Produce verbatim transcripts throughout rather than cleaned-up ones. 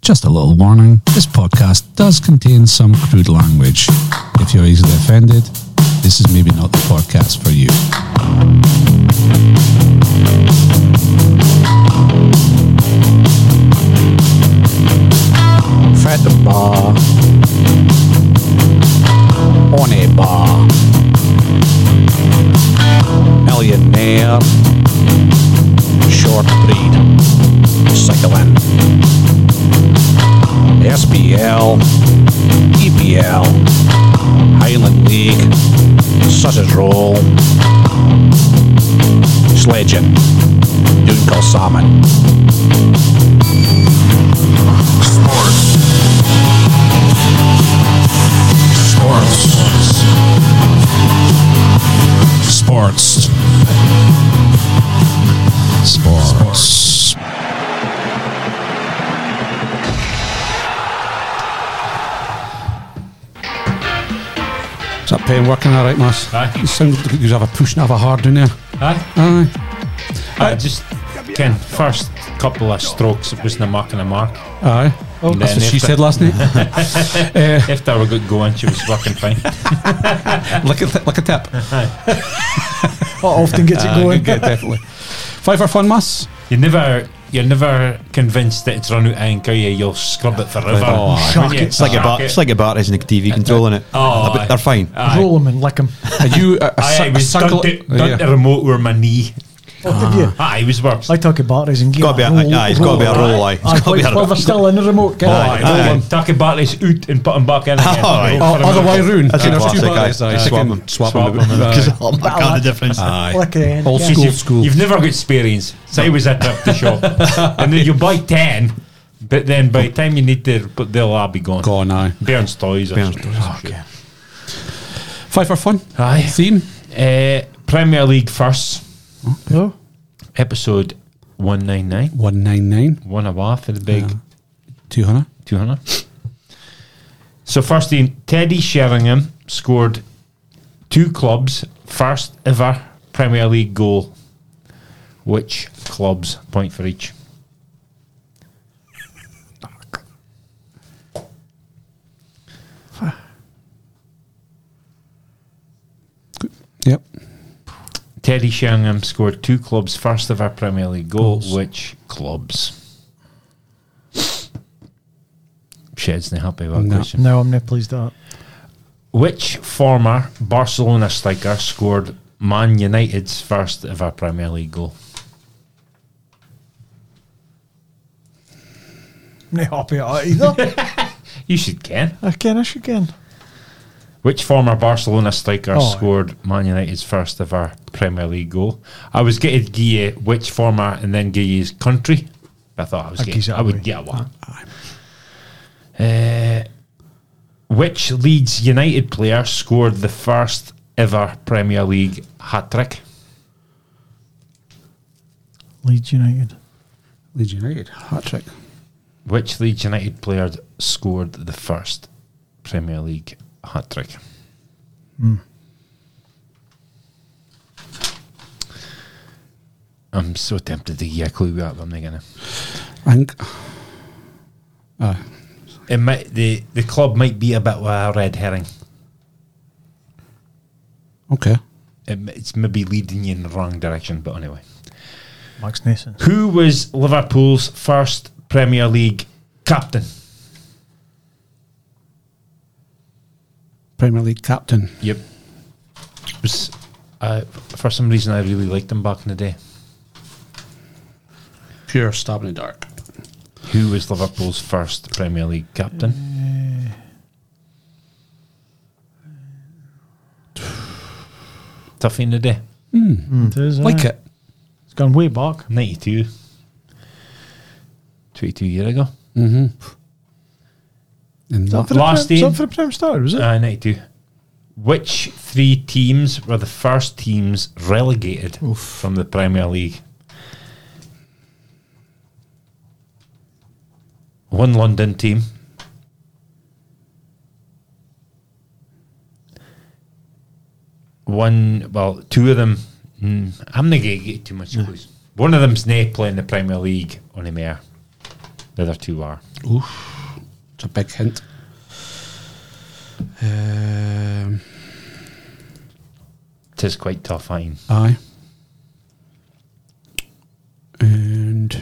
Just a little warning, this podcast does contain some crude language. If you're easily offended, this is maybe not the podcast for you. Fat bar. On a bar. Millionaire. Short breed. Cycling. S B L. E P L. Highland League. Sausage roll. Sledging. Dooncal salmon. Sports. Sports. Sports. Sports. Is that pen working all right, Moss? Aye. You sound like you have a push and have a hard down there. Aye. Aye. I just, Ken, first couple of strokes, it wasn't a mark and a mark. Aye. Oh, And that's then what she if said it- last night. uh, After I got going, she was working fine. like, a th- like a tip. What often gets it Aye, going? good, good, definitely. Five for fun, Moss? You never, you're never convinced that it's run out of ink, are you? You'll scrub it forever. Oh, aye. Wouldn't you? It's like a Shark bar, it. it's like a batteries and a T V controlling it. Oh, But aye. they're fine. Aye. Roll them and lick them. Are you a, a, Aye, su- I a was circle? done, to, Oh, done yeah. the remote with my knee. What have you? Aye, it was worse. I talk about batteries and It's got to be a, roll, aye, it's got to be a roll, aye. It's Aye, got to be while, a while they're still in the remote. Get Oh, it. aye, aye. roll them, take a batteries out and put them back in again. Oh, aye. Roll for a Other way minute. round. That's See, a there's two classic, batteries. aye. Aye, Swap second- them. Swap Swap them. them. Aye. Because oh my god, the difference. Aye. Lick the end. Old yeah. school. You've, school. you've never got experience. Say it was a trip to shop, and then you buy ten, but then by the time you need to, but they'll all be gone. Gone, aye. Bairns toys. or Bairns some- toys, some shit. okay. Five for fun? Aye. Theme? Uh, Premier League first, Oh, episode one nine nine. one ninety-nine. One a war for the big two hundred. two hundred. So first in Teddy Sheringham scored two clubs first ever Premier League goal. Which clubs? Point for each. Yep. Teddy Sheringham scored two clubs first ever Premier League goal. Goals. Which clubs? Shed's not happy with that No. question. no, I'm not pleased with that. Which former Barcelona striker scored Man United's first ever Premier League goal? I'm not happy at that either. You should ken. Again, I should again. Which former Barcelona striker Oh. scored Man United's first ever Premier League goal? I was getting to give you which former and then give you his country. I thought I was I'd getting, give you I would away. get one. Uh, which Leeds United player scored the first ever Premier League hat trick? Leeds United. Leeds United. Hat trick. Which Leeds United player scored the first Premier League hat trick? I'm so tempted to give you a clue, but I'm not gonna. I think. Uh, It might the the club might be a bit of a red herring. okay. It, m- it's maybe leading you in the wrong direction, but anyway. Max Nason. Who was Liverpool's first Premier League captain? Premier League captain. Yep. Was uh, for some reason I really liked him back in the day. Pure stab in the dark. Who was Liverpool's first Premier League captain? Tough in the day. It is, Like uh, it. It's gone way back. ninety-two. twenty-two years ago. Mm-hmm. And Is that what? for the Last Prem- is team. that for the Prem Star, was it? Uh, ninety-two. Which three teams were the first teams relegated from the Premier League? One London team. One, well, two of them. Mm, I'm not going to get too much clues. One of them's not playing the Premier League on the mare. The other two are. Oof. It's a big hint. Um, It is quite tough, I mean. aye. And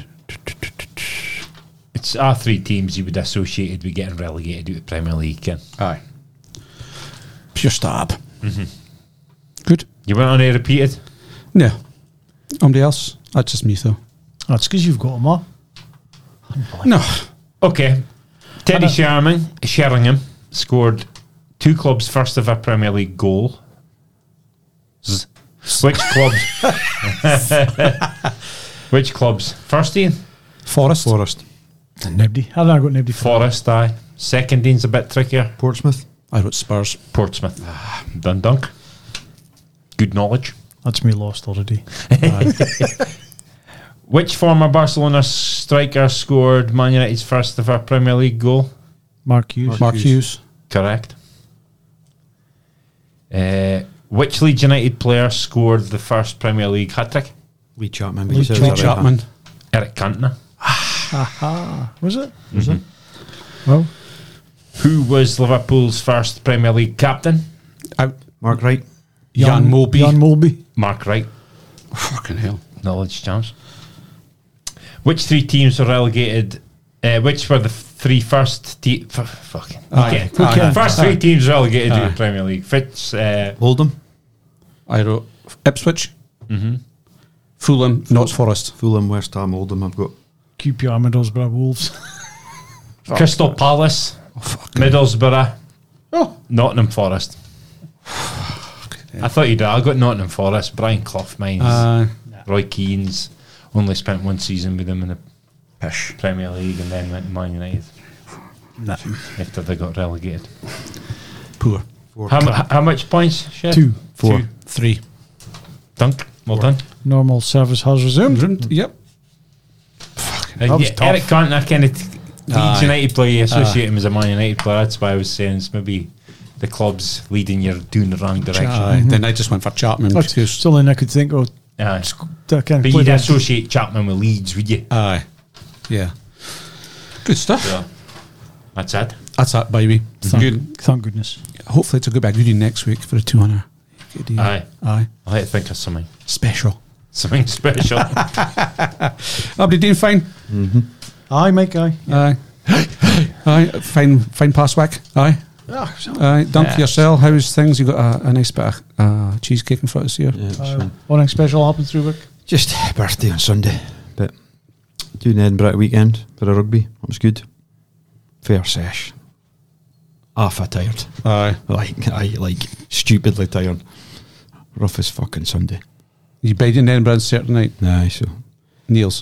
It's our three teams you would associate with getting relegated out of the Premier League, Ken. aye. Pure stab. Good. You went on to repeat it? No. Somebody else? That's just me though. That's because you've got them all. No. Okay. Teddy I don't- Sherman, Sheringham scored two clubs' first ever Premier League goal. Z- Which clubs? Which clubs? First Ian? Forest. Forest. Nobody. I don't got nobody for Forest, aye. Second Ian's a bit trickier. Portsmouth. I wrote Spurs. Portsmouth. Dundunk. Good knowledge. That's me lost already. Which former Barcelona striker scored Man United's first ever Premier League goal? Mark Hughes. Mark Hughes. Correct. Uh, which Leeds United player scored the first Premier League hat-trick? Lee Chapman. Lee but you said Lee that right, huh? Chapman. Eric Cantona. Aha. Was it? Was it? Well, Who was Liverpool's first Premier League captain? Out. Mark Wright. Jan Molby. Jan Molby. Mark Wright. Fucking hell. Knowledge chance. Which three teams were relegated? Uh, which were the three first te- f- fucking Aye. okay. Aye. First three teams relegated to Aye. the Premier League. Fitz, uh, Oldham. I wrote Ipswich. mhm. Fulham. Notts Forest. Fulham, West Ham, Oldham. I've got. Q P R Middlesbrough Wolves. Crystal Palace, Oh, fuck. Middlesbrough, Oh. Nottingham Forest. I thought you'd. I got Nottingham Forest. Brian Clough, mine. Uh, Roy Keane's only spent one season with him in the pish. Premier League and then went to Man United Nothing. after they got relegated. Poor. Four. How, mu- how much points, Chef? Two. Four. Two. Three. Dunk. Well done. Normal service has resumed. Roomed- Yep. Uh, That was yeah, tough. Eric Cantona, kind of Leeds Aye. United player, you associate him as a Man United player. That's why I was saying it's maybe the club's leading you doing the wrong direction. Aye. Then I just went for Chapman. That's because- still in I could think of. Aye. That kind But of you'd play associate Chapman with Leeds, would you? Aye. Yeah. Good stuff. So, that's it. That's that, baby. Thank, Good. thank goodness. Hopefully to go back good next week for a two hundred. Aye. Aye. I'll have to think of something. Special. Something special. I'll be doing fine. Aye, Mike, aye. Aye. Aye. Fine. Fine pass whack. Aye. Ah, so- Aye. Done Yeah. for yourself. How's things? You got a, a nice bit of uh, cheesecake in front of us here. Yeah, it's Uh, fine. Anything special happened through work? Just birthday on Sunday, but doing Edinburgh at the weekend for a rugby. That was good. Fair sesh. Half a tired. Aye. Like I like stupidly tired. Rough as fucking Sunday. You bed in Edinburgh on Saturday night. Nah, so Neil's.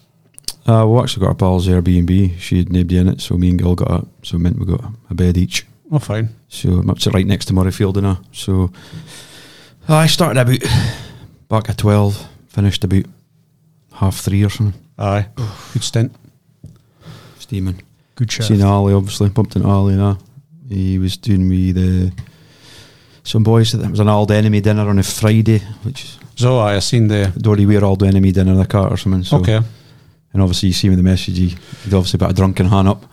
uh, we actually got a pal's Airbnb. She had nobody in it, so me and Gil got a so it meant we got a bed each. Oh, fine. So I'm up to right next to Murrayfield and a. So I started about back at twelve, finished about half three or something. Aye. Good stint. Steaming. Good chef. Seen Ali, obviously. Bumped into Ali now. He was doing me the some boys. It was an old enemy dinner on a Friday, which So aye, I seen the. Dory wear old enemy dinner in the car or something. So, Okay. and obviously you see with the message, he, he'd obviously put a drunken hand up.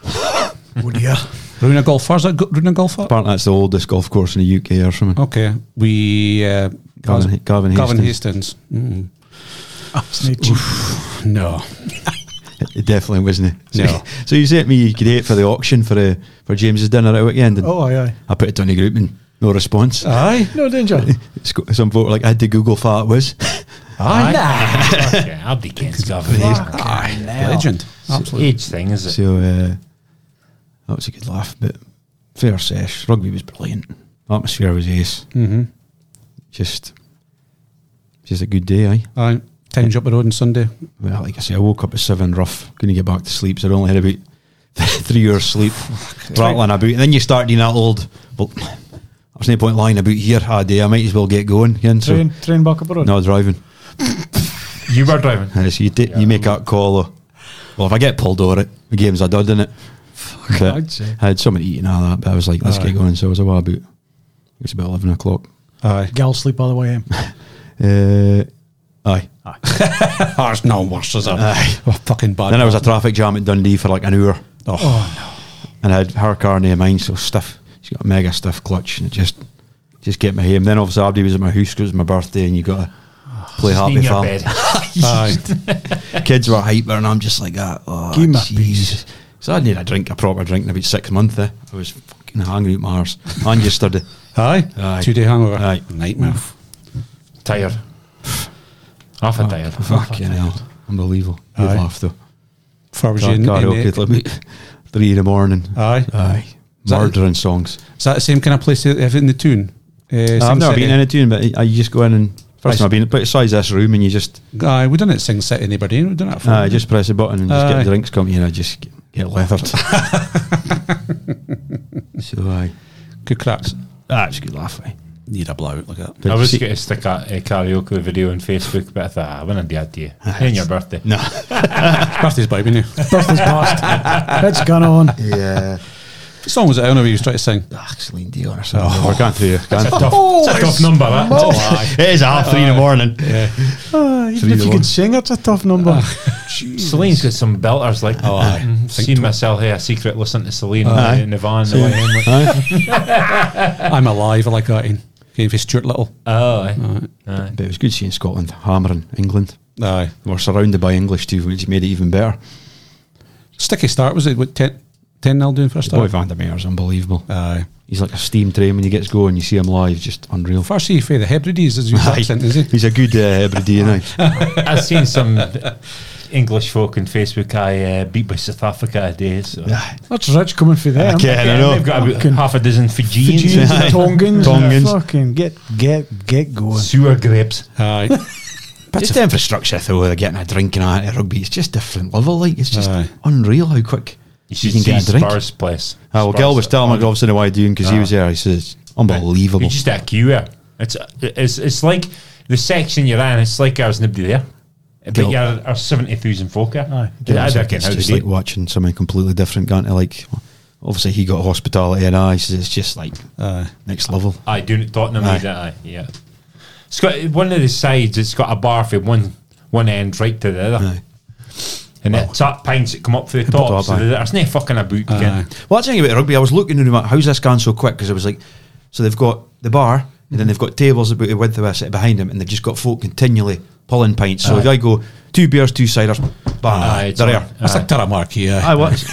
Oh dear. Runa Golfer. Is that Go- Runa Golfer? Apparently that's the oldest golf course in the U K or something. Okay. We. Uh, Gavin, Gavin, Gavin Hastings. Hastings. Mm. That's not cheap. No. It definitely wasn't. So, No. so you said me you could eat for the auction for uh, for James's dinner at the weekend. And Oh, aye, aye. I put it on the group and no response. Aye. No danger. Sc- Some folk were like, I had to Google how it was. Aye. Yeah, I'll be against Gavin. Aye. Legend. Absolutely. Age thing, is it? So uh, that was a good laugh, but fair sesh. Rugby was brilliant. Atmosphere was ace. Mm-hmm. Just, just a good day, aye. Aye. Times up the road on Sunday. Well, like I say, I woke up at seven rough, couldn't get back to sleep, so I only had about three hours sleep, rattling about. And then you start doing that old, well, there's no point lying about here all day, I might as well get going again. So, Train, train back up the road. no driving. You were driving. Uh, so you, t- you make that call, or, well, if I get pulled over it, the game's a dud, innit? But I'd say. I had something to eat and all that, but I was like, let's Aye. get going. So I was about, about it was about eleven o'clock. Aye. Gal sleep all the way in. Uh, aye, Ours no worse as a Aye. oh, fucking bad. Then there was a traffic jam at Dundee for like an hour. Oh, And I had her car near mine, so stiff. She's got a mega stiff clutch, and it just just get me home. Then obviously Abdi was at my house because it was my birthday, and you got to play Just Happy in your Family. bed. aye. Kids were hyper, and I'm just like that. Oh, Give me a Jesus. So I need a drink, a proper drink in about six months. Eh? I was fucking hungry at my arse. And yesterday. Aye. Aye. Two day hangover. Aye. Nightmare. Tired. Half a tired. Fucking hell. Unbelievable. Good Aye. laugh, though. For was Car- you in, in Karaoke the- till about three in the morning. Aye. Aye. Is that- Murdering songs. Is that the same kind of place that they have in the tune? Uh, I've Sing never City? been in a tune, but I, you just go in and first Aye. time I've been about the size of this room, and you just Aye, we done it at Sing City in Aberdeen. We done it. uh, just press a button and just Aye. get the drinks come to you, and I just get, get leathered. So aye, good cracks. that's a good laugh. Aye. Need a blowout like that. Did I you was see- going to stick a, a karaoke video on Facebook, but I thought, ah, I wouldn't do that to you. In your birthday. No, Birthday's by, wasn't it? Birthday's past. It's gone on. yeah, What song was it? I don't know what you was trying to sing. ah, Celine Dion or something. Oh, we're going through. It's a tough, it's a tough number, that. It is half three in the morning. Yeah. Ah, even Three if to you one. can sing, it's a tough number. Celine's got some belters, like, Oh, aye. mm, Think seen tw- myself here, a secret listen to Celine Aye. in the van. the way home, like, Aye. I'm alive. I like that. In. Came for Stuart Little. oh, aye. Aye. Aye. But it was good seeing Scotland hammering England. Aye. We're surrounded by English too, which made it even better. Sticky start, was it? What, ten, ten nil doing for a The boy start? Van der Meer's unbelievable. Aye. He's like a steam train when he gets going. You see him live, just unreal. First see for the Hebrides as you Aye. accent, is he? He's a good uh, Hebridean. aye. I've seen some English folk on Facebook I uh, beat by South Africa today. So. Aye. That's rich coming for them. Okay. Yeah, I Yeah, know. they've got about Fucking half a dozen Fijians, Fijians Aye. and Tongans. Tongans. Fucking get, get, get going. sewer grapes. Aye. Just the infrastructure though, they're getting a drink and a at rugby. It's just different level. Like it's just Aye. unreal how quick You you should can see get a drink. Spurs place. Ah, well, Spurs Gil was are telling me on- obviously why doing because he Ah. was there. He says unbelievable. You just at a queue here. It's it's it's like the section you're in. It's like there's nobody there, but Gil- you're are seventy thousand folk here. Aye. Yeah, I it's reckon how they just do. like watching something completely different. Going to like, obviously he got hospitality and I. He says it's just like Aye. next level. I do it Tottenham. Aye. Aye. Aye, yeah. It's got one of the sides. It's got a bar from one one end right to the other, Aye. and it's up pints that come up for the top. top, so aye. there's no fucking about Aye. again. Well, that's the thing about rugby. I was looking at them, how's this gone so quick? Because it was like, so they've got the bar, and then they've got tables about the width of us behind them, and they've just got folk continually pulling pints. So Aye. if I go two beers, two ciders, bang, Aye, it's they're on. here. That's like Taramarki, yeah. I was.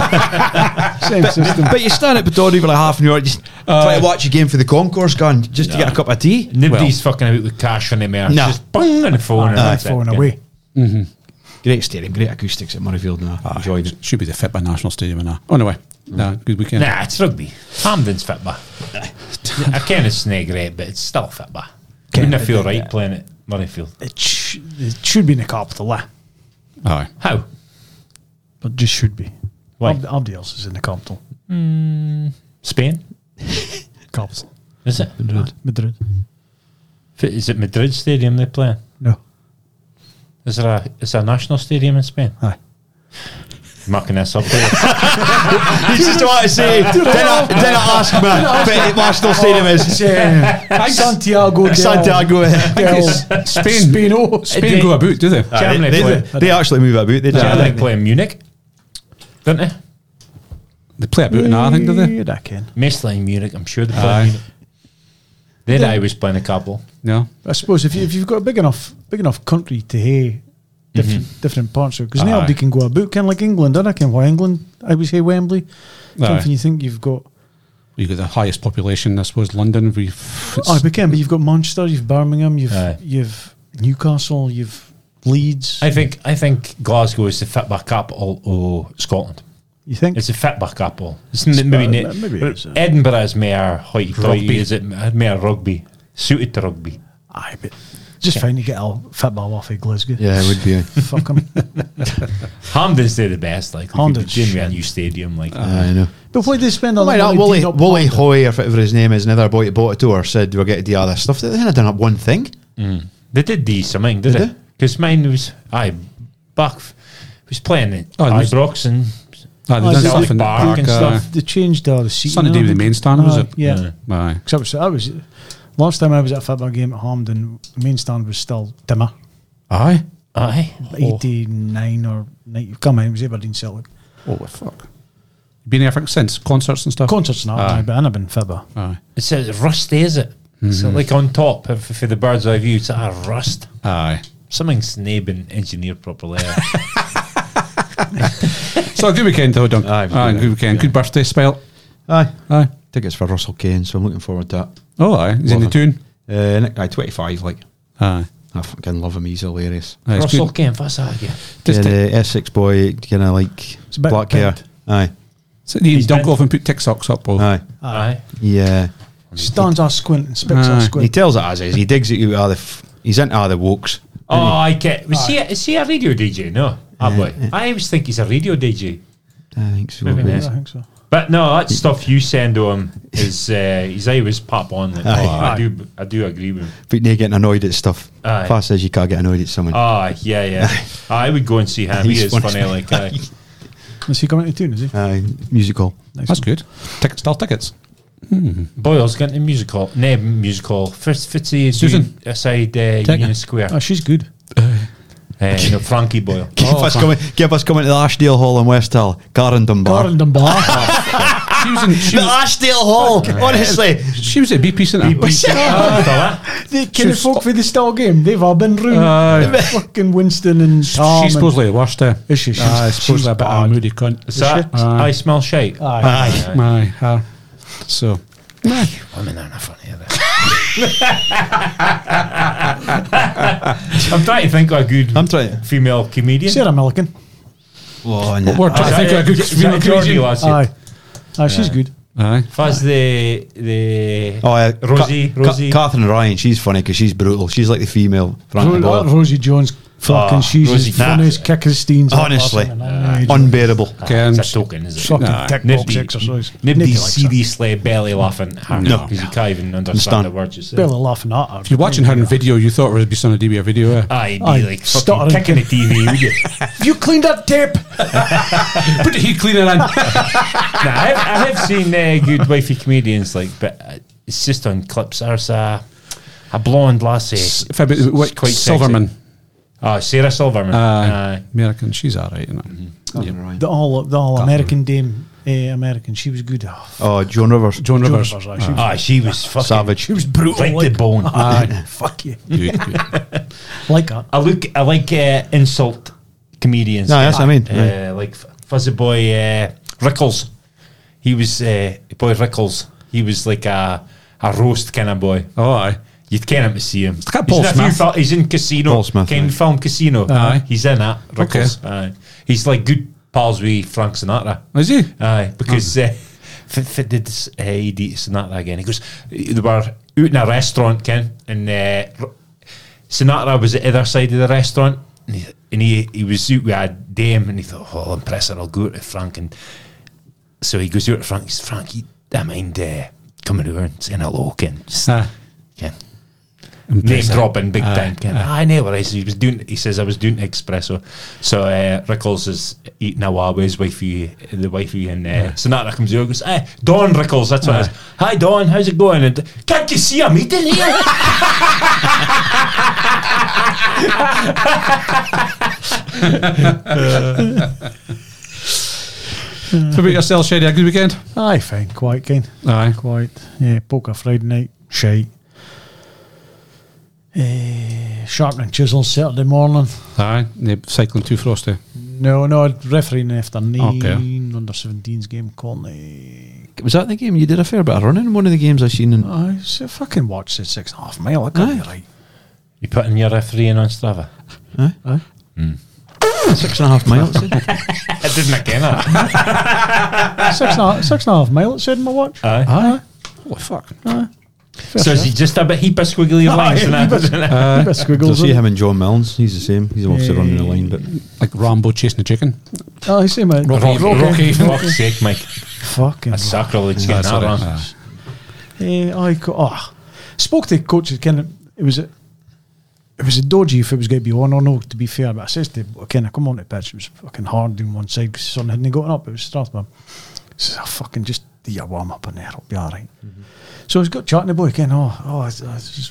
Same system. But you stand at Pittodrie for like half an hour, just try to watch a game for the concourse gun, just to get a cup of tea. Nobody's fucking out with cash on the mare. No. Just bang on the phone. and Aye. that's it. Phone Yeah. away. Great stadium, great acoustics at Murrayfield. Now enjoyed it. Should be the Fitba National Stadium and that. Oh, anyway. Nah, good weekend. Nah, it's rugby. Hamden's fit ba. I ken it's not great, but it's still fit ba. Wouldn't I feel right playing at Murrayfield? It, sh- it should be in the capital, eh? Aye. How? But just should be. Why? Ab- Abdi else is in the capital. Spain? Capital. Is it? Madrid. Madrid. F- Is it Madrid Stadium they play? No. Is there a is there a national stadium in Spain? Aye. Marking this up there. You just want to say, didn't, didn't ask me, but National Stadium is Santiago del Santiago. del Spain. Spino. Spain go about, do they? Germany they, play. they, they actually move about. They do. Germany play in Munich, don't they? They play about now, I think, do they? Yeah, that can. Mostly in Munich, I'm sure they play Aye. in Munich. Then I was playing a couple. No. I suppose if you if you've got a big enough big enough country to hay different different parts of, because Aye. nobody can go about kind of like England. I reckon why England I would say Wembley. Aye. Something you think you've got. You got the highest population, I suppose, London. We've, Oh, but can but you've got Manchester, you've Birmingham, you've Aye. you've Newcastle, you've Leeds. I think I think Glasgow is the fitback capital of Scotland. you think It's a fitback capital. It's n- maybe, Maybe- na- maybe it but is, uh, Edinburgh is more hoity-toity. Rugby. Is it more rugby? Suited to rugby. Aye, but just fine to get a football off of Glasgow. Yeah, it would be. Fuck 'em. Hamden's they're the best. Like Hamden's Hamden's a shit. new stadium. Like I know. But why do they spend all Why that not? money Wooly, doing up Wooly Hamden? Hoy, or whatever his name is, another boy that bought it to her, said we're getting to do all this stuff. They hadn't done up one thing. they did do something, did, Did they? they? Because mine was I back f- was playing at Oh, it was- Ibrox and Aye, they Oh, done they- stuff in the Park park. and uh, stuff. They changed all the seating. Something to do with the main stand, was Aye, it? Yeah. Yeah. Aye. Because I was, I was last time I was at a football game at Hamden, main stand was still dimmer. Aye. Aye. eighty-nine or ninety. Come on, it was Aberdeen Celtic. Oh, fuck. Been there for since concerts and stuff. Concerts now, Aye. aye, but I've been fibber. Aye. It's a rusty, is it? So like on top of, for the bird's eye view, it's a rust. Aye. Something's nae been engineered properly. So a good weekend though, Dunk. Aye, Aye, it was good, good weekend. Good birthday spell. Aye. Aye. Tickets for Russell Kane, so I'm looking forward to that. Oh, aye. He's in the Love him. tune. Uh, Nick, aye, twenty-five, like. Aye. I fucking love him, he's hilarious. Aye, it's Russell good. Kane, what's that again? Just yeah, take- the Essex boy, kind of like It's a bit black hair. bent. Aye. So you He's dunk been- off and put tick socks up. Or Aye. Aye. Yeah. Stands are squinting, spits Aye. are He squinting. tells it as is. He digs at you out of the. F- he's into all the wokes. Oh, I get. Was he? Is he a radio D J? No. Ah, boy. I always think he's a radio D J. I think so. Maybe but not. he's- I think so. But no, that stuff you send to him is uh, he's always pop on. Like, Aye. oh, I Aye. do, I do agree with him. But they getting annoyed at stuff. Aye. Fast says you can't get annoyed at someone. Ah, yeah, yeah. I would go and see him. He He's is funny. funny. Like, aye. Is he coming to tune, is he? Aye, musical. Nice that's one. good. Ticket, still tickets. Boyle's getting a musical. No, musical. First, Fitzy is Susan. doing aside uh, Take Union her. Square. Oh, she's good. Uh, you know, Frankie Boyle. Give Oh, us fine. coming. Give us coming to the Ashdale Hall in West Hill. Garden Dunbar. Gordon Dunbar. She was in. She The was, Ashdale Hall. Honestly. she was at B P Centre. The kind of She's- folk for the stall game, they've all been ruined. Aye. Fucking Winston and Tom. She's and- supposedly the worst. Uh, Is she? She's- Aye, supposedly she's a bit of a bad. moody cunt. Is that Aye. I smell shite? Aye. Aye. Aye, her. So, Women aren't funny, are they? I'm trying to think of a good I'm trying. female comedian. Sarah Milliken. Oh, no. we're trying to think of a good Is that Geordie comedian. lass? Aye. Aye, she's good. Aye. Faz the the Oh, yeah. Rosie Ca- Rosie. Ca- Catherine Ryan, she's funny because she's brutal. She's like the female Frankie Ro- Boyle. Rosie Jones. Fucking, Oh, she's Rosie as funny as Kickerstein's. Honestly. Aye. Unbearable. Okay, and It's a token, is it? Fucking Nah. tick box Nobody, exercise. nobody likes her. seriously belly laughing at her No. because you can't even understand Understand. the words you say. Barely laughing at her. if you're watching her in video, you thought it would be something to be a video. Eh? Aye, be Aye, like fucking stuttering kicking the kid. T V, would you? Have you cleaned that tape? Put the heat cleaner in. nah, I, I have seen uh, good wifey comedians, like, but uh, it's just on clips. There's a, a blonde lassie. If I, what, quite Silverman. Oh, Sarah Silverman. Aye. Aye. American, she's alright, you know. Catherine Ryan. The all, the all American dame, uh, American. She was good. Oh, Oh, Joan Rivers. Joan Joan Rivers. Rivers, aye, she was- Ah, she was fucking Savage. She was brutal. right like, the bone. Aye. fuck you. Good, good. Like that. I look. I like uh, insult comedians. No, that's what I mean. Uh, like F- Fuzzy Boy uh, Rickles. He was uh, boy Rickles. He was like a a roast kind of boy. Oh, aye. You'd kind of see him. got He's Paul in a few Smith. fil- he's in Casino. Paul Smith, Kind aye. of film Casino. Aye. He's in that. Rickles. Aye. He's like good pals with Frank Sinatra. Is he? Aye, because uh, f- f- did this, uh, he did Sinatra again. He goes, they were out in a restaurant, Ken, and uh, R- Sinatra was at the other side of the restaurant, and he, and he, he was out with a dame, and he thought, oh, I'll impress her, I'll go to Frank. And so he goes out to Frank, he says, Frank, you don't mind uh, coming over and saying hello, Ken? Just, Aye. Ken. Name Impress her. dropping big Aye, time, Ken. aye. I know what he was doing. He says I was doing espresso. So uh, Rickles is eating a while with his wifey, the wifey, and uh, Sinatra comes over and goes, "Hey, Don Rickles, that's what it is. Hi, Don, how's it going? And can't you see I'm eating here?" So about yourself, Shady, a good weekend? Aye, fine. Quiet, Kane. Aye. Quiet. Yeah, poker Friday night. Shite. Uh, sharpening chisels Saturday morning. Aye. Yeah, cycling too frosty. No, no, refereeing afternoon. Okay. Under seventeens game, Corney. Was that the game you did a fair bit of running in one of the games I seen? In, I so fucking watched it six and a half mile. I can't be right. You putting your refereeing on Strava? Aye. Aye. Six and a half miles. it said. I didn't again. Aye. six, and a half, six and a half mile, it said in my watch. Aye. Aye. Holy fuck. So is he just a bit heap of squiggly lines? and that, isn't it? Keep it squiggles. So see him and John Milnes. He's the same. He's obviously running the line, but Like Rambo chasing a chicken. Oh, I see, mate. Rocky, Rocky, for fuck's sake, Mike. Fucking. That's sacrilege Aye, getting that sorry. wrong. Aye. Eh, I co- oh, spoke to coaches. Kind of, it was a, it was a dodgy if it was going to be on or no. To be fair, but I says to kind of come on to pitch. It was fucking hard doing one side because the sun hadn't gotten up. It was Strathmore. I says, oh, fucking just do your warm up in there. It'll be all right. So I was got chatting to the boy. Kind of, oh, oh, I, I just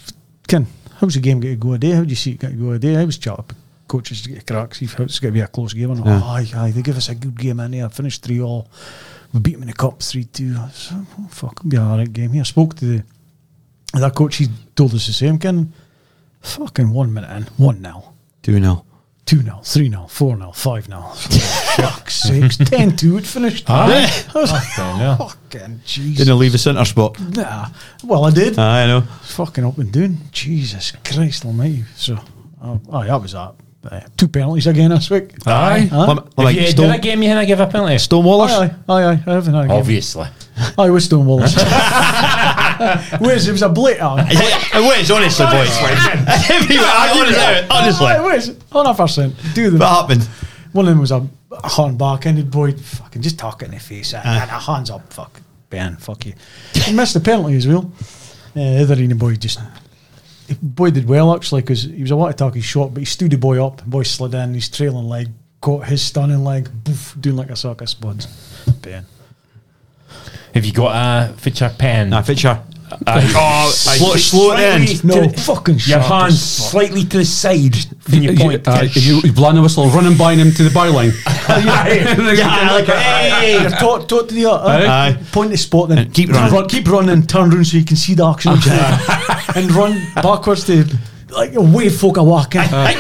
Ken, how's the game going to go a day? How do you see it going to go a day? I was chatting up with coaches to get a crack, see if it's going to be a close game or not. Yeah. Oh, aye, aye, they give us a good game in there. Finished three all. We beat them in the cup three two. So, oh, fuck, it'll be a alright game here. Spoke to the that coach. He told us the same. Ken, fucking one minute in, one nil, two nil. two nil, three nil, four nil, five nil. Fuck's sakes, ten two. It finished. Aye. I was like, Fucking hell. fucking Jesus. Didn't leave the centre spot. Nah. Well, I did. Aye, I know. Fucking up and down. Jesus Christ almighty. So, oh, aye, that was that. Uh, two penalties again this week. Aye. Aye. Well, If like you did Stone, a game, you hadn't give a penalty. Stonewallers. Aye, aye, aye, aye. I haven't had a game. Obviously. Aye, with Stonewallers. Whereas it was a blade out. It was, honestly, boys. honestly, honestly. It was. one hundred percent. Do them. What happened? One of them was a hand back-ended boy. Fucking just talking in the face. And a hands up. Fuck. Ben, fuck you. He missed the penalty as well. Uh, the other Arena boy just... The boy did well, actually, because he was a walkie-talkie shot, but he stood the boy up. The boy slid in, his trailing leg, caught his stunning leg, boof, doing like a sack of spuds. Ben. Have you got a feature pen? Nah, Fitcher. Aye. Oh, slow, slow it in. No, to- fucking Your sharp hands as fuck. slightly to the side when you point. Uh, you, you blowing the whistle, running by him to the byline. Yeah, like a, hey. You're taught, taught to the uh, Aye. point the spot, then And keep running. run, keep running, turn around so you can see the action, and run backwards to like away folk are walking.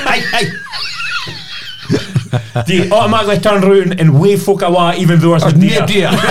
Do you automatically turn around and wave folk away even though it's a deer?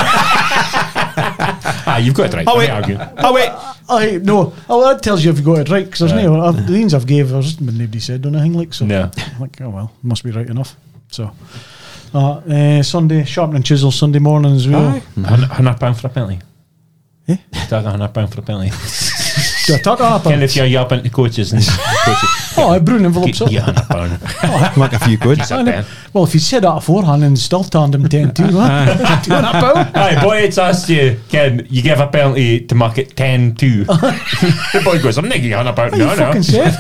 Ah, you've got it right. Oh, wait. Argue. Oh, wait. I no, oh that tells you if you got it right because there's no uh, the names I've gave. There's but nobody said anything like so. No. I'm like, oh well, must be right enough. So, uh, uh, Sunday sharpen and chisel Sunday morning as well. Aye. Hun- Hundred pound for a penalty. Eh? Take a hundred pound for a penalty. Do I talk up? And if you're yapping to coaches and coaches, Oh, I brewed envelopes up. get hundred pound. Like a few quid. It's a I know. pen. Well, if you said that beforehand and still turned him ten two, huh? Two and a pound. Aye, boy, it's asked you, Ken, you give a penalty to mark it ten two. The boy goes, I'm not getting a hundred pound. You No, no. fucking said.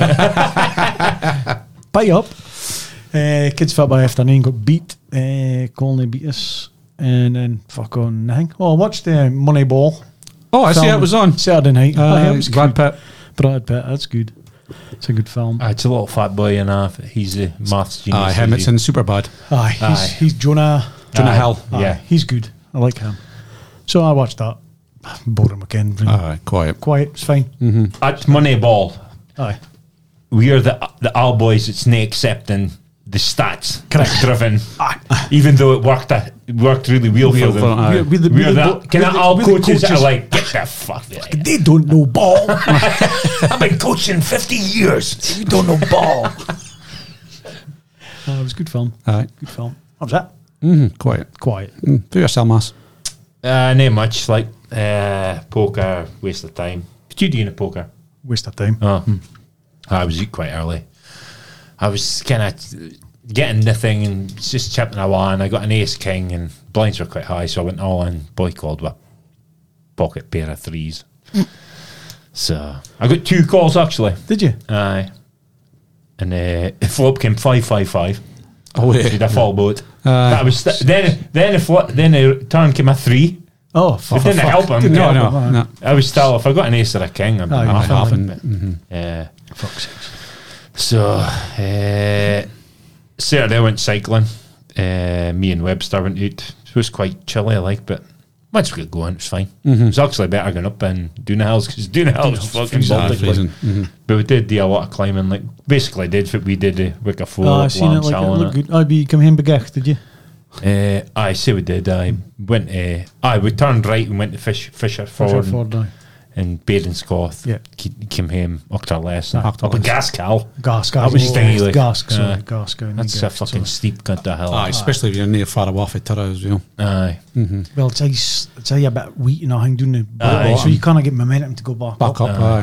Buy up. Uh, kids football afternoon got beat. Uh, Colney beat us. And then fuck on nothing. Oh, I watched the uh, Moneyball. Oh, I see film it was on. Saturday night. Aye, it Uh, was Brad good. Pitt. Brad Pitt, that's good. It's a good film. Ah, it's a little fat boy and uh, he's a maths genius. Aye, him, it's in Superbad. Aye, he's, Aye. he's Jonah. Jonah Aye. Hill. Aye, Yeah. he's good. I like him. So I watched that. Boring again. Really Aye, quiet. quiet. It's fine. At Moneyball, Aye. we are the the all boys that's not accepting the stats Correct. driven. Aye. Even though it worked, uh, it worked really well Well for for- them. aye. We're, we're the, We're we're the the, kind of we're all the- we're the coaches, that are like, get the fuck there. they don't know ball. I've been coaching fifty years. You don't know ball. Uh, it was a good film. Aye. Good film. What was that? Mm-hmm, quiet. Quiet. Mm, do yourself, Mass. Uh, not much, like uh, poker, waste of time. What you do in a poker? Waste of time. Oh, I was out quite early. I was kind of getting the thing and just chipping away, and I got an ace king, and blinds were quite high, so I went all in. Boy called with a pocket pair of threes. So I got two calls actually. Did you? Aye, and uh, the flop came five five five. Oh, Did yeah. a fall boat. Aye. That was st- then. Then the flop, then the turn came a three. Oh, It fuck. didn't help him. Didn't No, help no, him, no. I was still. If I got an ace or a king, I'd be Aye, half half half in. in. Yeah. Fuck's sake. So, uh, Saturday I went cycling. Uh, me and Webster went out. It was quite chilly, I like, but once we got going, it was fine. It was actually better going up in Doona Hills because Doona Hills was fucking freezing. Baltic. Aye, freezing. Like. Mhm. But we did do a lot of climbing. Like basically, did what we did the Wicker Four. Oh, I up seen it. Like, it Lambshill looked and good. I be come home begach, did you? Uh, I say we did. I went. Uh, I we turned right and went to Fish, Fisher Ford, Ford, and, Ford, aye. and Badenscoth. Yeah. Ke- came home Octor less. Ah, Up in Gaskell. Gas, gas. That was oh, stingy, like. Gas, sorry, Aye. gas. Going That's a fucking steep cunt to hell. Aye, especially if you're near far away from Tara as well. Aye. Well, it's ice. It's a bit wheat and nothing doing the Aye. bottom, so you can't get momentum to go back. Back up, Aye. aye.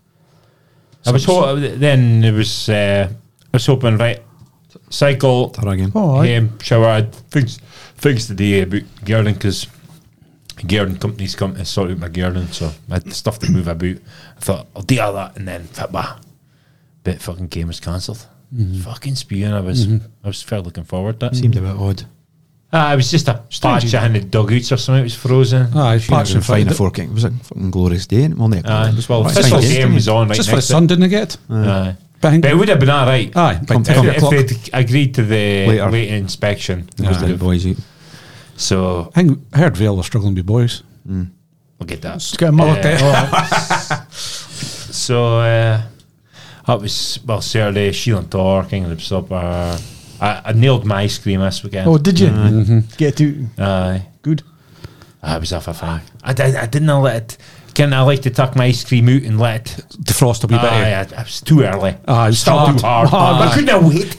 I was ho- then it was uh, I was hoping right cycle Tara again. Oh, aye. home shower. I had things things today about gardening because garden companies come to sort out my garden, so I had stuff to move about. I thought I'll do all that and then bah, bit fucking game was cancelled. Fucking spewing. I was I was fair looking forward to that. Seemed a bit odd. Uh, it was just a Strange, patch you- in the dugouts or something. It was frozen. Aye, Patch patch and and fine Friday. for King. It was a fucking glorious day. Well, not Aye, glorious. well, Right, the fine official day. game was on right Just for the next to sun, didn't it get? it. Aye. But I think- But it would have been all right. Aye, by Come- ten come- If, if o'clock. they'd agreed to the Later. late inspection, It was would the have- boys. out. so I think I heard Vale were struggling with boys. we'll get that. Let's get a mullet Yeah. there. So uh, that was well Saturday. Sheelan Tor, King of the Supper. I, I nailed my ice cream this weekend. Oh, did you? Get to Aye. good. I was off a fag. I, did, I didn't let it. Can I like to tuck my ice cream out and let it? Defrost a wee bit. Aye, eh? I, I was too early. Aye, it was Still hard. too hard. Hard. I couldn't have wait.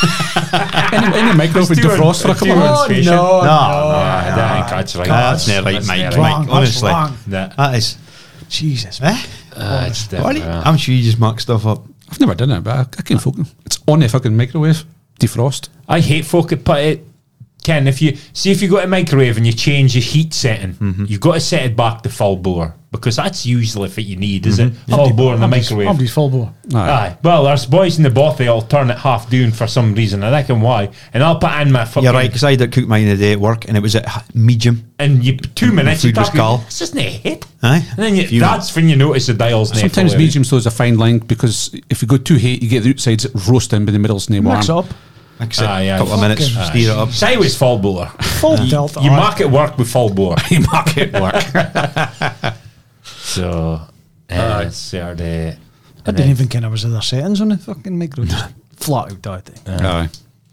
in, in the microwave with It's too- defrost for a it's couple too of minutes. inspection. no, No, I think that's right. That's not right, That's Mike. not Mike, right. Wrong, honestly. that's wrong. Nah. That is. Jesus, Eh? Uh, it's What? different. I'm sure you just mark stuff up. I've never done it, but I, I can fucking. It's on the fucking microwave. Defrost. I hate folk that put it. Ken, if you see if you go to microwave and you change your heat setting, you've got to set it back to full bore because that's usually what you need, is it? Full bore in the microwave. Somebody's full bore. Aye. Well, there's boys in the bothy that'll turn it half down for some reason. I reckon why. And I'll put in my fucking. You're right, because I did cook mine the day at work and it was at h- medium. And you two minutes. food you was talk, cold. This isn't a hit. Aye. And then you, Few- that's when you notice the dials. nae Sometimes full medium slow is a fine line because if you go too hate, you get the outsides roasting, but the middle's no warm. Mix it up. Like I said, Aye, a aye. couple of minutes, Fucking- steer it up. Say was full bore. Full delta. You Aye. mark it work with full bore. You mark it work. So, uh, Saturday. I didn't even ken there was other settings on the fucking micro. Just flat out, I think. Aye.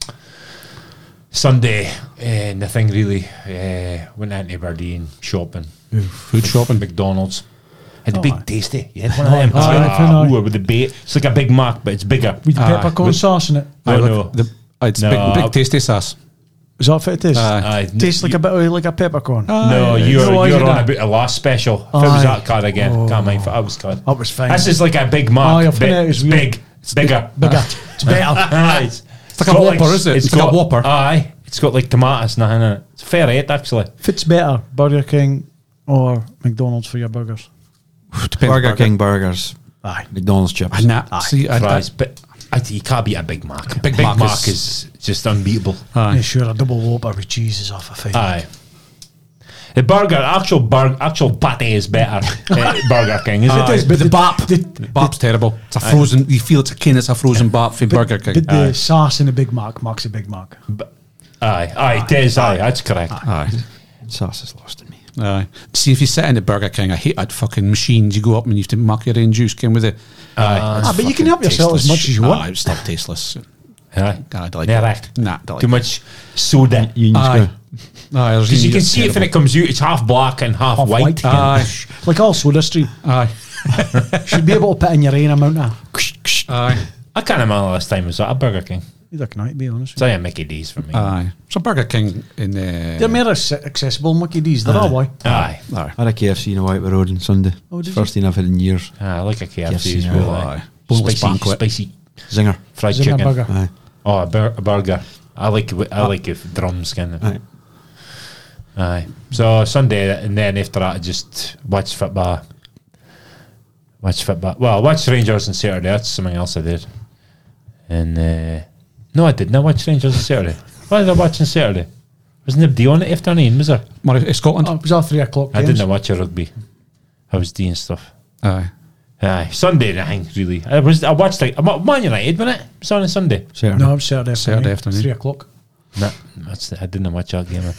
Sunday, uh, nothing really. Uh, went out to Aberdeen shopping. Food shopping. McDonald's. Had a Oh, big aye. tasty. You had one of them. Aye, aye, Ah, aye. ooh, with the bait. It's like a Big Mac, but it's bigger. With the Aye. peppercorn With- sauce in it. Oh, Aye, look, no. the, aye, it's No, big, I'll- big tasty sauce. Is that what it is? Aye. Aye, Tastes like you- a bit of like a peppercorn. No, Aye. you're, No, why you're is it on that? about a last special. If it was Aye. that card again, Oh. can't mind. That was card. That was fine. This is like a Big Mac. Aye, I've but been out, it's it's real- big. It's bigger. Bigger. It's better. Aye, it's, It's like a Whopper, is it? It's like a Whopper. Aye. It's got like tomatoes and nothing in it. It's fair eight, actually. Fits better, Burger King or McDonald's for your burgers. Depends Burger on King burgers, Aye. McDonald's chips. Aye, nah, see, I, I, Fries. But I, you can't beat a Big Mac. Big, Mac Mac, is- is, just unbeatable. aye. Yeah, sure, a double Whopper with cheese is off a fight. Aye. The burger, actual burger, actual patty is better at Burger King, is Aye, it? but the bap, the- bap's terrible. It's a frozen. You feel it's a kin. It's a frozen bap for Burger King. But the Aye. sauce in the Big Mac makes a Big Mac. Aye, aye, it is, aye, that's correct. Aye. Sauce is lost in me. Aye. See, if you sit in the Burger King, I hate that fucking machines. You go up and you have to muck your own juice can with it. Aye. Ah, but you can help yourself as much as you want. Aye, it's still tasteless. Aye. God, I like Yeah, it. right. Nah, I like Too it. much soda. You just Aye. go, Aye, there's Because you can it's see it when terrible. it comes out, it's half black and half, Half white. white. Aye. Like all Soda Stream. Aye. Should be able to put in your own amount of. Aye. I can't remember last time I was at a Burger King. Either can I, to be honest. It's like a Mickey D's for me. Aye. So Burger King in uh, They're more ac- accessible, Mickey D's. They're all white. Aye. Aye. I had a K F C in a White Road on Sunday. Oh, did First thing I've had in years. Aye, I like a K F C Yes, as yeah. well. Aye. Aye. Boneless Spicy, banquet. spicy Zinger. fried Zinger chicken. burger. Aye. Oh, a, bur- a burger. I like it- I like it with drums kind of. Aye. Aye. So Sunday, and then after that, I just watched football. Watched football. Well, I watched Rangers on Saturday. That's something else I did. And uh, no, I didn't. I watched Rangers on Saturday. What did I watch on Saturday? Wasn't nobody on it afternoon, was there? Murray, Scotland. Oh, it was all three o'clock. I games. didn't watch a rugby. I was doing stuff. Aye. Aye. Sunday night, really. I was. I watched like Man United, wasn't it? It was on a Sunday. Saturday. No, it was Saturday afternoon. Saturday afternoon. Three o'clock. No, that's the, I didn't watch that game.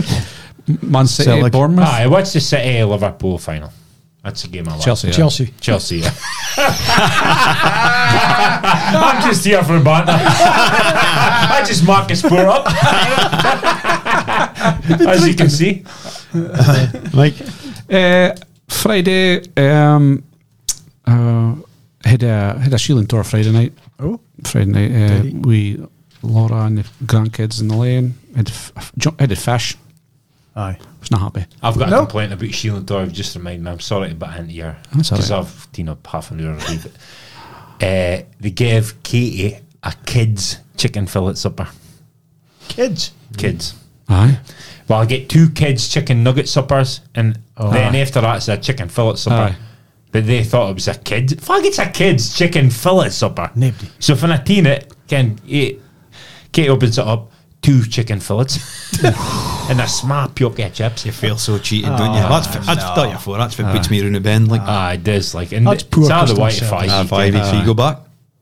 Man City, Celtic. Bournemouth. Aye, I watched the City Liverpool final. That's the game I watched. Chelsea. yeah. Chelsea. Chelsea. Yeah. I'm just here for a banter. I just mark the score up. As you can see. Mike. Uh, Friday, um, uh, had a had a shieling tour Friday night. Oh, Friday night, uh, Did he? we Laura and the grandkids in the lane had f- ju- had a fish. aye. Was not happy. I've got No. a complaint about Sheelan Tor. Just remind me, I'm sorry to butt into here. That's all Because right. I've, you know, half an hour to leave it. Uh, they gave Katie a kid's chicken fillet supper. Kids. Kids. Aye. Well, I get two kids' chicken nugget suppers, and then after that, it's a chicken fillet supper. Aye. But they thought it was a kid. Fuck, it's a kid's chicken fillet supper. Nobody. So when I teen it, can eat, Kate opens it up, two chicken fillets and a small poke chips. You feel so cheated, don't you? That's that's no. what you for. That's what puts me around the bend. Like Ah, it is like, and That's it's poor out of the customer white service. five. ah, five. So you go back.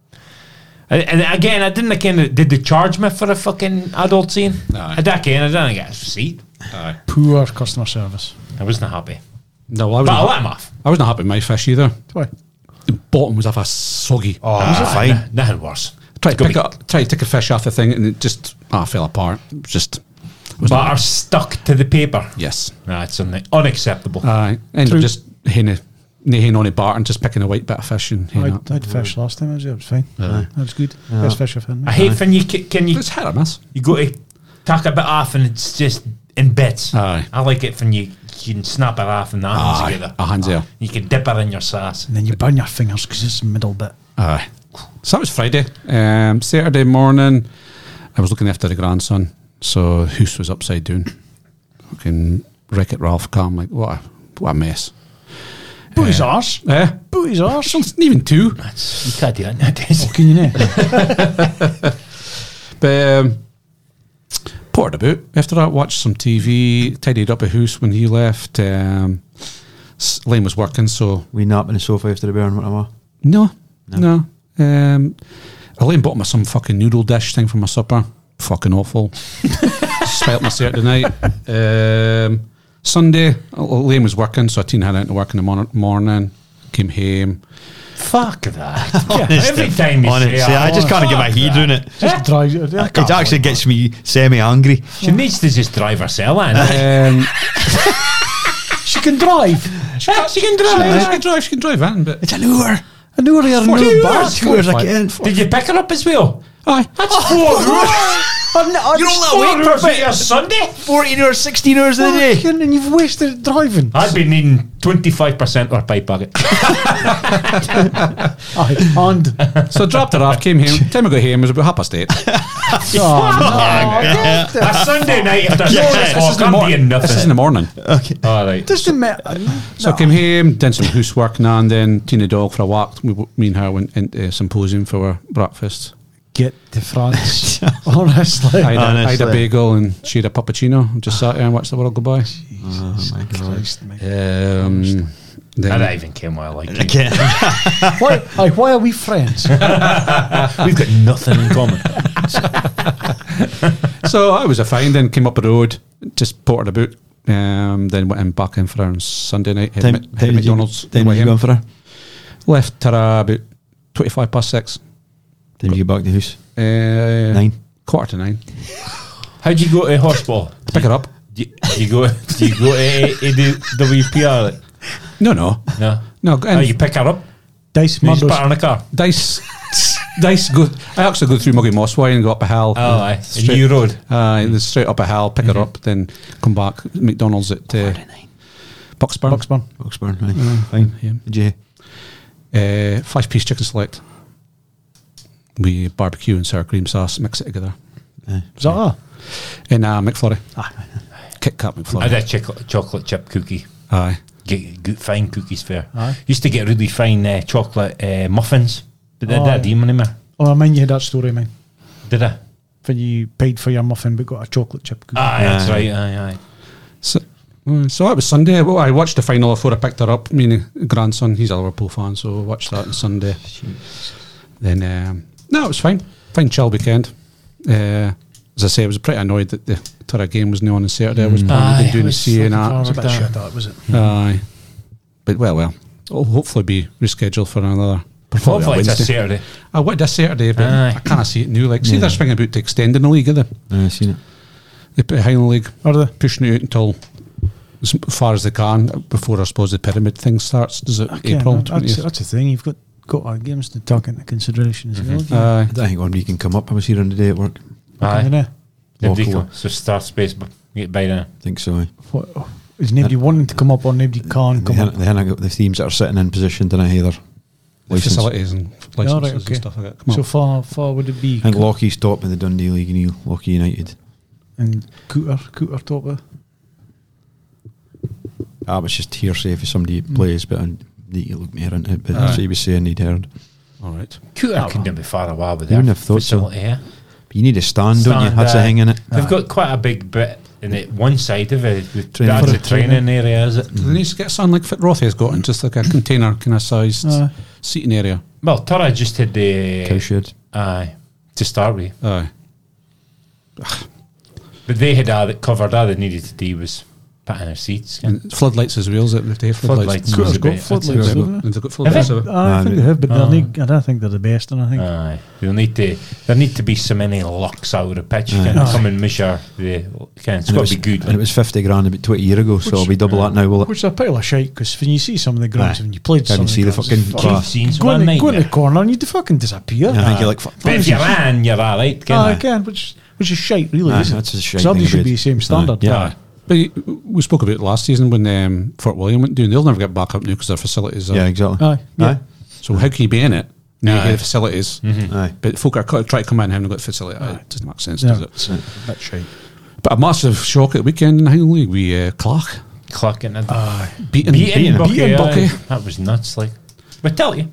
And, and again, I didn't kind of. Did they charge me for a fucking adult scene? Aye. I did again. I didn't get a receipt. Aye. Poor customer service. I wasn't happy, No, well, I but I wasn't, let him off. I wasn't happy with my fish either. Why? The bottom was off a soggy. Oh, Ah, was it fine? n- Nothing worse. Tried to Go pick be- up, tried to take a fish off the thing, and it just ah fell apart. It was just it was Butter not- stuck to the paper. yes. That's un- unacceptable. Aye, ended True. up just hen hen on a bar and just picking a white bit of fish and hen I up. I had fish last time. I was there. It was fine. Aye. That was good. Best fish I've had. I mate. hate when you ca- can you It's hit or miss. you go to tack a bit off and it's just in bits. Aye. I like it when you, you can snap it off and the hands Aye, together. a hands there. You can dip it in your sauce. And then you burn your fingers because it's the middle bit. Aye. So that was Friday. Um, Saturday morning, I was looking after the grandson, so the house was upside down. Fucking Wreck-It Ralph car. I'm like, what a, what a mess. Booty's arse. Eh? Booty's arse. It's not even two. That's, you can't do that nowadays. Oh, can you know? But um, ported about. After that, watched some T V, tidied up a house when he left. Um, S- Lane was working, so We nap on the sofa after the bear and whatever. no, no. Um, Elaine bought me some fucking noodle dish thing for my supper. Fucking awful. Spelt my Saturday night. Um, Sunday, Elaine was working, so I teen had out to work in the mon- morning. Came home. Fuck that. Every time you Honestly, say, I just oh, can't get my fuck head that. around it. Just drive. I It can't actually afford gets me semi-angry. She needs to just drive herself in. Um, that. She can drive. she can she can drive. She can drive in, but It's an hour. I know her Two no hours. back. Two hours again. Did you pick her up as well? aye. That's four hours. You're all Four awake hours for of your Sunday? fourteen hours, sixteen hours in a day. Fucking- and you've wasted driving. I'd be needing twenty-five percent of her pay pocket. Aye, and So I dropped her off, came home. Time I got home was about half past eight. oh, no, A Sunday night after Yeah. six This o'clock, I'm mor- being this is in nothing. the morning. Okay. All right. doesn't matter. So I came home, did some housework now and then, teen the dog for a walk. We, me and her went into a symposium for our breakfast. Get to France. Honestly. I had, a, I had a Honestly. bagel and she had a puppuccino. And just sat there and watched the world go by. Oh my god. Christ, mate. Um, I then don't even care what I like. Again. Why, aye, why are we friends? We've got nothing in common. so I was a fine. Then came up the road, just ported about. Um, then went in back in for her on Sunday night. Had, Time, Mc- had time did you, McDonald's. time on the did way you go home. in for her? Left her uh, about twenty-five past six. Time did you get back to the house? Uh, Nine. Quarter to nine. How'd you go to hospital? Pick her up. Do you, do you go? Do you go to A- A- the W P R? No, no, No. no. go Oh, in. you pick her up. Dice You just put Murdos. her in a car. Dice, Dice. Go. I actually go through Muggy Mossway and go up a hill. Oh, aye. Straight- New road. Aye, then straight up a hill, pick her up, then come back. McDonald's at uh, Bucksburn. Bucksburn. Oxburn, right. Fine. Yeah. Did you? Uh, five piece chicken select. We barbecue and sour cream sauce, mix it together. Uh, Is that all? In uh, McFlurry. Ah, Kit Kat I McFlurry. did chocolate, chocolate chip cookie. Aye. Get good, fine cookies fair. Aye. Used to get really fine uh, chocolate uh, muffins. But Oh, did that do you anymore? Oh, I mean, you had that story, man. Did I? When you paid for your muffin but got a chocolate chip cookie. Aye, that's Aye. right. Aye, aye. So, uh, so that was Sunday. Well, I watched the final before I picked her up. Me and the grandson, he's a Liverpool fan, so I watched that on Sunday. Then, um, no, it was fine. Fine chill weekend. Uh, as I say, I was pretty annoyed that the Tara game was not on on Saturday. I was Aye, planning it on doing the was C A and fucking that. It's a bit That- shit, that, was it? Aye. But well, well. It'll hopefully be rescheduled for another. Probably Hopefully a it's a Wednesday. Saturday. I wanted this Saturday, but Aye. I can't see it new. Like, see, Yeah. they're swinging about to extending the league, are they? I've seen it. They put Highland League, Are they? pushing it out until as far as they can before I suppose the pyramid thing starts. Does it Okay, April no, that's, twentieth? that's the thing. You've got, got our games to take into consideration as well. Aye. I don't think one week can come up. I was here on the day at work. Aye. You know, Nobody Local. can- So start space, but get by now. I think so. aye. what, is nobody wanting to come up or nobody can They come haven't, up? they haven't got the teams that are sitting in position tonight either. License. Facilities and licenses Yeah, right, okay. and stuff like that. Come So on. far, far would it be? I think Lockie's top in the Dundee League and you, Lockheed United. And Cooter, Cooter top of. Ah, it's just hearsay if somebody plays, but I need to look more into it. But Aye. so he was saying he'd heard. All right. Cooter Oh, couldn't be far away with You their wouldn't have thought so. facility, yeah. You need a stand, don't you? Stand, That's the uh, thing in it. They've got quite a big bit in it. One side of it, the, Training. that's For the the training. training area, is it? Do they need to get something like Fitzrothy's got in just like a container kind of sized Aye. seating area? Well, Tara just had the Cowshed. aye to start with, Aye. but they had all that covered. All they needed to do was put in their seats. And floodlights as well, is it? They have Floodlights. floodlights. was It's a got bit- floodlights, that's a haven't They've got floodlights. Have have I Nah, think they- they have, but Oh. they need, I don't think they're the best, and I think Aye, they'll need to. There need to be so many locks out of the pitch. You Aye. can Aye. come and measure the. Can it's And it got was, to be good. and it was fifty grand about twenty year ago, so Which- it'll be double that now, will it? which is a pile of shite, because when you see some of the grounds, Aye. when you played Can't some of see the grounds, fucking it's class. Scenes Go one in, night. go in the corner and you'd fucking disappear. Yeah, I think you're like, fuck. But if you ran, you're all right. Ah, Can I can, which which is shite, really. Aye, isn't it? that's a shite Somebody thing should about be it. the same standard. Aye. Yeah. But you- we spoke about it last season when um, Fort William went down. They'll never get back up now because their facilities are. Yeah, exactly. Aye, yeah. Aye. So how can you be in it? Now you Aye. get the facilities. Aye. But folk are co- try to come in and haven't got the facility. It doesn't make sense, Yeah. does it? That's it. That's shite. But a massive shock at the weekend in the Highland League. We uh, Clark Clock in. Aye. beaten, Beating Bucky. beating aye. Bucky. That was nuts. Like, but tell you,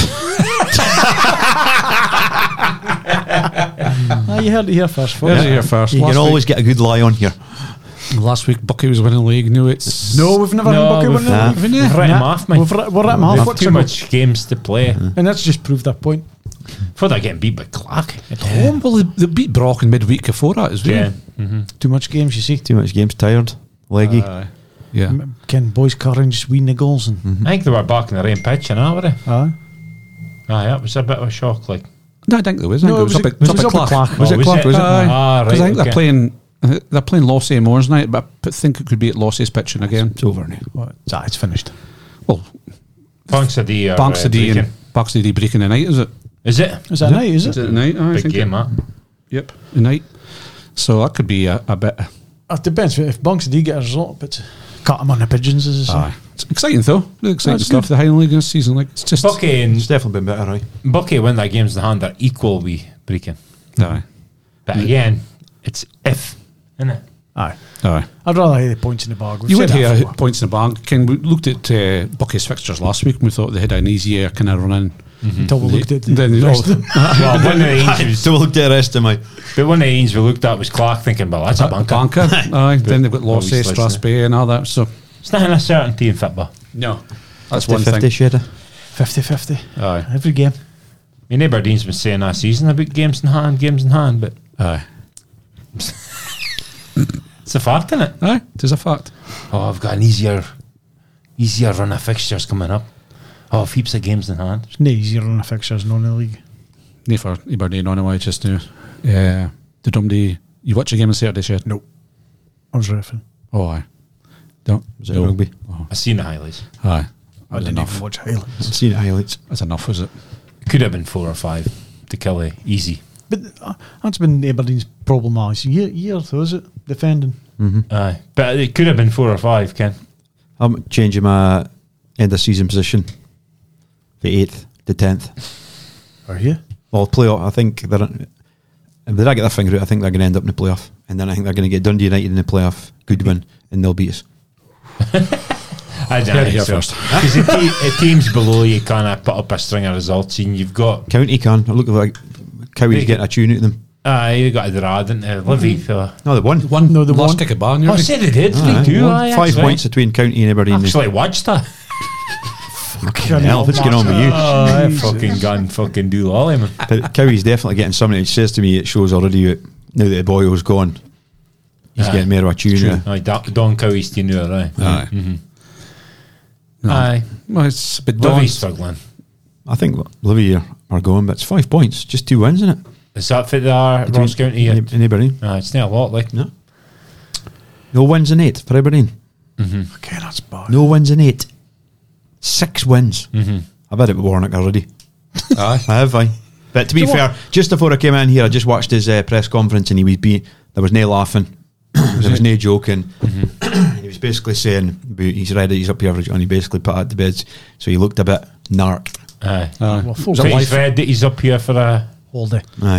Ah, you heard it here first, folks. Heard it here first. You Last can always get a good lie on here. week, last week Bucky was winning the league. No, it's No, we've never No, had Bucky we've- winning. Nah. We've we've written him off, man. We've writ- we're at him half. There's What's too ago? much games to play. And that's just proved that point. For they're getting beat by Clark at home. well, they, they beat Brock in midweek before that as well. Yeah. Mm-hmm. Too much games, you see. Too much games, tired, leggy. Aye. yeah. M- Ken boys carrying just wee niggles and I think they were back in the rain pitch, and all, were they? aye. Aye, that was a bit of a shock. Like, No, I think there was. I think No, it was, up at, it was up up at at Clark. Clark. Was Oh, it was Clark? it? Was it? Aye. Ah, Because I right, think okay. they're playing. I think They're playing Lossy Moors night, but I p- think it could be at Lossy's pitching again. It's over now. What? Ah, it's finished. Well, Banks of the Banks of D and Banks of D breaking the night, is it? Is it? Is that night, is Is it? it the night? Aye, I Big think game, it- that. Yep, the night. So that could be a, a bit. It depends. If Bunks D get a result, but cut him on the pigeons, as I say. Aye. It's exciting though. Really exciting That's stuff. good. The Highland League this season, like it's just. Bucky It's and definitely been better, right? Bucky win their games in the hand are equal with Brecon. Aye, But again, it's if, isn't it? Aye. aye. I'd rather have the points in the bag. We've You said went that here before. points in the bank. Ken, we looked at uh, Bucky's fixtures last week and we thought they had an easier kind of run in. Until we looked at the Then the rest all- of them. Well, one of the games was, So we'll look at the rest of my. but one of the games we looked at was Clark, thinking, well, that's a banker. Banker. Aye. Then they've got Well, we Lossy, sliced Strasbourg, and all that. So It's not a certainty in football. no, that's fifty one fifty thing. shedder. fifty-fifty. Aye, Every game. I mean, Aberdeen's been saying that season about games in hand, games in hand, but aye, it's a fact, isn't it? aye. It is a fact. Oh, I've got an easier, easier run of fixtures coming up. Oh, heaps of games in hand. It's no easier on the fixtures, no in the league. No for Aberdeen on the way just now. Yeah, the Dundee. You watch a game on Saturday, Shed? No. I was riffing. Oh, aye. Don't. Was it no. rugby? I've seen the highlights. Aye. I That's didn't enough. even watch highlights. I've seen the highlights. That's enough, is it? Could have been four or five to kill it easy. But uh, that's been Aberdeen's problem now. It's a year, year though, is it? Defending. Aye, but it could have been four or five, Ken. I'm changing my end of season position. The eighth, the tenth. Are you? Well, playoff. I think they're. If they don't get their finger out, I think they're going to end up in the playoff, and then I think they're going to get Dundee United in the playoff. Good win, and they'll beat us. I don't Heard it think here so. first. Because the, te- the teams below you kind of put up a string of results, and you've got County can. I look like Cowie's Big. getting a tune out of them. uh, you got a Drad, didn't you? Livy, so. No, they won. One. No, the lost one- ticket ban. Oh, I said they did. Aye. Three two. Won. Aye, Five actually. points between County and Aberdeen. Actually watched that. Fucking hell, what's going on with you? Oh, I Jesus. fucking gun, fucking do lolly, man. But Cowie's definitely getting something. It says to me, it shows already that now that the Boyle's gone, he's Aye. getting more of a tune. now. Aye, Don, Don Cowie's to know, right? Aye. Mm-hmm. No. Aye. Well, it's a bit Livy's daunting. struggling. I think Livy are, are going, but it's five points, just two wins, isn't it? Is that fit there, Ross County? and, Yet? and Aberdeen. Aye, it's not a lot, like. No. No wins in eight for Aberdeen. Okay, that's bad. No wins in eight. Six wins. Mm-hmm. I've had it with Warnock already. Aye. I have, I. But to be So fair, what- just before I came in here, I just watched his uh, press conference and he was being, there was no laughing, there was no joking. He was basically saying, about- he's ready, he's up here, and he basically put out the bids. So he looked a bit narked. Aye. Aye. Well, full Is it So life? he's read that he's up here for a. All day. Aye.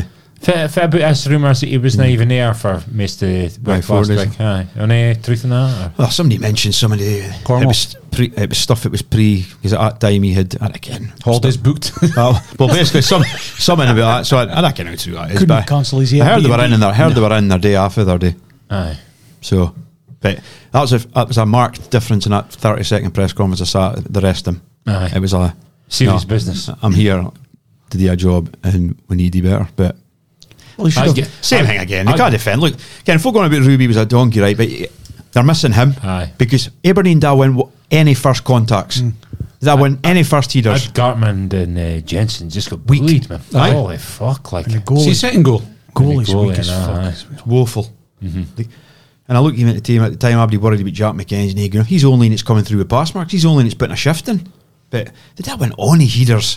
Fair, fair bit of rumours that he was not even there for most of the Aye, week four last days. week. Aye. Any truth in that? Or? Well, somebody mentioned somebody. It Cornwall. was, pre, it was stuff that was pre, because at that time he had, and again, Holidays booked. well, well, basically, some something about that. So I, I don't know how true that is. Couldn't But cancel his I heard they were in, Airbnb. and their, I heard they were in their day after their day. Aye. So, but that was a that was a marked difference in that thirty second press conference. I saw the rest of them. Aye. It was a Serious no, business. I'm here to do a job, and we need you better. But Well, he should I have. get- same I- thing again. They I- can't defend. Look, again, if we're going about Ruby was a donkey, right? But they're missing him Aye. because Aberdeen didn't win w- any first contacts. Mm. They win any first headers. Ed Gartman and uh, Jensen just got Weak. bullied, man. Aye. Holy fuck, like. And the See, goalie, second goal. goalie's goalie, weak as I know, fuck. aye. It's woeful. Like, and I look even at the team at the time. I'd be worried about Jack McKenzie and Hagan. He's only and it's coming through with pass marks. He's only and it's putting a shift in. But they did win on headers.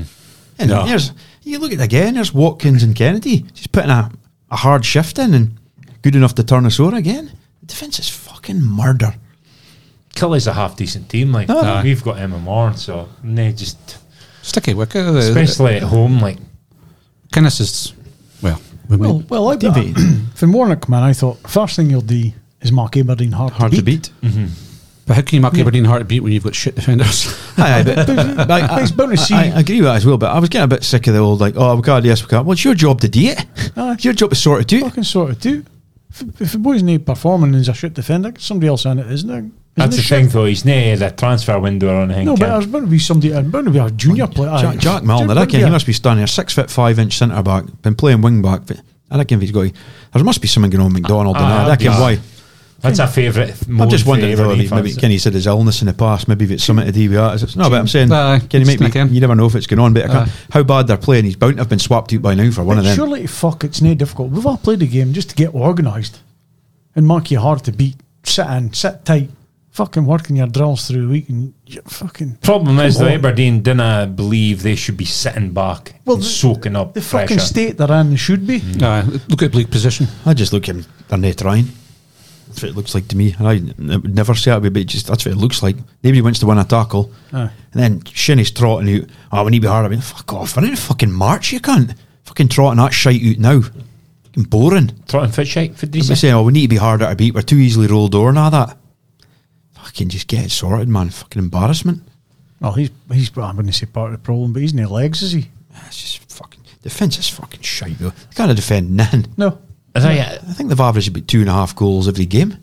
And Yeah. there's you look at it again. There's Watkins and Kennedy. He's putting a, a hard shift in and good enough to turn us over again. The defence is fucking murder. Killy's a half decent team, like. Aye. We've got M M R, so they just. Sticky wicket. uh, Especially at home, like. Guinness is, well, we Well, might- well, I Davey. When Warnock come in, I thought first thing you'll do is mark Aberdeen hard, Hard to beat. but how can you mark Aberdeen hard to beat when you've got shit defenders? Aye, aye, but, but I, It's bound to see- I, I agree with that as well. But I was getting a bit sick of the old like, oh, we got yes, we got. Well, it's your job to do it. Aye. It's your job to sort it out. Fucking sort it too. If, if the boy's not performing as a shit defender, somebody else in it, isn't there? Isn't That's it the shit? thing, though. He's near the transfer window or anything. No, but Ken. there's bound to be somebody. There's bound to be a junior player. Jack, Jack Milner, I reckon he must be standing there, six foot five inch centre back, been playing wing back. But I reckon if he's got, there must be something going on with McDonald. and Ah, I reckon yeah. why. That's a favourite. I'm just wondering though, if he, maybe Kenny said his illness in the past, maybe if it's something to do with that. Is it- No, but I'm saying, Aye, can you make me? sneak in. You never know if it's going on. But I can't, Aye. how bad they're playing, he's bound to have been swapped out by now for one of them. Surely, fuck, it's not difficult. We've all played the game just to get organised and mark you hard to beat. Sit in, sit tight, fucking working your drills through the week, and you fucking. Problem is, Come though, on. Aberdeen didn't believe they should be sitting back Well, and the- soaking up The pressure. fucking state they're in, they should be. Aye, look at Bleak position. I just look at him, they're not trying. That's what it looks like to me. And I, I would never say it, but it just that's what it looks like. Nobody wants to win a tackle. Aye. And then Shinny's trotting out, oh, we need to be hard. I mean, fuck off. We're in a fucking march, you can't. Fucking trotting that shite out now. Fucking boring. Trotting foot shite for They decent. saying, oh, we need to be harder to beat. We're too easily rolled over and all that. Fucking just get it sorted, man. Fucking embarrassment. Well, he's he's. I wouldn't say part of the problem, but he's no legs, is he? It's just fucking defence is fucking shite though. They can't defend nothing. No. Is, I that, think they've averaged about two and a half goals every game.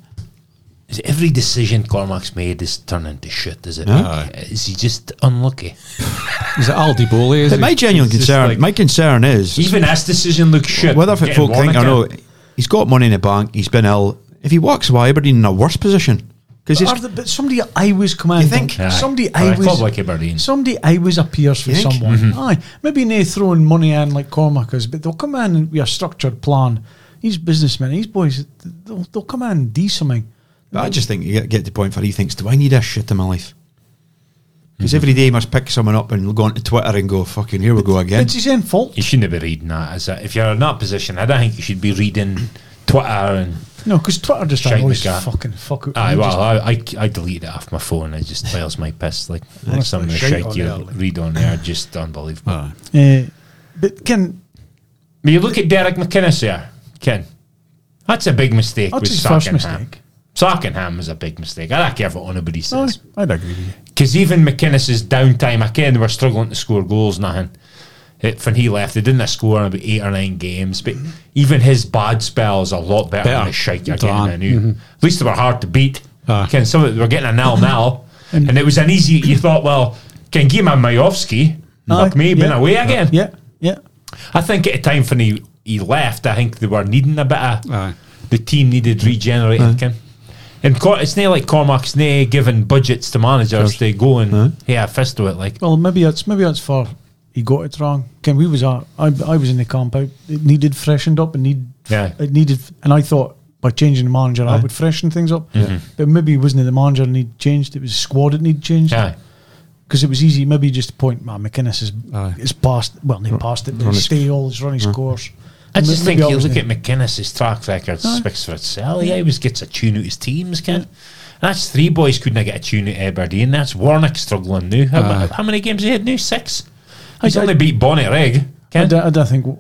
is every decision Cormac's made is turning to shit, is it? Yeah. Is he just unlucky? Is it Aldi Bowley? Is But he? my genuine It's just concern, like- my concern is Even his decision looks shit. whether if Getting folk think or Warnock no, in. he's got money in the bank. He's been ill. If he walks away, Aberdeen in a worse position because But, it's are the- but somebody I was commanding. You think? Aye. Somebody For I a club was. like Aberdeen. Somebody I was appears for You think? someone. Aye, maybe they throwing money in like Cormac is, but they'll come in with a structured plan. These businessmen, these boys, they'll, they'll come in and do something. But I just think you get, get to the point where he thinks, do I need this shit in my life? Because every day he must pick someone up and go onto Twitter and go, fucking, here we go again. It's his own fault. You shouldn't be reading that. As a, if you're in that position, I don't think you should be reading Twitter and. No, because Twitter just Shite always like that. fucking fuck it. Aye, You well, just- I, I, I deleted it off my phone. It just piles my piss. Like Honestly, some of the shite shit on you there, like. read on there, just unbelievable. Aye. Eh, but Ken, But you look at Derek McInnes there, Ken. That's a big mistake. that's with his first Sackingham. mistake. Sackingham was a big mistake. I don't care what anybody Aye, says. I'd agree with you. Because even McInnes' downtime, again, they were struggling to score goals, nothing. It, when he left, they didn't score in about eight or nine games, but even his bad spell is a lot better, Better. than the shite you're Done. getting now. At least they were hard to beat. Aye. Ken, some of it, they were getting a nil-nil, and it was an easy, you thought, well, can give him Majowski, fuck Aye, me, been yeah. away again. Yeah, yeah. I think at the time when he, he left, I think they were needing a bit of, Aye. the team needed regenerating, Ken. And Cor- it's not like Cormac's not giving budgets to managers to go and yeah, fist to it. Like, Well, maybe it's maybe it's for he got it wrong. Ken, we was at, I, I was in the camp out. It needed freshened up. It need Yeah. it needed, and I thought by changing the manager, I would freshen things up. But maybe it wasn't the manager that needed changed. It was the squad that needed changed. yeah. Because it was easy. Maybe just to point, man, McInnes is Aye. is past. Well, not past it, but run he's his- stale. He's running his course. I just Maybe think I you was look the- at McInnes' track record Aye. speaks for itself. He always gets a tune out his teams, Ken. That's three boys couldn't get a tune out Aberdeen. That's Warnock struggling now. How, Aye. how many games he had now? Six. He's I- only beat Bonnie Reg. I Ken. don't, I don't think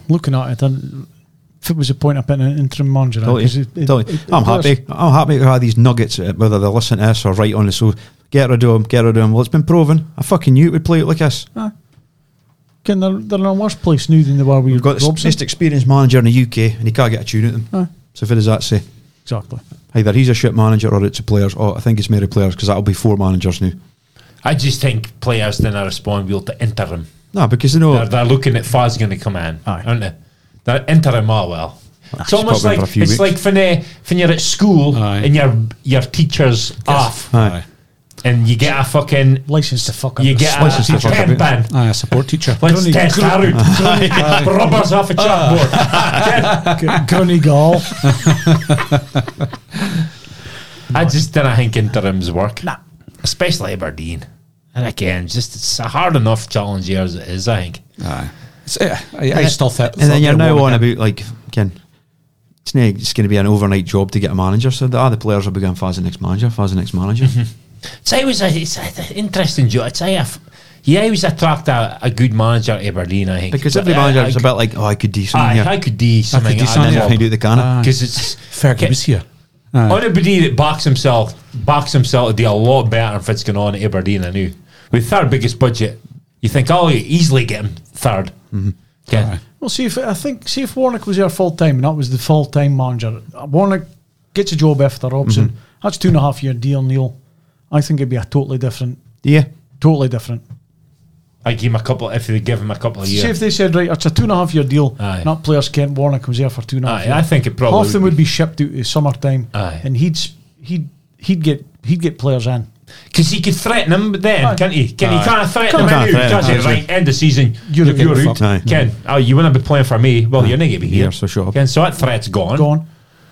looking at it, and if it was a point up in an interim manager, Totally, 'cause it- it- totally. it- I'm it was- happy. I'm happy to have these nuggets, uh, whether they listen to us or write on the so. Get rid of him. Get rid of him. Well, it's been proven. I fucking knew it would play it like this. Aye. Again, they're, they're in a worse place now than they were with We've got the Robson. most experienced manager in the U K, and he can't get a tune at them. Aye. So, what does that say? Exactly. Either he's a shit manager or it's the players. Oh, I think it's Mary players because that'll be four managers now. I just think players then are responsible to interim. No, because they know. They're, they're looking at Faz going to come in, Aye. aren't they? They're interim all well. It's almost probably like for a few it's weeks. like when, uh, when you're at school Aye. and your your teacher's off Aye. and you get a fucking License to fuck up. you get License a, to a fuck pen up. ban. Aye, a support teacher. Let's Grunny- test grunny- that out. Rubbers off a chalkboard. Gunny Gall. I just don't think interims work. Nah. Especially Aberdeen. And again, just it's a hard enough challenge here as it is, I think. Aye. It's, uh, I, I still th- And then you're thought they now were on gonna- about like, Ken, it's not it's going to be an overnight job to get a manager. So the other players will be going, Faz the next manager, Faz the next manager. It's always a, it's an interesting job. It's a, you always attract a, a good manager at Aberdeen, I think. Because But every I- manager I is a could- bit like, oh, I could do something Aye, here. I could do something. do at something. And then a find out they can't. Aye. Because it's Fergie was here. Aye. anybody that backs himself backs himself to do a lot better if it's going on at Aberdeen. I knew with third biggest budget, you think oh you easily get him third. Mm-hmm. Okay, Aye. Well, see if I think see if Warnock was there full time and that was the full time manager. Warnock gets a job after Robson. Mm-hmm. That's two and a half year deal, Neil. I think it'd be a totally different, Yeah. totally different. I give him a couple. If they give him a couple of See if years, they said right, it's a two and a half year deal. Aye. Not players. Kent Warnock was there for two and a half Aye, years. I think it probably half them would be shipped out to summertime, Aye. and he'd s- he'd he'd get he'd get players in. because he could threaten him. But then Aye. can't he? Can he Aye. can't threaten him? Can't Can't threaten Does he? him, Right, end of season. You're You're, a you're good out. Aye. Ken, oh, you want to be playing for me? Well, you're not going to be here. Yeah, so shut up. Ken, so that threat's gone. Gone.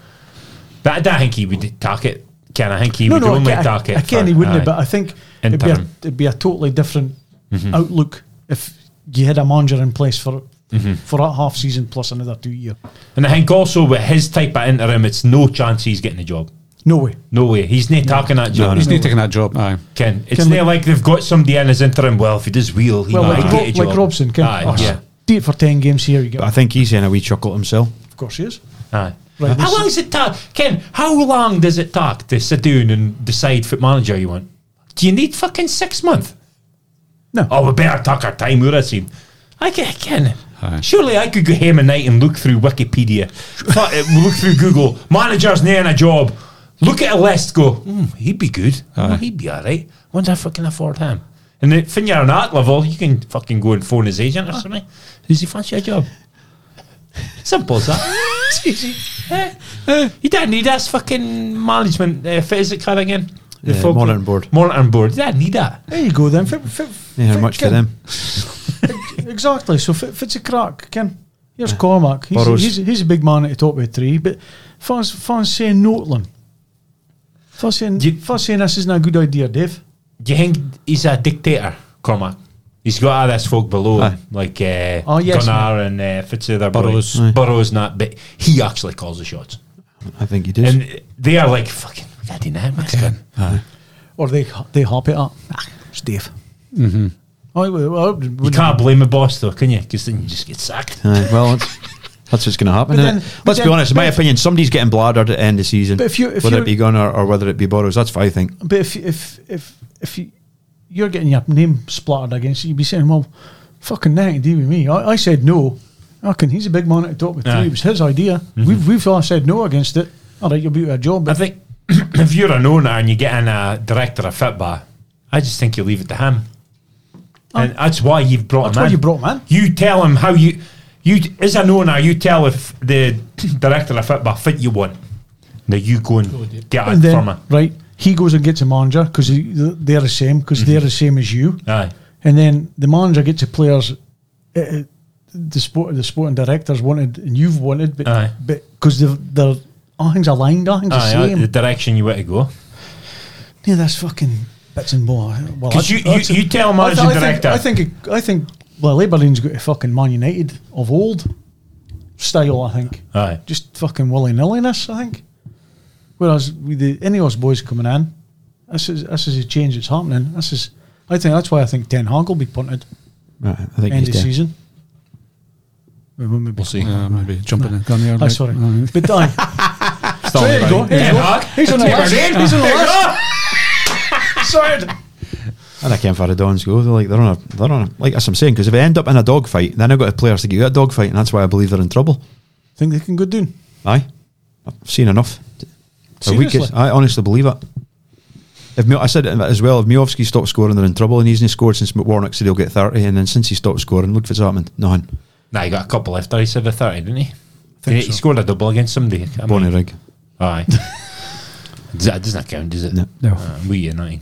But I don't think he would talk it. Ken, I think he No, would no, only I, talk it. again, for- he wouldn't. aye. have, But I think it'd be, a, Interim. it'd be a totally different outlook if you had a manager in place for for that half season plus another two year. And I think also with his type of interim, it's no chance he's getting a job. No way. No way. He's not talking that job. He's not taking that job. Aye. Ken, it's Ken, not like- like they've got somebody in as interim. Well, if he does wheel, he Well, might like, get Ro- a job. like Robson, Ken. Aye, oh, yeah. do it for ten games here. You get. But I think he's in a wee chuckle himself. Of course, he is. Aye. Right, How this- long does it take, Ken? How long does it take to sit down and decide what manager you want? Do you need fucking six months? No. Oh, we better take our time. We're it. I can, Ken. Aye. Surely I could go home at night and look through Wikipedia, Fu- uh, look through Google. Managers now in a job. Look at a list. Go. Hmm, he'd be good. Oh, he'd be all right. Wonder if I can afford him. And then when you're on that level, you can fucking go and phone his agent or something. Does he fancy a job? Simple as that. It's easy. Eh, eh, you don't need us fucking management. Uh, fit is it called again? Yeah, folk- monitoring board. Monitoring board. You don't need that. There you go then. Fit, fit, Yeah, how fit, much for Ken. them? Exactly. So if if it's a crack, Ken. Here's Cormac. He's, Burrows. he's, he's a big man at the top of the tree, but fans fans saying no to him. Fans saying, You- fans saying this isn't a good idea, Dave. Do you think he's a dictator, Cormac? He's got all this folk below Aye. him, like uh, Oh, yes, Gunnar and uh, Fitzother Burrows. boy. Aye. Burrows, not, but he actually calls the shots. I think he does. And they are like, fucking, we got to deny him, this guy. Aye. Or they they happy at ah, it's Dave. Mm-hmm. Oh, well, well, You can't blame a boss, though, can you? Because then you just get sacked. Aye, well, that's, that's what's going to happen. But Isn't then- it? but Let's be then- honest. In but my if- opinion, somebody's getting bladdered at the end of the season. But if you- if whether you're- it be Gunnar or whether it be Burrows, that's what I think. But if if if if you, you're getting your name splattered against you, you'd be saying, "Well, fucking nothing to do with me." I, I said no. I can. He's a big man at the top of the Aye. tree. It was his idea. We've we've all said no against it. All right, you'll be a job. I But think if you're an owner and you get in a director of football, I just think you leave it to him. And that's why you've brought That's him why in. you brought him in. You tell him how you, you as an owner, you tell if the director of football fit you want. Now you go and get and it then from him. right, he goes and gets a manager because they're the same because they're the same as you. Aye. And then the manager gets the players. Uh, uh, the sport, the sporting directors wanted, and you've wanted, but Aye. but because they're, they're all things aligned, all things the Aye, same. the direction you want to go. Yeah, that's fucking bits and ball. Well, 'Cause that's- you- you- that's a- you tell I managing th- I director. Think, I think. I think. Well, Aberdeen's got a fucking Man United of old style. I think. Aye. Just fucking willy nilliness. I think. Whereas with the Ineos boys coming in, this is this is a change that's happening. This is. I think that's why I think Ten Hag will be punted Right, I think end he's of dead. season. Well, maybe. We'll see. Yeah, maybe jumping the gun there. Aye, like, sorry. aye. But aye. Still So there you right. go. There you Ten go. Hag. He's on the Ten list. Hag. He's on the There you list. Sorted. And I can't for the Dons go. They're like they're on a they're on a, like that's what I'm saying, because if they end up in a dogfight, then I've got the players to get out of a dogfight, and that's why I believe they're in trouble. Think they can go down? Aye, I've seen enough. A week is- Seriously? I honestly believe it. If Mil- I said it as well, if Miovski stopped scoring, they're in trouble, and he's not scored since McWarnock said he'll get thirty, and then since he stopped scoring, look what's happened. Nothing. Nah, he got a couple after he said the thirty, didn't he? Think He, so. he scored a double against somebody. I Bonnie mean, Rig. Aye. Does that doesn't count, does it? No. No. Uh, we United.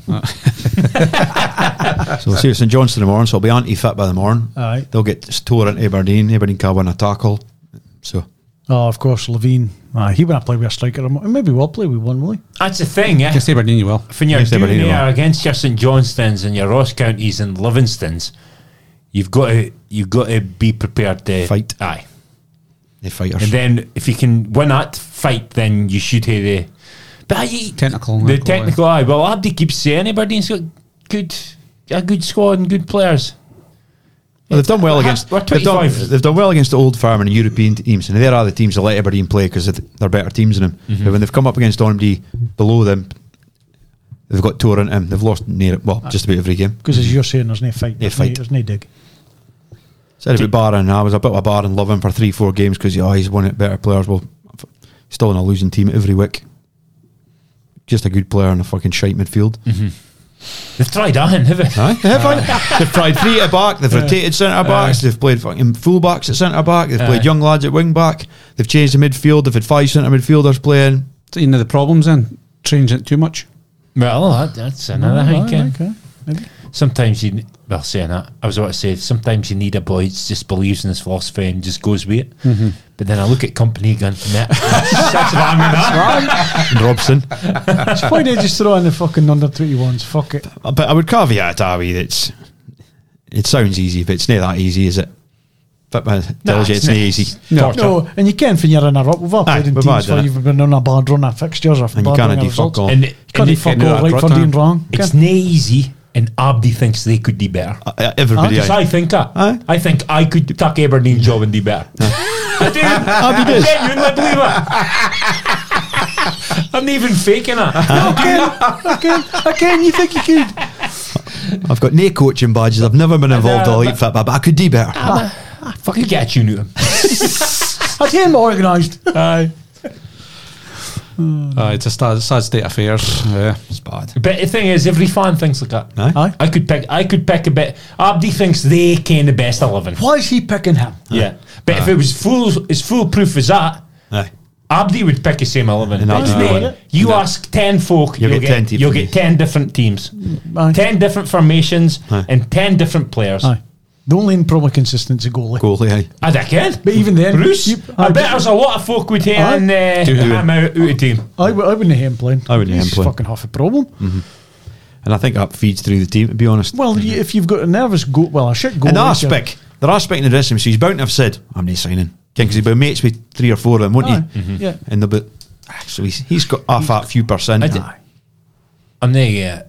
So we'll see it's St Johnstone tomorrow, so it'll be anti-fit by the morning. Aye. They'll get tore into Aberdeen. Aberdeen can't win a tackle. So Oh, of course, Levine. Aye, he won't play with a striker. Maybe we'll play with one, will he? That's the thing, yeah. Against Aberdeen, you will. When you're Against doing Aberdeen, there well. against your St Johnstones and your Ross Counties and Livingstons, you've got to you've got to be prepared to Fight. Aye, they fighters. and then if you can win that fight, then you should have the. But aye, Technical. the medical, technical eye. Well, Abdi keeps saying Aberdeen's got good a good squad and good players. Well, they've done well We're against. we're They've done, twenty-five. they've done well against the old farm and European teams, and there are the teams that let Aberdeen play because they're better teams than them. Mm-hmm. But when they've come up against Ormsby below them, they've got tore into them. They've lost near well just about every game. Because as you're saying, there's no fight. No There's, fight. No, there's no dig. Said about Barron, I was a bit of a Barron love him for three, four games because oh, he's one of the better players. Well, f- still in a losing team every week. Just a good player in a fucking shite midfield. They've tried that, have they? Aye, they have fun. They've tried three at back. They've rotated centre backs. They've played fucking full backs at centre back. They've played Aye. young lads at wing back. They've changed the midfield. They've had five centre midfielders playing. So, you know the problems then? Changing it too much. Well, that, that's another Oh, thing. aye, Ken. okay. Maybe. Sometimes you, well, saying that, I was about to say, sometimes you need a boy that just believes in his philosophy and just goes with it. Mm-hmm. But then I look at company going, nah, that's, that's wrong with that. And Robson. So why don't you just throw in the fucking under twenty-ones? Fuck it. But I would caveat it, Avi, that's it sounds easy, but it's not that easy, is it? But man, tells you it's not easy. No. No, and you can when you're in a rut. We've all Aye, played in we've teams had where that. you've been on a bad run of fixtures or And you bad can't run of do fuck results. all. And, Can't and do it- fuck and all that right for rut, doing aye. wrong. it's Can- not easy, and Abdi thinks they could do better. Uh, everybody, Because aye. I think that. Aye. I think I could tuck Aberdeen's job and do better. I do. I does. genuinely believe it. I'm not even faking it. Again, again, you think you could? I've got no coaching badges. I've never been involved in elite fit, but I could do better. Fucking get a tune to him. Again, organised. Aye. Uh, it's a sad, sad state of affairs. Yeah. It's bad. But the thing is, every fan thinks like that. Aye. Aye. I could pick. I could pick a bit. Abdi thinks they can the best eleven. Why is he picking him? Yeah, but if it was full, as foolproof as that, Aye. Abdi would pick the same eleven. And Abdi It's would. not- you No. ask ten folk, You'll you'll, get get, ten teams you'll from get me. ten different teams, Aye. ten different formations, Aye. and ten different players. Aye. The only probably consistent is a goalie. Goalie, aye. I reckon. But even then, Bruce, you- I aye, bet but- there's a lot of folk would hand uh, Do who? him out, out of team. I, w- I wouldn't have him playing. I wouldn't have He's him playing. fucking half a problem. And I think that feeds through the team, to be honest. Well, you, if you've got a nervous go, well, a shit goalie. And the you're- aspect, the aspect in the dressing room, so he's bound to have said, I'm not signing. Because he'd be mates with three or four of them, wouldn't Aye, he? yeah. And they'll be, ah, so he's, he's got a fat few percent. I did- Aye. I'm not, uh,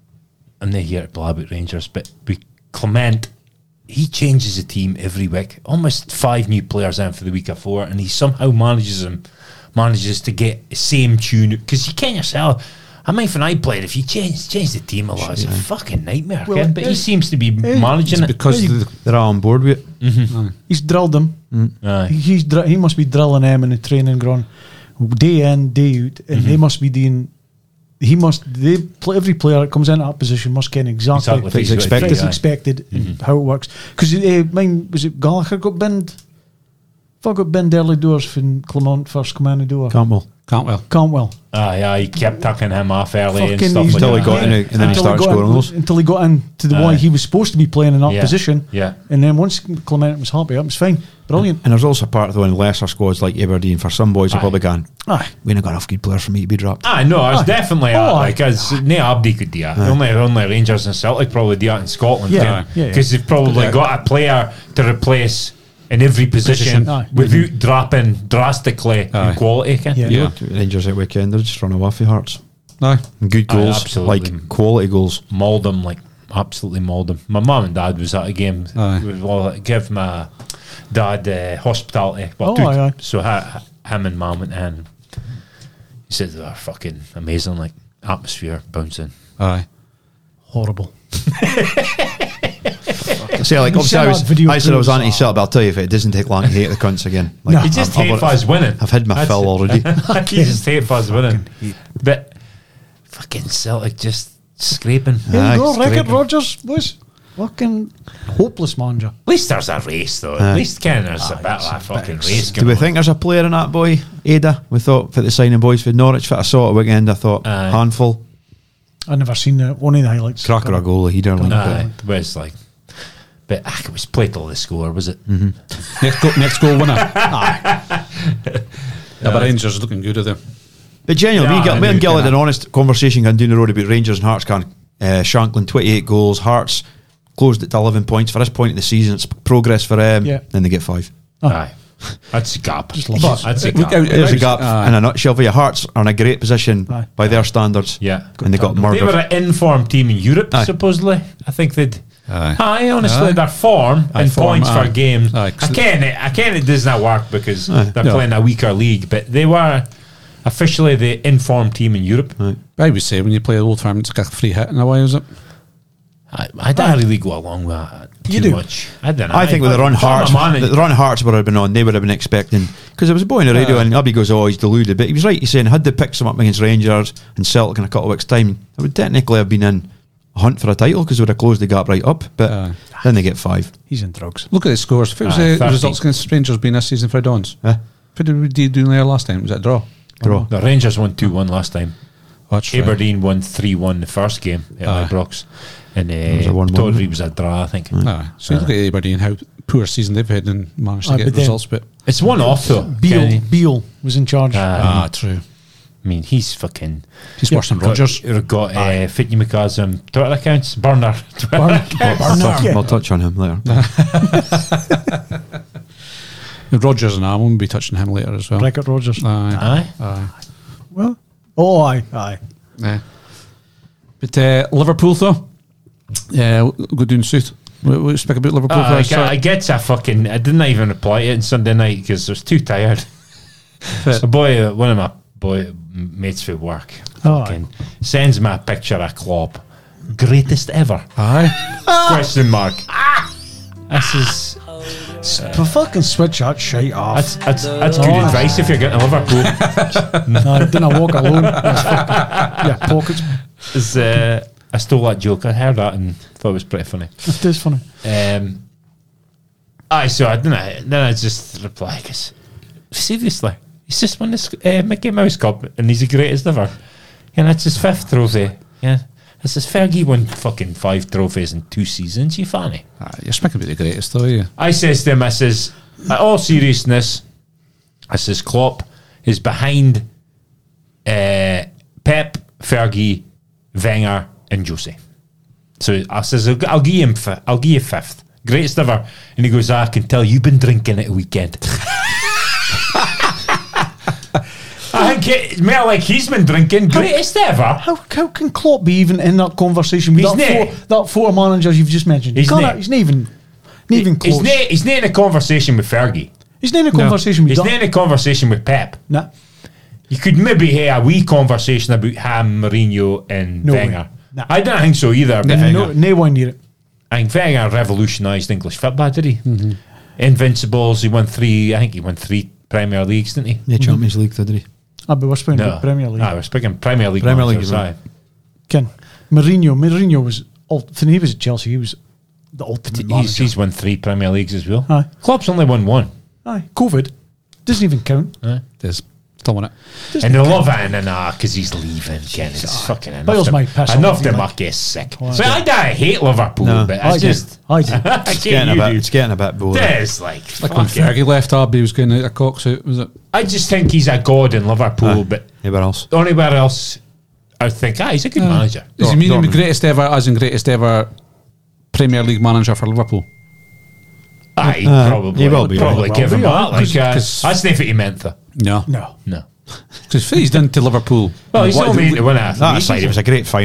I'm not here to blab at Rangers, but we, Clement, he changes the team every week. Almost five new players in for the week before, and he somehow manages them, manages to get the same tune. Because you can't yourself. I mean, when I played, if you change change the team a lot, it's a fucking nightmare. Well, Ken, but he it- seems to be it- managing It's it. because Hey, the, They're all on board with it. He's drilled them. Aye. He's dr- he must be drilling them in the training ground day in, day out, and they must be doing. He must. They play, every player that comes into that position must get exactly Exactly. It's He's got to expected. do, what is aye. expected and how it works. Because uh, mine was it Gallagher got binned. If I got binned early doors when Clement first come in the door. Campbell. Cantwell. Cantwell. Aye, aye, he kept tucking him off early and Fucking stuff he's like Until he that. got in it, and then he Until started got scoring in- goals. Until he got into the Aye. one he was supposed to be playing in that Yeah. position. Yeah. And then once Clement was happy, it was fine. Brilliant. And there's also part of the one lesser squads like Aberdeen. For some boys, are Aye. probably gone, Aye. we ain't got enough good players for me to be dropped. Ah, no, it's Aye. definitely Oh, that. aye. Like, as no Abdi could do that. Only, only Rangers and Celtic probably do that in Scotland. Yeah, Because yeah, yeah. they've probably Yeah. got a player to replace in every position, Position. Aye. without dropping drastically Aye. in quality. Ken. Yeah. You Yeah. look at Rangers at weekend, they're just running off the hearts. Aye. And good Aye, goals, absolutely. like quality goals. Mauled him, like absolutely mauled him. My mum and dad was at a game. Aye. We all give him a dad uh, hospitality. Well, Oh, dude, aye, aye. so ha, him and mum and and he said they were fucking amazing, like atmosphere bouncing. Aye. Horrible. See, like You obviously, said I was. that video I said I was proves- anti-Celtic, but I'll tell you if it doesn't take long to hate the cunts again. Like, No. He just I'm- hate I've- Fuzz winning. I've had my That's fill it. already. He just hate Fuzz winning. But fucking Celtic just scraping. There Aye, you go, Rickard scraping. Rogers, boys. Fucking hopeless manager. At least there's a race, though. Aye. At least Ken, there's a bit it's of a a fucking bit- race Do going we on. think there's a player in that boy, Ada? We thought for the signing boys for Norwich. For I saw it at weekend, I thought Aye. handful. I've never seen the, one of the highlights. Cracker a goal, he darling. Aye, but it's like, but ah, it was played till the score, was it? Next goal, next goal winner. Aye. Yeah, but Rangers looking good, are they? But genuinely, Yeah, me, and Gil- I me and knew Gil had kinda- an honest conversation going down the road about Rangers and Hearts. Can uh, Shanklin twenty-eight goals, Hearts closed at eleven points for this point in the season. It's progress for them. Yeah. Then they get five. Aye, that's a gap. Just love But it. that's a Look gap. out- There's a Right. gap Aye. in a nutshell. For your Hearts are in a great position Aye. by their standards. Yeah, and they got They murdered. were an informed team in Europe, Aye. supposedly. I think they'd. Aye. Aye, honestly, Aye. their form Aye, and form, points aye. for games. Aye, I 'cause can't. I can't. It does not work because Aye. they're No. playing a weaker league. But they were officially the informed team in Europe. I would say when you play Old Firm, it's like a free hit in a way, is it? I, I don't really go along with that You too do. much. I don't know. I think with the run If I'm a Hearts, man the run Hearts would have been on. They would have been expecting because there was a boy on the radio, Aye. and Abby goes, "Oh, he's deluded." But he was right. He's saying had they picked some up against Rangers and Celtic in a couple of weeks' time, they would technically have been in a hunt for a title because they would have closed the gap right up. But Aye. then they get five. He's in drugs. Look at the scores. If it was Aye, uh, the thirty. results against Rangers being this season for Dons, Eh? what did we do there last time? Was it a draw? Draw. The Rangers won two one last time. Oh, that's right. Aberdeen won three one the first game at Aye. Ibrox. And was a uh, one one, Tawdry was a draw, I think. Aye. So you look at Aberdeen, how poor season they've had and managed to Aye, get but then- results, but It's one off, though. Beale, Kenny. Beale was in charge. Aye. ah, true. I mean, he's fucking. He's worse than Rodgers. Got, got uh, Fitney McCasm Twitter accounts. Burner. Twitter Burner. accounts. Burner. Touch- Yeah. I'll touch on him later. Rodgers and I will be touching him later as well. Rickard Rogers. Aye. Aye. Aye. Well, oh, aye, aye. Yeah. But uh, Liverpool, though, yeah, we'll go down south. We'll, we'll speak about Liverpool Uh, I, first. get, I get a fucking. I didn't even reply to it on Sunday night because I was too tired. But- A boy, uh, one of my boy mates for work, Oh, fucking sends me a picture of Klopp, greatest ever? Aye. Question mark. This is For fucking switch that shite off. that's that's, that's good Oh, advice if you're getting to Liverpool. No, I didn't walk alone. That's fucking- yeah, pockets. Is, uh, I stole that joke. I heard that and thought it was pretty funny. It is funny. Um, aye, so I didn't. Then I just reply because seriously, he's just won this uh, Mickey Mouse Cup and he's the greatest ever. And that's his fifth trophy. Yeah, this is Fergie won fucking five trophies in two seasons. You funny? Aye, you're speaking about the greatest, though, yeah. I says to him, I says, at all seriousness, I says Klopp is behind uh, Pep, Fergie, Wenger, and Jose. So I says, I'll, I'll give him, fi- I'll give you fifth, greatest ever. And he goes, ah, I can tell you've been drinking at a weekend. I think it's more like he's been drinking, greatest ever. How, how can Klopp be even in that conversation with He's that not. four, that four managers you've just mentioned? He's He can't- not. He's not even, not even close. He's not, he's not in a conversation with Fergie. He's not in a conversation with He's that. not in a conversation with Pep. Nah. You could maybe have a wee conversation about Ham, Mourinho, and No Wenger. way. Nah. I don't think so either. But No, no one near it. I think Wenger revolutionised English football, did he? Mm-hmm. Invincibles. He won three. I think he won three Premier Leagues, didn't he? The Champions League, did he? Ah, but we're speaking about Premier League. Ah, we're speaking Premier League. Premier League, managers, right. aye. Ken, Mourinho, Mourinho was, ult- when he was at Chelsea, he was the ultimate He's, manager. he's won three Premier Leagues as well. Aye. Klopp's only won one. Aye, COVID doesn't even count. Aye. There's still on it. And they love it, and nah, because he's leaving. Ken, it's fucking enough. Bale's to, my piss enough off, to you make you sick. Oh, I so do. I don't hate Liverpool, No. but I it's do. just I do. I It's can't getting, a you bit, do. it's getting a bit boring. There's like, Like when fucking- Fergie left Abbey, he was going out of Cox out, was it? I just think he's a god in Liverpool, Aye. but Anywhere else? anywhere else, I think, ah, he's a good manager. Does he Dor- mean him the Dortmund. greatest ever, as in greatest ever Premier League manager for Liverpool? Aye, Aye, probably. he will be, Probably will give him be, that. Like, uh, 'cause- that's not what he meant, though. No. No. No. Because he's done to Liverpool. Well, he's What- not meant to win a That aside, it was a great final.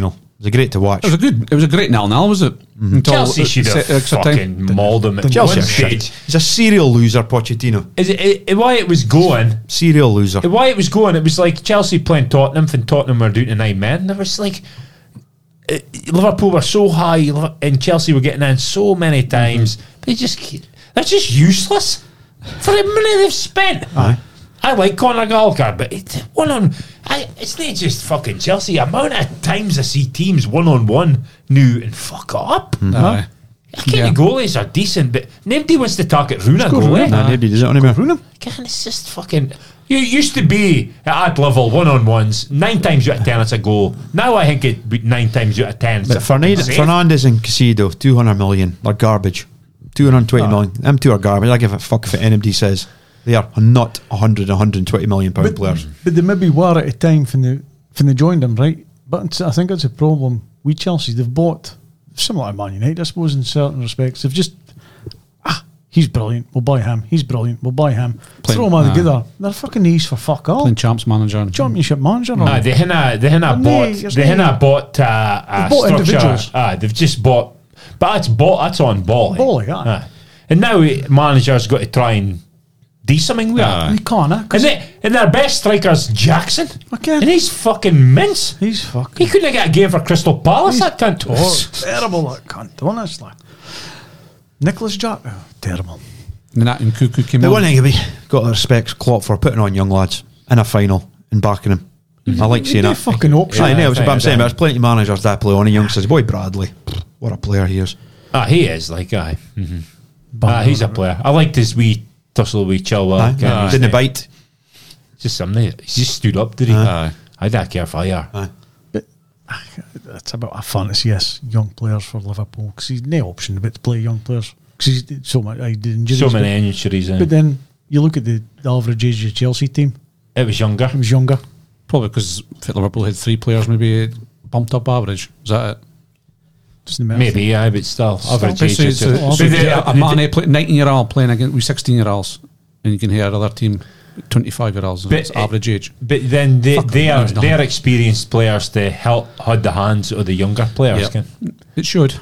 was a great to watch. It was a good. It was a great nil nil, was it? Until Chelsea it- should have set extra time. fucking mauled him at Chelsea one are shit. stage. He's a serial loser, Pochettino. Is it, it, it- why it was going? Serial loser. The way it was going, it was like Chelsea playing Tottenham, and Tottenham were down to nine men. There was like uh, Liverpool were so high, and Chelsea were getting in so many times. They just they're just useless for the money they've spent. Aye. I like Conor Gallagher, but it, one on I, it's not just fucking Chelsea. Amount of times I see teams one on one new and fuck up. Aye. I think Yeah. the goalies are decent, but nobody wants to target Runa goalie. Nah, nobody does it anymore. God, it's just fucking. You used to be at that level one on ones. Nine times out of ten, it's a goal. Now I think it be nine times out of ten. It's a But fucking Fernandez, save. Fernandez and Casido, two hundred million. They're garbage. two hundred twenty million. Them two are garbage. I give a fuck if anybody says they are not one hundred, one hundred twenty million pound But, players. but they maybe were at a time when they, when they joined them, right? But it's- I think it's a problem with Chelsea. They've bought, similar to Man United, I suppose, in certain respects. They've just, ah, he's brilliant, we'll buy him. He's brilliant, we'll buy him. Playing- Throw them all aye. together. They're fucking ease for fuck all. Playing champs manager. and- Championship manager. Aye, they hinna, they hinna Well, bought, nay, there's they nay- hinna bought uh, a They've bought structure. individuals. Aye, they've just bought, but that's bought, that's on ball. Bolly, aye. And now eh, managers got to try and do something with Aye. it. You can't, eh? And, 'Cause they, and their best striker's Jackson, Okay. and he's fucking mince. he's He fucking couldn't get a game for Crystal Palace. That cunt. tor- terrible, that cunt, honestly. Nicholas Jack, oh, terrible. And that and Cuckoo came The on. one thing we got to respect Klopp for putting on young lads in a final and backing him. I like seeing They that. fucking option. I know, but Yeah, I'm saying yeah. there's plenty of managers that play on a youngsters. Boy Bradley, what a player he is. Ah, he is like aye. Mm-hmm. Ah, he's a player. I liked his wee tussle wee Chilwell. Aye. kind of Didn't thing. bite. Just something. He just stood up, did he? Aye. I don't care for you. Aye. But ah, it's about a fantasy, yes, young players for Liverpool. Because he's no option but to play young players. Because he's did so much, he did injuries. So many but, injuries. In. but then you look at the, the average age of the Chelsea team, It was younger. it was younger. Probably because Liverpool had three players, maybe bumped up average. Is that it? Doesn't matter. Maybe, yeah, but still. Average age. Basically, it's is- a, but so the- a, a the- man, play, nineteen year old playing against with sixteen year olds, and you can hear another team, twenty-five year olds. But It's it- average age. But then they, Fuck they them, are there's nothing. they're experienced players to help hold the hands of the younger players. Yep. Can. It should.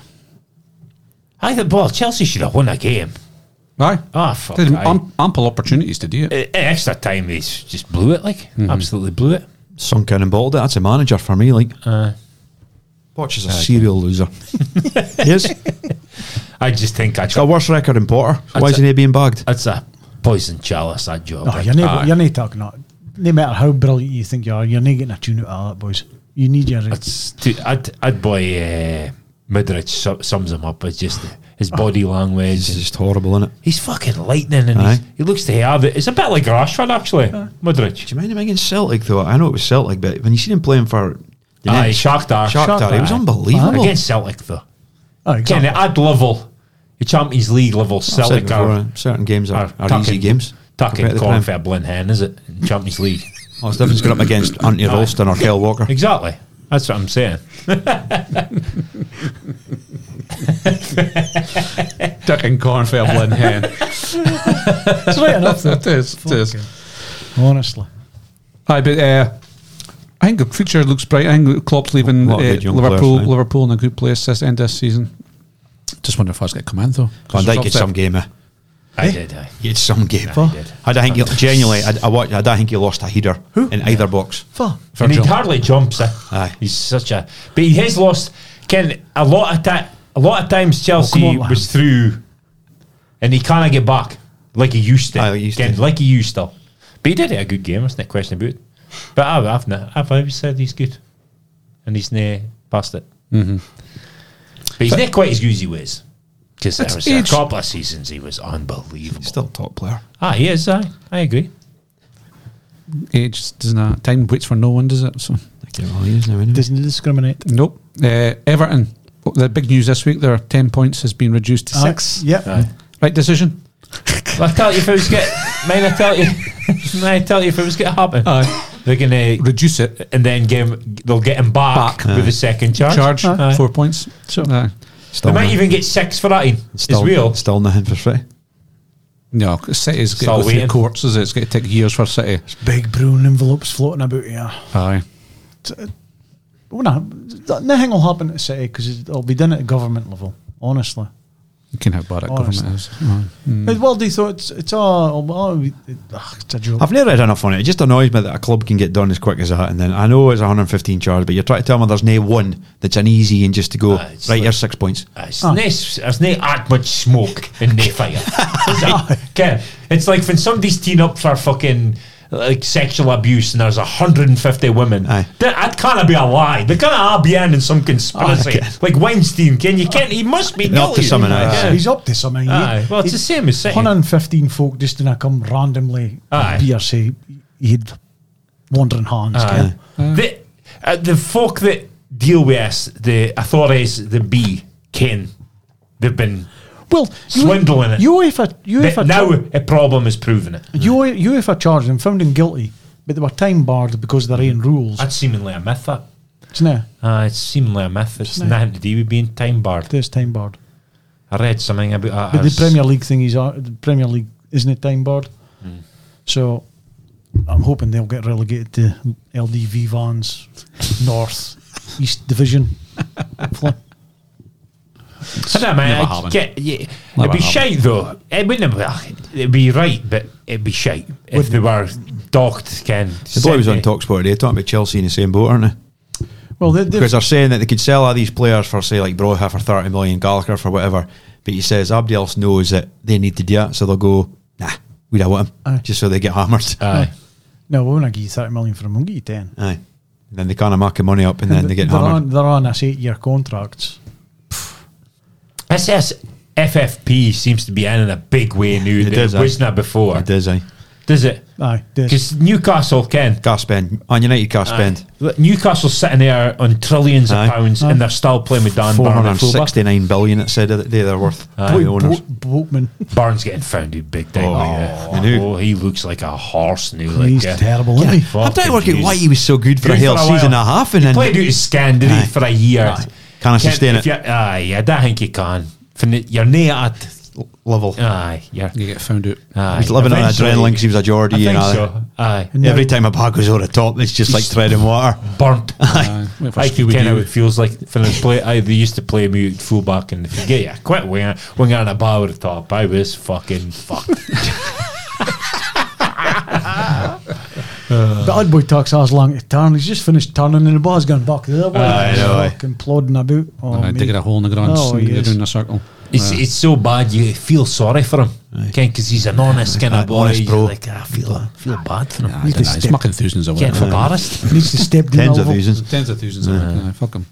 I thought, well, Chelsea should have won a game. Aye. Ah, fuck. There's aye. am- ample opportunities to do it. Uh, extra time, they s- just blew it. Like absolutely blew it. Sunk in and balled it. That's a manager for me. Like, Uh, Poch is a serial loser. Yes. I just think I He's got a worse record than Potter. So why That's isn't he being bagged? That's a poison chalice, that job. No, Like, you're not, aye. you're not talking that. No matter how brilliant you think you are, you're not getting a tune out of that, boys. You need your. it's too, I'd, I'd boy uh, Modric su- sums him up as just his body language. It's and just horrible, isn't it? he's fucking lightning, and Aye. he's, he looks to have it. It's a bit like Rashford, actually. Modric. Do you mind him against Celtic though? I know it was Celtic, but when you see him playing for the Aye, next Shakhtar. Shakhtar, he was Aye. unbelievable. Against Celtic, though. oh, Ken, exactly. at level, the Champions League level, I've said Celtic before, are, uh, certain games are, are are easy games. Tucking compared to the corn Prem. for a blind hen, is it? In Champions League. Well, it's different going up against Anthony Aye. Ralston or Kyle Walker. Exactly. That's what I'm saying. Ducking corn for a blind hen. It's right enough, though. It is. It is. Fucking- Honestly. Aye, but uh, I think the future looks bright. I think Klopp's leaving A uh, lot of good young Liverpool, players, aye. Liverpool in a good place this end this season. Just wonder if I was going to come in though. Van Dijk gets some game. Eh? I did, I. He had some game. I did. I don't think he, genuinely. I, I, watched, I don't think he lost a header in either box. Fuck. And he Virgil. hardly jumps. Eh? Aye. He's such a. But he has lost. Ken, a lot of time. A lot of times Chelsea on, lad. was through, and he can't get back like he used to. Aye, like he used Ken, to. like he used to. But he did have a good game. There's no question about it. But I've I've, not, I've always said he's good, and he's no past it. Mm-hmm. But he's not quite as good as he was. Because there It's was a age. couple of seasons he was unbelievable. Still top player. Ah, he is. I I agree. Age doesn't uh, time waits for no one, does it? So I can't well, he is now, anyway. Doesn't discriminate. nope. Uh, Everton. oh, The big news this week: their ten points has been reduced to six. Yep. Aye. Right decision. Well, I tell you if it was get, mind I tell you, mind I tell you if it was going to happen, Aye. they're going to Reduce it. and then give him, they'll get him back, Back. with a second charge. Charge Aye. four points. So uh, They Still, might no- even get six for that. Ian. still, It's real. Still nothing for free. no, City's Still got to go through waiting. courts. Is it? It's going to take years for City. Big brown envelopes floating about here. Aye. It's, uh, But no, nothing will happen at City because it'll be done at a government level. Honestly, You can have bad at Honestly. government is. Oh, mm. well, they thought it's it's all oh, it, ugh, it's a joke. I've never read enough on it. It just annoys me that a club can get done as quick as that. And then I know it's one hundred fifteen charge, but you're trying to tell me there's no one that's an easy and just to go, Ah, right, it's like- here's six points. Uh, It's Ah. no, there's no that much smoke in the fire. It's like, okay, it's like when somebody's teeing up for fucking like sexual abuse and there's one hundred fifty women. Aye. That, that can't be a lie. They can't all be in some conspiracy. Aye, okay. Like Weinstein, can you can't? He must be They're up to guilty. something, aye. Yeah. He's up to something. He- Aye. Well, it's the same as City. one hundred fifteen folk just didn't come randomly. Aye. Beer say he had wandering hands. Aye. Ken. The, uh, the folk that deal with us, the authorities, the B, Ken, they've been Well, swindling it. UEFA, UEFA, But now char- a problem is proving it. U- UEFA charged them, found him guilty, but they were time barred because of their own rules. That's seemingly a myth, that. It's now. Uh, it's seemingly a myth. It's No. nothing to do with being time barred. It is time barred. I read something about that. But the as- Premier League thing is uh, the Premier League isn't it time barred? So I'm hoping they'll get relegated to L D V Vans North East Division. Hopefully. I don't know, man. Never I happened. get, yeah, it'd Never be happened. shite though. It wouldn't. Well, it'd be right, but it'd be shite if Wouldn't they it? were docked. Ken, The boy was on TalkSport today talking about Chelsea in the same boat, aren't they? Well, they, they've- Because they're saying that they could sell all these players for, say, like Broha for thirty million, Gallagher for whatever. But he says everybody else knows that they need to do it, so they'll go, nah, we don't want him. Aye. Just so they get hammered. Aye. no, we won't give you thirty million for him. We'll give you ten. Aye. And then they kind of mark the money up and then they get they're hammered. on, they're on this eight-year contracts. S S F F P seems to be in in a big way now. It It does, aye. wasn't it before? It is, aye. Does it? Aye, this. Because Newcastle, Ken. Gas spend. On United gas spend. Aye. Newcastle's sitting there on trillions Aye. of pounds, Aye. and they're still playing with Dan four Barnes. hundred at fullback. sixty-nine billion it said that day they're worth. Aye. The owners. Bo- Boatman. Barnes getting founded big time. Oh, like, yeah. uh, And who? oh, he looks like a horse now. Like, He's uh, terrible, isn't he? I'm trying to work out fucking why he's he was so good for good a whole for a season and while. a half. And He then played out of Scandinavia Aye. for a year. Aye. Can I sustain if it? you- Aye, I don't think you can. From the, you're near at. level. Aye, you're. You get found out. Aye. He's living on Eventually- adrenaline because he was a Geordie. I think and all so. that. Aye. And Every now- time a bag goes over the top, it's just like treading water. Burnt. Aye. Wait for I Scooby-Doo. kind of it feels like when they play. I they used to play me at fullback, and if you get you quit winger, winger on a bar at the top, I was fucking fucked. The odd boy talks as long to turn. He's just finished turning and the ball's gone back the other way. Aye, I know, aye. Fucking plodding about. Oh, Uh, mate. digging a hole in the ground Oh, and he go is. down a circle. It's Uh, it's so bad you feel sorry for him, because he's an honest kind Aye, of boy. honest You're bro. like I feel I feel bad for him. I Need don't to know, he's step- mucking thousands of Getting it. embarrassed. Needs to step down Tens a of level. thousands. Tens of thousands of it. Aye, fuck him.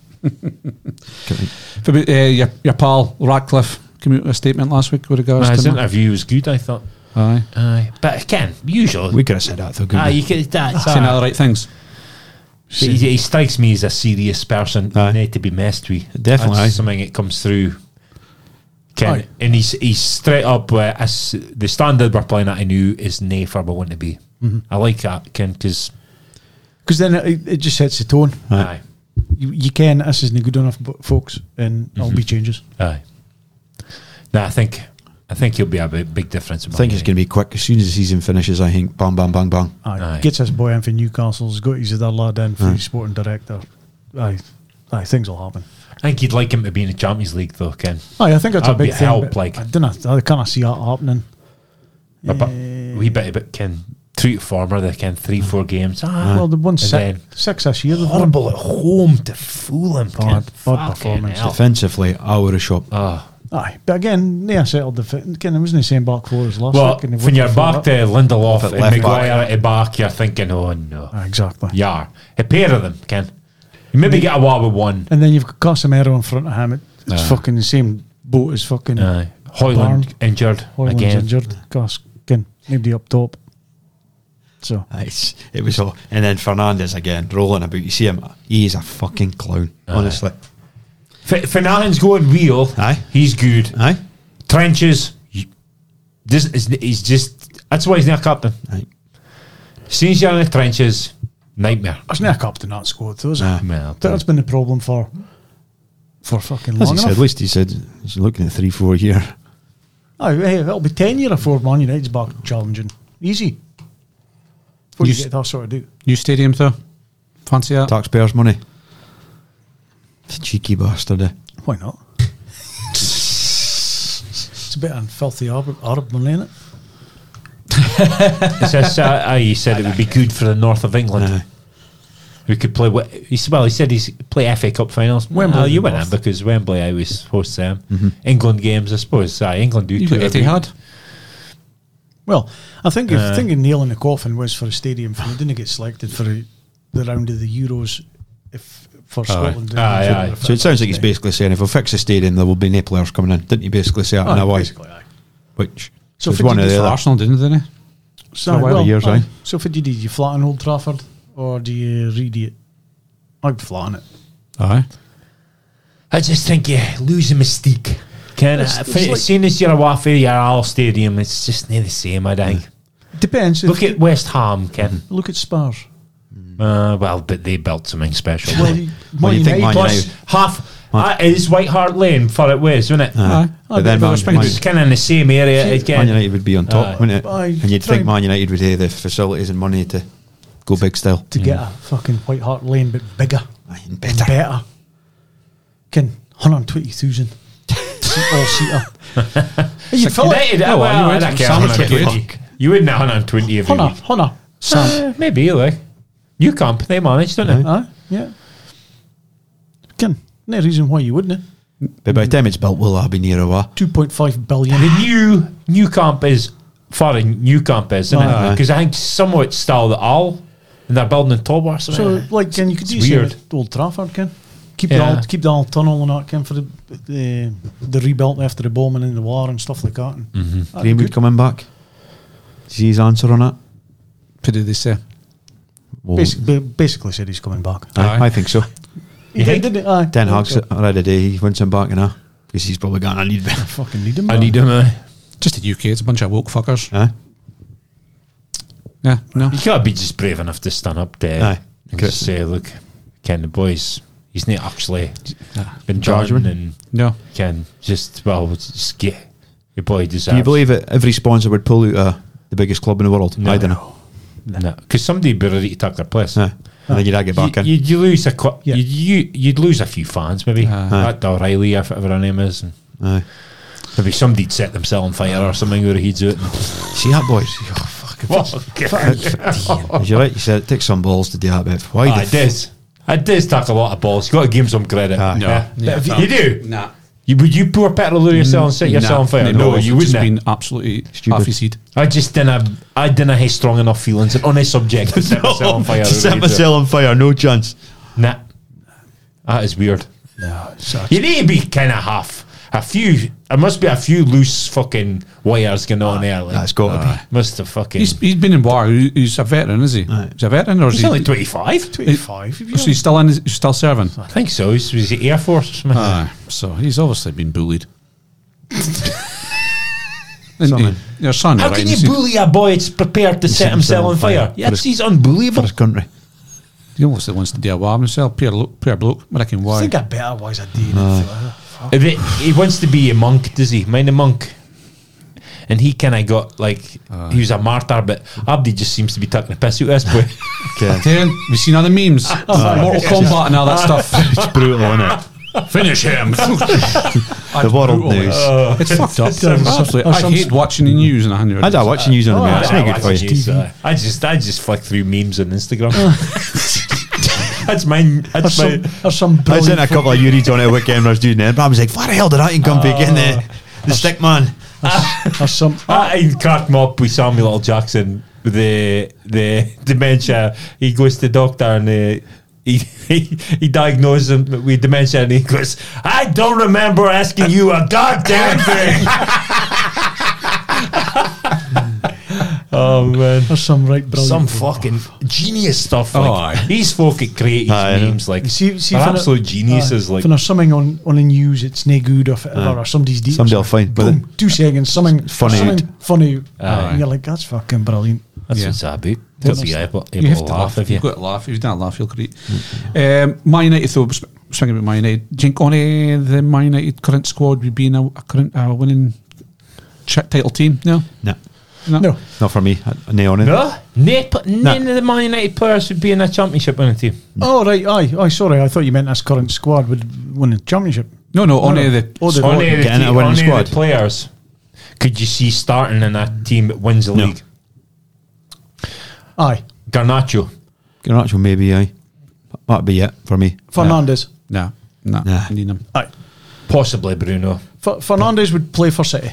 For about, uh, your, your pal Radcliffe came out with a statement last week with regards His to interview was good, I thought. Aye. Aye, but again, usually, We could have said that though. couldn't aye, we? you could, that's Saying all all the right. right things. He, he strikes me as a serious person, Aye. not to be messed with. Definitely, That's aye. something that comes through. Ken, Aye. and he's he's straight up. Uh, as the standard we're playing at, I knew is nay for what I want to be. I like that, Ken, because Because then it, it just sets the tone. aye, You, you can, this isn't good enough, but folks, and there'll be changes. aye. No, I think I think he'll be a big, big difference. I think it's going to be quick. As soon as the season finishes, I think bang, bang, bang, bang. Aye. Aye. Gets his boy in for Newcastle, he's got his other lad in for his sporting director. Aye. Aye, things will happen. I think you'd like him to be in the Champions League, though, Ken. Aye, I think that's That'd a be big a thing. help, but like- I don't know, I kind of see that happening. A bit, wee bit, a bit, Ken. Three to former, they Ken three, four games. Ah, Well, they've won And six, then six this year. They've won. horrible at home to fool him. Ken. Bad- bad Fucking performance. hell. Defensively, out of the shop. Ah. Aye, but again, they are settled. The fit. Again, it wasn't the same back four as last Well, week. and they when won you're before back that. to Lindelof At and left Maguire back. at the back, you're thinking, oh no. Aye, exactly. Yeah. A pair of them, Ken. You maybe get a war with one. And then you've got Casemiro in front of him. It, it's Aye. fucking the same boat as fucking Aye. Hoyland Barn. injured Hoyland's again. injured. Gas, again, nobody up top. So It's, it was all. And then Fernandez again, rolling about. You see him, he is a fucking clown, honestly. F- Fernandez going real. Aye. He's good. Aye? Trenches. you- This is he's just. That's why he's not captain. Aye. Since you're in the trenches, nightmare. there's no captain that squad, though, is it? Nah. Well, That's been the problem for for fucking As long he said, enough. at least he said he's looking at three, four year. Aye, hey, it'll be ten year before Man United's back challenging. Easy. Before you, You s- get that sort of do. New stadium, though. Fancy that? Taxpayers' money. The cheeky bastard. Eh? Why not? It's a bit of filthy Arab, Arab money, isn't it? It's just, uh, uh, he said it would be good for the north of England. Aye. We could play. Wh- he said, well, he said he's play F A Cup finals. Wembley Well, you in went in North. because Wembley I was host them. Mm-hmm. England games, I suppose. Aye, England do You two got every- Etihad. Well, I think if Uh, thinking nail in the coffin was for a stadium, if they didn't get selected for a, the round of the Euros, if for Scotland. then Aye, they aye. would So it sounds like he's basically saying if we fix the stadium, there will be no players coming in. Didn't he basically say that Aye, in a way? basically, aye. Which So so if it's one it of did the For other. Arsenal, didn't they? didn't So, For a while, well, years, aye. aye. So if you did, you flatten Old Trafford or do you read it? I'd flatten it. Aye. I just think you lose the mystique. Can It's- as it's like- soon as you're away from your Al Stadium, it's just not the same. I think. Depends. If Look at West Ham, Ken. look at Spurs. Uh, well, but they built something special. Well, you, Well, you think Man Plus, United- half uh, is White Hart Lane for it was, wasn't it? Aye. Aye. But then But Man, it's been Man, It's kind of in the same area See, again. Man United would be on top, Aye. wouldn't it? Aye. And you'd Try- think Man United would have the facilities and money to go big still. to get a fucking White Hart Lane, but bigger Aye, and and better. better. Can one hundred twenty thousand all seater. You'd fill it. United, Oh, oh, well, you would. I don't care, Sandwich one hundred twenty. brigade. You wouldn't have one hundred twenty every Hunter, week. Hunter. Uh, maybe, like. Newcamp, they manage, don't they? Aye, yeah. Can no reason why you wouldn't. But by the time it's built, will that be near a what? Two point five billion. The new Newcamp is far in Newcamp is, isn't Aye. it? Because I think somewhat still the all, and they're building in top or something. So like, can you could It's do the same weird. at Old Trafford, can keep Yeah. the old, keep the old tunnel and that, can for the the, the rebuilt after the bombing in the war and stuff like that. And Mm-hmm. that'd be Greenwood good. coming back. See his answer on that? What did they say? Well, Basic, ba- basically said he's coming back. aye, Aye. I think so. He You did, think? didn't he? Aye. Ten Hag's I I read a day he wants him back, you know, because he's probably going, I need better. fucking need him. I man. need him. Uh, Just the U K. It's a bunch of woke fuckers. Aye. Yeah, no. you gotta be just brave enough to stand up there Aye. and just say, look, Ken, the boys, he's not actually Ah, been Charged done with? and No. Ken just, well, just get your boy deserves. Do you believe it? Every sponsor would pull out uh, the biggest club in the world? No. I don't know. No, because somebody would be ready to take their place. Aye. And then you'd get back you, in. you'd, you lose a cou- Yeah. you'd, you, you'd lose a few fans maybe. Aye. That O'Reilly or whatever her name is. And Aye. maybe somebody'd set themselves on fire or something where he'd do it. See that, boys? Well, You're right, you said it takes some balls to do that, but why I the did. I did take a lot of balls. You got to give him some credit. Aye. No. Yeah. Yeah, But if no. you, you do. Nah. You, would you pour petrol over yourself and set yourself on fire? No, you It's wouldn't. been absolutely Stupid. half his head. I just didn't. I didn't have strong enough feelings on a subject to set myself on fire. To set myself on fire, no chance. Nah, that is weird. No, so You need to be kind of half. A few. There must be a few loose fucking wires going on there. Like, That's got to be. must have fucking. He's, he's been in war. He- He's a veteran, is he? Aye. He's a veteran, or is He's he? only twenty-five. twenty-five. If you So he's still in. He's still serving. I think so. He's, was he Air Force or something? Aye. So he's obviously been bullied. Isn't Something. he? Your son, How right? can Is you he- bully a boy that's prepared to set himself on fire? For Yes, his- he's For unbelievable. his country. He obviously wants to do a war himself. Poor, lo- poor bloke. I reckon I why. think I better was a day. If it, he wants to be a monk, does he? Mind a monk. And he kind of got like he was a martyr, but Abdi just seems to be taking a piss out of this boy. Okay. Ken, we seen all the memes, Mortal Kombat and all that stuff. It's brutal, isn't it? Finish him. The world news. It's fucked up. It's, uh, Absolutely. or I some- hate watching the news and a hundred. I don't watch the news on the Oh, minute. It's I not good watch for you. news, uh, I just I just flick through memes on Instagram. That's mine. Or That's some, my. or some I seen brilliant a couple of Uris on it weekend when I was doing it. But I was like, where the hell did that come from? Getting the, the stick man. or some I cracked me up with Samuel L. Jackson with the the dementia. He goes to the doctor and uh, he, he he diagnosed him with dementia and he goes, I don't remember asking you a goddamn thing. Oh man. or some right brilliant. Some fucking genius stuff. Like, Oh, aye. these folk that create Aye, I know. memes like You see, see they're when it- absolute geniuses. aye, like when there's something on, on the news, it's no good or whatever, Aye. or somebody's deep. Somebody will find- but Boom, two seconds, something funny something out. funny. Aye. And you're like, that's fucking brilliant. that's Yeah. what's that about. Got to be able, able You have to to laugh laugh. if you. You've got to laugh. If you don't laugh, you'll create. Um, Man United, though, sp- speaking about Man United, do you think only the Man United current squad would be in a, a current uh, winning ch- title team? No? No, No. No, not for me. I- Nay on it. No, None, none of the Man United players would be in a championship winning team. Oh, right, aye, aye, sorry, I thought you meant this current squad would win the championship. No, no, only no. the Oh, the- Only the, Getting te- a winning only squad. the players could you see starting in a team that wins the No. league. Aye, Garnacho. Garnacho maybe, aye. That'd be it for me. Fernandes. nah, nah, Nah. need them. Aye. Possibly Bruno. F- Fernandes would play for City.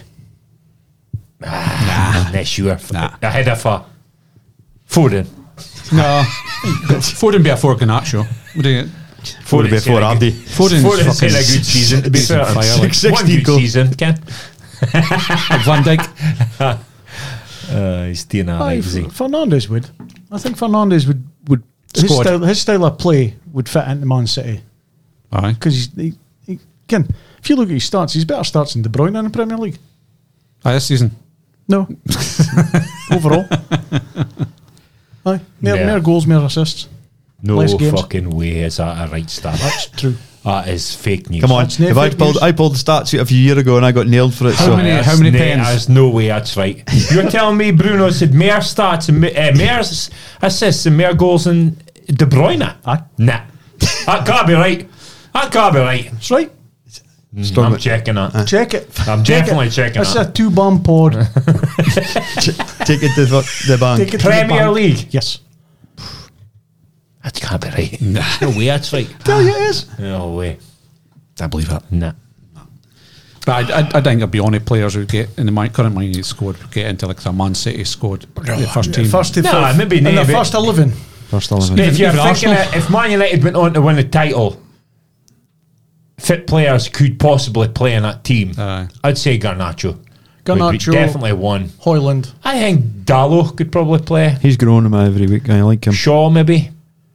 Nah. Not sure. Nah. Ahead of a Foden. No, Foden be a for Garnacho. What do you? Foden Foden's before had a Abdi. good- Foden's Foden's had fucking a good season, to be decent fair. player, like. One good goal. season, Ken. Van Dijk. Uh, he's doing all Aye, right, F- is he? Fernandes would. I think Fernandes would would his Squad. style, his style of play would fit into Man City Aye. because he's he, he can. If you look at his stats, he's better stats than De Bruyne in the Premier League. Aye, this season. No, overall. Aye, more, Yeah. more goals, more assists. No Less games. fucking way is that a right stat. That's true. That is fake news. Come on. That's no If I fake pulled, news. I pulled the stats out a few years ago and I got nailed for it. How so many- There's how many no- pens? There's no way that's right. You're telling me Bruno's had more stats and uh, more ass- assists and more goals than De Bruyne? Aye. Nah. That can't be right. That can't be right. That's right. Strong I'm it. checking that. Check it. I'm Check definitely it. checking That's that. a two bomb pod. Take it to the, the bank. Take it to the Premier bank. League. Yes. That can't be right. No way that's right. Tell you it is. No way. I believe that. Nah. But I, I, I think it'd be only players who get in the my current Man United squad would get into like the Man City squad, the first team. First to No, fifth. maybe in the maybe. first eleven. First eleven. If you're Even thinking Arsenal. it, if Man United went on to win the title, fit players could possibly play in that team. Aye. I'd say Garnacho. Would be Garnacho. definitely one. Hoyland. I think Dallo could probably play. He's growing him every week. I like him. Shaw maybe.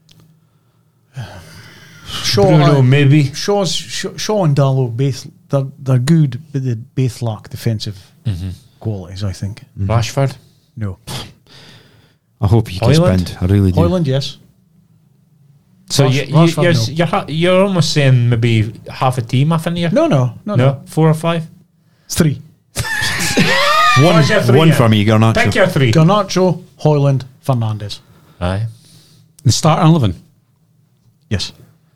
Shaw. Bruno aye. maybe. Shaw's, Shaw, Shaw and Dallo both they're, they're good, but they both lack defensive qualities. I think. Rashford. No. I hope he can Hoyland? spend. I really do. Hoyland, yes. So Rash- you, you, Rashford, you're, no. you're, ha- you're almost saying maybe half a team half in here. No, no, no, no. No, four or five. Three. One, What's your three one then? for me, Garnacho. Pick your three. Garnacho, Hoyland, Fernandes. Aye. The starting eleven. Yes.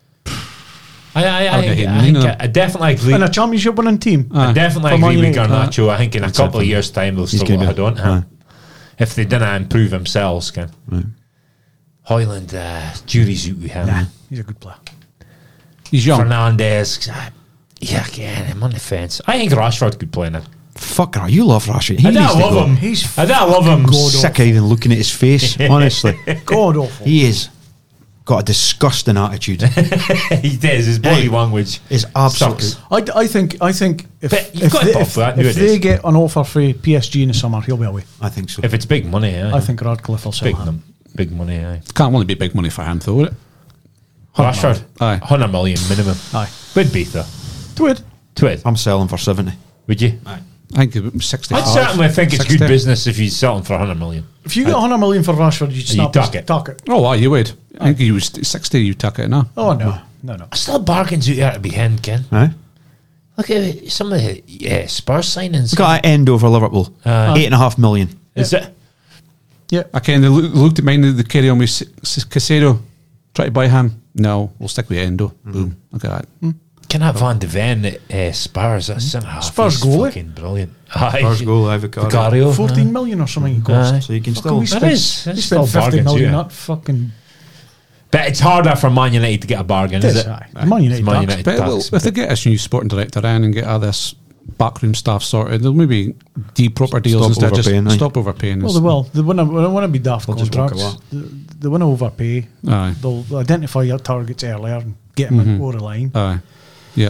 I, I, I, I'll think, get I, him. think No. I, I definitely agree. And a championship winning team. I Aye. definitely For Man agree with United, Garnacho. I think in a That's couple it. of years' time they'll He's still gonna got be- a don't aye. him. If they didn't improve themselves, can Right. Hoyland, uh, jury's out with him. Nah, he's a good player. He's young. Fernandes, uh, yeah, again, I'm on the fence. I think Rashford could play in it. Fuck her, you love Rashford. He I needs don't to love go. him. He's I don't love him. God Sick of even looking at his face, honestly. God awful. He is got a disgusting attitude. He does. His body Hey. language Is absolute. sucks. I, I think I think if, But you've if, got to they, put if, up that, if nowadays. they get an offer for P S G in the summer, he'll be away. I think so. If it's big money, yeah. I think Radcliffe will sell big, him. num- big money, aye. Can't only be big money for him, though, would it? Rashford, Aye. one hundred million minimum. Aye. Would be, though. Do Twid, I'm selling for seventy. would you? I think it was sixty. I'd certainly think it's sixty. good business if he's selling for one hundred million. If you get one hundred million for Rashford, you'd snap tuck his- it. tuck it. Oh, wow, you would. I think he was sixty, you took it now. Oh, no. No, no. Still bargains out there to be him, Ken. Aye. Look at some of the yeah, Spurs signings. Look at that end over Liverpool. Aye. Eight and a half million. Is it? Yeah. I kind of looked at mine, the carry on with S- S- Casado. Try to buy him. No, we'll stick with Endo. Boom. Look at that. Can have Van de Ven at uh, Spurs? That's centre half. Spurs He's goalie. fucking brilliant. Aye. Spurs goal, I've got Vicario. fourteen million or something he cost. Aye. So you can Fucking still. we That spent, is- that's we still spent fifty bargains, million. yeah. That fucking. But it's harder for Man United to get a bargain, is This, it? aye. The Man United It's Man tax. United But well, tax. if they get this new sporting director in and get all this backroom staff sorted, they'll maybe do proper deals Stop instead of overpaying, just aye. stop overpaying. Well, they will. They want to. They want to be daft They'll just walk contracts. away. They, they want to overpay. Aye. They'll identify your targets earlier and get them Mhm. over the line. Aye. Yep.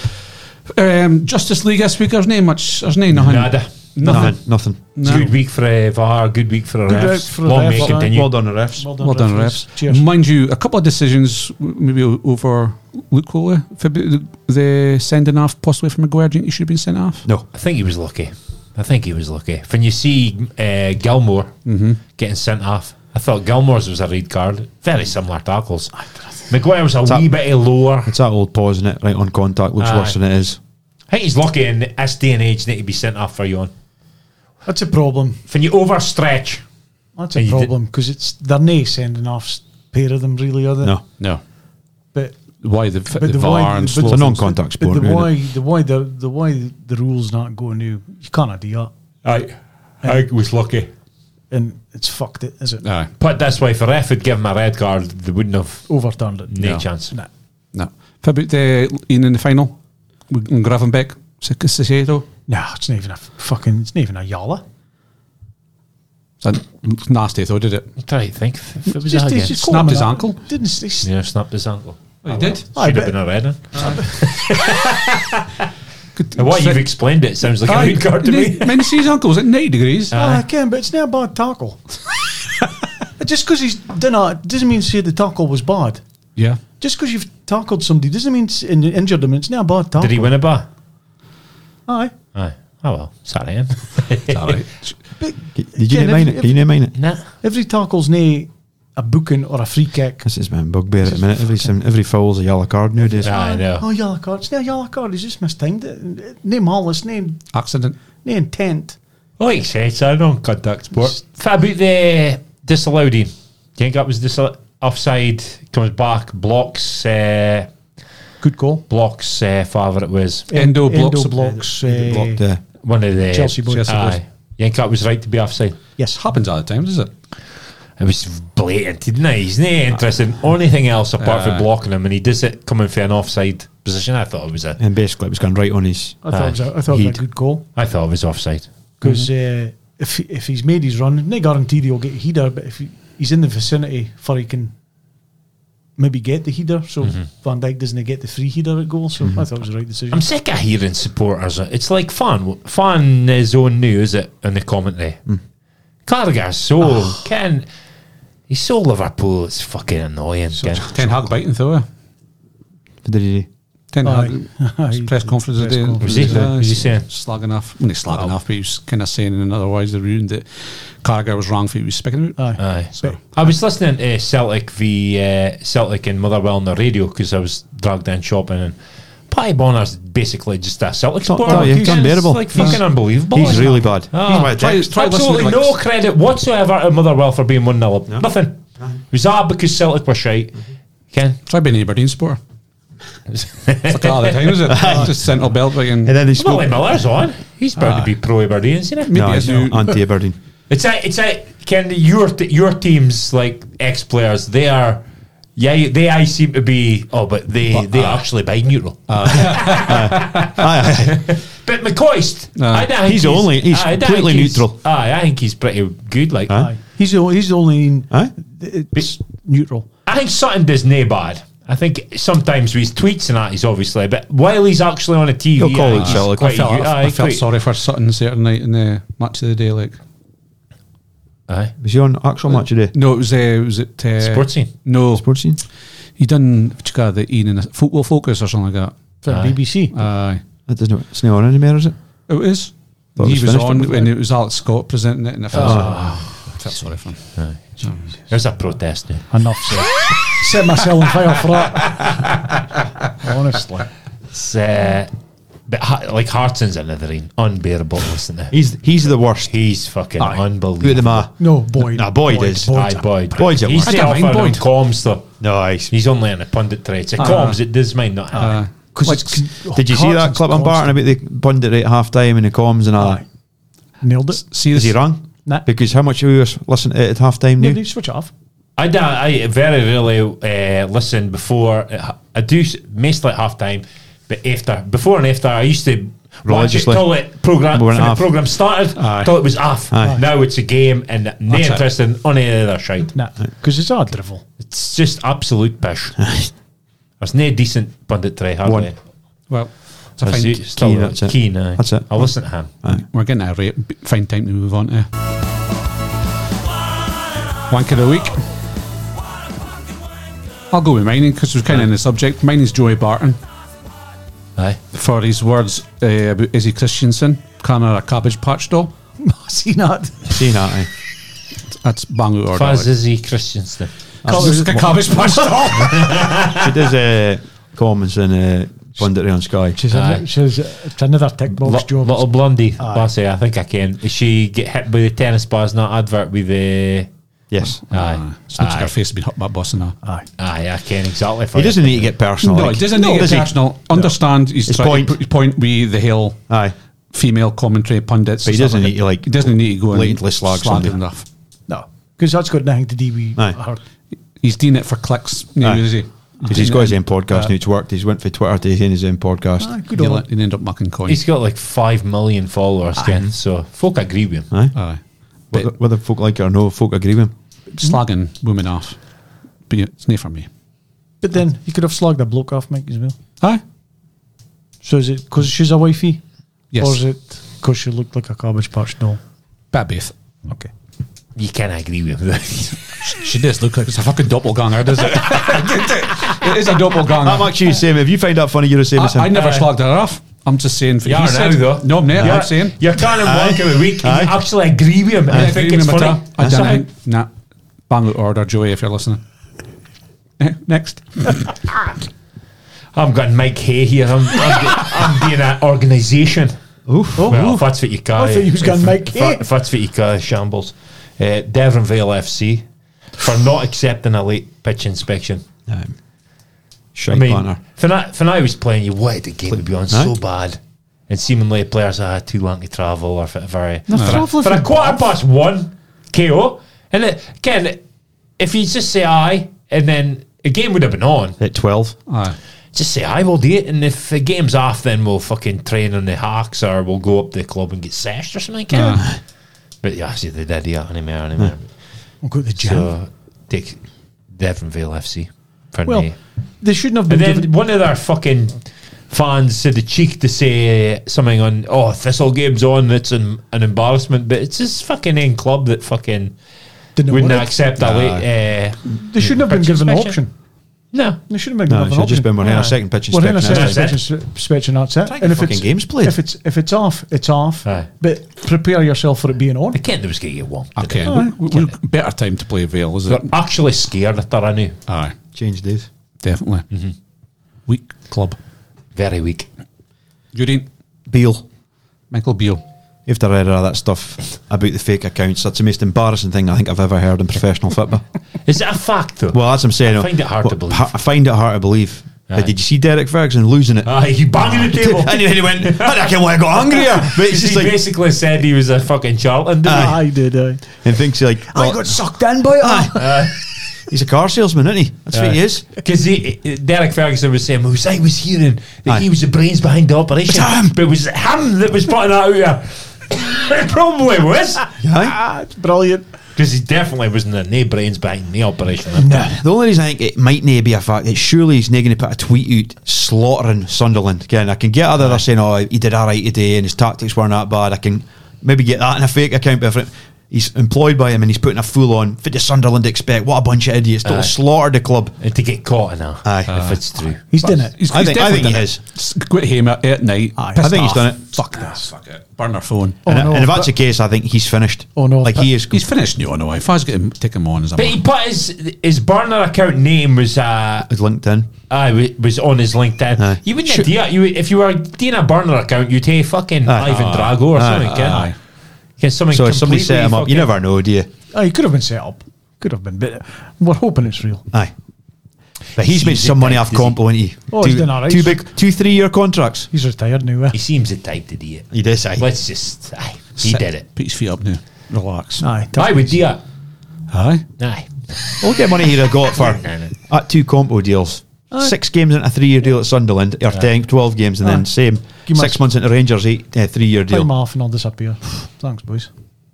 Um, Justice League this week, there's no much, there's no nothing. Nada. Nothing. Nothing. It's No. a good week for uh, V A R, good week for the Good refs. week for the Long refs, may aye. continue. Well done, the refs. Well done, referees. refs. Cheers. Mind you, a couple of decisions w- maybe o- over Luke Coley. The, the sending off possibly from Maguire. Do you think he should have been sent off? No. I think he was lucky. I think he was lucky. When you see uh, Gilmore Mm-hmm. getting sent off, I thought Gilmore's was a red card. Very similar tackles. Maguire was a It's wee that- bit lower. It's that old pause, isn't it? Right on contact. Looks Aye. worse than it is. I think he's lucky in this day and age not to be sent off for you on. That's a problem. When you overstretch, That's And a you did- problem because it's they're nae sending off s- pair of them really, are they? No, No. But Why the, But the, the V A R why- and but slow it's a things. non-contact but sport. the isn't why it? the why the the why the rules not going new, you can't do that, I, I was lucky. and it's fucked it, is it? Aye. Put it this way, if a ref had given him a red card, they wouldn't have Overturned it. no No. chance. Nah. No. What about the Ian in the final? With Gravenbeck? Cicero? Nah, it's not even a fucking. It's not even a yalla. It's nasty though, did it? I'm trying to think if it was Just- that they again. just Snapped call him his that. ankle? Didn't they? s- Yeah, snapped his ankle. Oh, he did? Should I have bet- been a red one. Good. And what you've explained, it sounds like a red card to me. Man, see his ankle was at ninety degrees. Oh, I can, but it's not a bad tackle. Just because he's done it doesn't mean to say the tackle was bad. Yeah. Just because you've tackled somebody doesn't mean it's in, injured them. It's not a bad tackle. Did he win a bar? Aye. Aye. Oh well, sorry, Ian. It's all right. But Did you again, not mind if- it? Can you not mind it? Nah. every tackle's nae a booking or a free kick. This is my bugbear at the minute. Every sim- every foul's a yellow card nowadays. Ah, I know. Oh, yellow card. It's not a yellow card. He's just mistimed it. Nae malice, nae, Accident. nae intent. Like I said, it's a non-contact sport. What about the disallowed? Do you think that was disallowed? Offside, comes back, blocks, uh, Good goal. blocks, uh, whatever it was. Endo blocks. Endo blocks. He uh, blocked, uh, One of the Chelsea boys. Chelsea Aye. boys. You think that was right to be offside? Yes. Happens all the time, does it? It was blatant, didn't he? He's not interested in anything else apart from Aye. blocking him, and he does it coming for an offside position. I thought it was a, and basically it was going right on his. I thought, it was a, I thought it was He'd- a good goal I thought it was offside. because uh, if if he's made his run, no guarantee he'll get a header, but if he, he's in the vicinity for he can maybe get the header, so Van Dijk doesn't get the free header at goal. So I thought it was the right decision. I'm sick of hearing supporters. It's like fan fan zone new, is it? In the commentary, Carragher's so can he's so Liverpool. It's fucking annoying. Ken. Ten Hag biting though. eh? What did he do? Ten Aye. Hag. Aye. Press conference Press today. conference. Was he? Uh, Was he saying? slagging off? Well, he's slagging off, but he was kind of saying in another words the ruined that Carragher was wrong for what he was speaking about. Aye. Aye. So I was listening to Celtic v uh, Celtic in Motherwell on the radio because I was dragged in shopping, and Patty Bonner's basically just a Celtic supporter. oh, yeah, He's it's unbearable. like fucking He's- unbelievable. He's isn't really it? bad. Ah. He's my Try- text. try Absolutely listening to no like- credit whatsoever to Motherwell for being one nil up. Nothing. Was that because Celtic were shite? Ken? try being an Aberdeen supporter. It's like all the time, is it? Just central belt like and And then he Well, spoke. Miller's on. He's bound to be pro Aberdeen, isn't he? No, Maybe it's as you- anti Aberdeen. It's a, it's a, Ken, your, t- your teams, like ex players, they are, yeah, they I seem to be, oh, but they, they actually buy neutral. Aye, aye. But McCoist, Aye. I don't think He's only- he's I don't completely think he's- neutral. Aye, I think he's pretty good. Like, Aye. Aye. He's the he's the only in, Aye? it's neutral. I think Sutton does nae bad. I think sometimes with his tweets and that, he's obviously, but while he's actually on a T V, He'll call aye, it he's Celtic. quite I felt, good. I, Aye, I felt quite- sorry for Sutton certain night in the match of the day. Like, Aye. Was he on actual match today? no, it was uh, it was it uh, Sports scene. No, Sports scene? he done what you call the Ian in a football focus or something like For Aye. B B C. that. Aye, That doesn't. It's not on anymore, is it? it is. Thought it He was was finished on it before. and it was Alex Scott presenting it, and I felt, sorry, I felt sorry for him. There's a protest now. Enough said. Set myself on fire for that. Honestly. It's, uh, but ha- like Hartson's another ring. Unbearable, listen to. He's he's the worst. He's fucking Aye. unbelievable. Who am I? No, Boyd. Nah, Boyd is. Boyd's Aye, a- Boyd. Boyd's a He's worst. not I don't mind offering Boyd. comms though. No, he's. He's only on a pundit tray. It's a Aye. comms. It does mind not having. Uh, Because like, it's Did you see that Hartson's clip on Barton constant. about the pundit at half time and the comms and all Aye. Nailed it. see that? Is this? he wrong? Nah. Because how much are we listening to it at half time No, now? they switch off. I, da- I very rarely uh, listen before. Uh, I do s- mostly at half time, but after, before and after, I used to watch it Religiously. till it program We when went the off. program started Aye. till it was off. Aye. Now it's a game and no That's it. interest in any other shite. Nah, because it's all drivel. It's just absolute pish. There's no decent pundit tray hardly. One. Well, it's a There's fine, u- still Keane, that's it. Keane, aye. That's it. I'll listen to him. Aye. we're getting a rate, fine time to move on to wank of the week. I'll go with mine because we're kind of in the subject. Mine is Joey Barton Aye. for his words uh, about Izzy Christiansen calling her a cabbage patch doll. See that? See that? Aye. That's bang out order. Faz like. Izzy Christiansen. That's just a cabbage patch doll. She does uh, comments and uh, punditry on Sky. She's, Aye. a, she's a, it's another tick box L- job. little blondie, Aye. Lassie, I think I can. Is she get hit by the tennis bars in that advert with the? Yes. Aye, It's not like aye, her face has been hit by a bus and that. Aye. aye, I can exactly. For He doesn't need to get personal. No, like. it doesn't need to does get he? personal. Understand he's His trying point. to put his point with the whole Aye. female commentary pundits. But he and stuff doesn't like need that. to, like, He doesn't need to go and blatantly slag somebody. and stuff. No, because that's got nothing to do with Aye. her. He's doing it for clicks now, Aye. is he? Because he's got his own podcast Uh, now. It's worked. He's went for Twitter to in his own podcast. Aye, good He'll, on. he'll end up mucking coins. He's got like five million followers, Ken. So folk agree with him. Aye. Aye. But Whether, whether folk like it or no, folk agree with him. slagging women off, but it's not for me. But then you could have slogged a bloke off, Mike, as well. Aye. So is it because she's a wifey? Yes. Or is it because she looked like a Cabbage Patch doll? Bit both. Okay. You can't agree with him. She does look like it's a fucking doppelganger, does it? It is a doppelganger. I'm actually the same. If you find that funny, you're the same as him. I, I never Aye. slagged her off. I'm just saying. For You he are said- now, though. No, I'm not. You're, I'm saying. you're kind of Aye. one of the week, and Aye. you actually agree with him. And I think agree it's with funny. her. I Somehow. don't. Nah. Bang out order, Joey, if you're listening. Eh, Next. I'm got Mike Hay here. I'm, I'm, I'm being an organisation. Oof. Oh, Well, oof. if that's what you call I thought you was going if- Mike if, Hay. if that's what you call shambles. Uh, Devonvale F C for not accepting a late pitch inspection. Um, I shite mean, banner. when I, when I was playing, you wanted the game to be on so Aye. bad. And seemingly players that had too long to travel or whatever. No, for, travelling for a from quarter Bath. past one K O. And it, again, if you just say aye, and then a game would have been on, At twelve. Aye. just say aye, we'll do it. And if the game's off, then we'll fucking train on the Hawks or we'll go up to the club and get seshed or something. Like that. But yeah, see, they did yeah, anymore, anymore. We'll go to the gym. So take Devonvale F C for well, me. they shouldn't have been And then given. one of their fucking fans had the cheek to say something on, oh, Thistle game's on, it's an, an embarrassment, but it's this fucking end club that fucking Didn't wouldn't want it. accept a late. Uh, They shouldn't have been pitch given an inspection. option. No. They shouldn't have been No, it given should an have just option. been one in Aye. a second pitch Well, in a inspection. second That's pitch it. inspection, that's it. Try to And get if it's fucking games played. if it's if it's off, it's off. Aye. But prepare yourself for it being on. The Kent was getting you one. Okay. Aye. we, we, we- better time to play Vale, is They're it? actually scared that they're new. Aye. Change days. Definitely. Mm-hmm. Weak club. Very weak. Yuri, Beale. Michael Beale. You have to read all that stuff about the fake accounts. That's the most embarrassing thing I think I've ever heard in professional football. Is it a fact, though? Well, that's what I'm saying. I find it hard to believe. I find it hard to believe. Aye. But did you see Derek Ferguson losing it? Aye, he banging the table. and he went, I reckon why I got hungrier. But it's he just like, basically said he was a fucking charlatan, didn't he? I did. I. and thinks like, I well, got sucked in by it. he's a car salesman, isn't he? That's what he is. Because Derek Ferguson was saying, well, I was hearing that Aye. he was the brains behind the operation. It's him. But it was him that was putting that out there. It probably was. Aye. Ah, it's brilliant. Because he definitely wasn't the no brains behind the operation. The only reason I think it might not be a fact is surely he's not going to put a tweet out slaughtering Sunderland. Again, I can get other they're saying, oh, he did all right today and his tactics weren't that bad. I can maybe get that in a fake account, but if he's employed by him and he's putting a full on, what does Sunderland expect? What a bunch of idiots. Total Aye. slaughtered the club. And to get caught in that, Aye. if it's true. He's done it. He's, I he's think- I definitely think he done has. it. S- Go to him at, at night. Aye. pissed I think he's off. done it. Fuck this. Fuck it. Burn their phone. Oh, and, no, and if that's but- the case, I think he's finished. Oh, no, Like but- he is. He's finished. No, no. If I was going to take him on as a But he put his his burner account name was uh, His LinkedIn. aye, was on his LinkedIn. Aye. You wouldn't Should- do that. You would- if you were doing a burner account, you'd take fucking Aye. Ivan Aye. Drago or Aye. something. Ken. Aye. Ken, something So if somebody set him up, you completely never know, do you? Oh, he could have been set up. Could have been, but we're hoping it's real. Aye. But he's Seems made some it money type, off does he? Compo, hasn't he? Oh, two, he's done all right. two big, two three-year contracts. He's retired now. eh? He seems the type to do it. He does, aye. Let's just, aye, he Sit, did it. Put his feet up now. Relax. Aye. I would do that. Aye. Aye. Look at money he'd have got for No, no. at two Compo deals. Six games into a three-year deal at Sunderland, or ten, twelve games, and Aye. then same. Give Six us- months into Rangers, eight, uh, three-year Time deal. off and I'll disappear. Thanks, boys.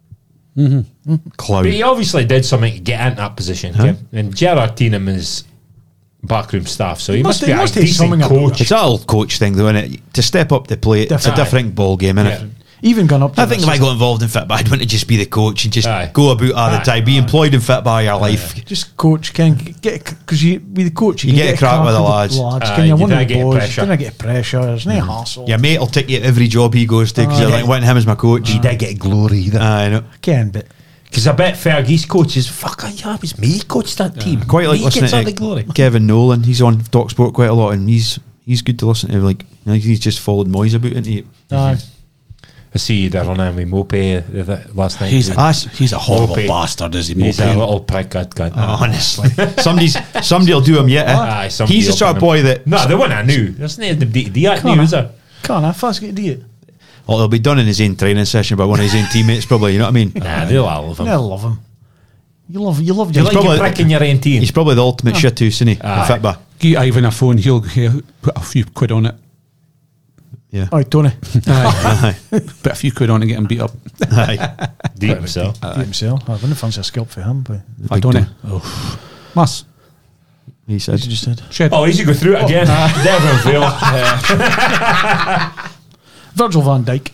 Clown. But he obviously did something to get into that position. Huh? Ken. And Gerard Teenham is backroom staff, so he, Must must, he- be must a have decent something up coach. It's that old coach thing, though, isn't it? To step up to play, it's a Different. different ball game, isn't Yeah. it? Even gone up to I think the if I got involved in football, I'd want to just be the coach and just Aye. go about all the Aye. time, be employed in football your life. just coach can get because you be the coach. You can get a crack with the lads. Aye, can you you win don't the get boys? pressure. Don't get pressure. There's no hassle. Your mate will take you to every job he goes to because Aye. you're like, wanting him as my coach. He did get glory either. Aye, I know. Can, but Because I bet Fergie's coaches, fuck, yeah, it was me coached that team. Quite like me listening gets all to the glory. Kevin Nolan. He's on TalkSport quite a lot, and he's he's good to listen to. Like, you know, he's just followed Moyes about into it. Aye. I see you there on him with Mopey the- the- last night. He's a, That's- he's a horrible Mopey. bastard, is he? He's a Mopey? little prick, that guy. Honestly, somebody's somebody will do him yet. Eh? Aye, somebody He's the will sort of put him. boy that No, the one I knew. There's no the D D at Can't new, I? is there? Can't I fast get to do it? well, it'll be done in his own training session by one of his own teammates, probably. You know what I mean? Nah, they'll all love him. I love him. You love you love Do you your like probably- your prick in your own team? He's probably the ultimate shit house, isn't he? Aye. The Fitba. Give Ivan a phone, he'll, he'll put a few quid on it. Yeah. Aye, Tony. Aye. Aye. Put a few quid on to get him beat up. Aye. Deep himself. Do it himself. I wouldn't fancy a scalp for him, but I don't know. Oh. Must. He said. as you just said. Shed. Oh, easy go through it again. Devon Vale. Uh, Virgil van Dijk.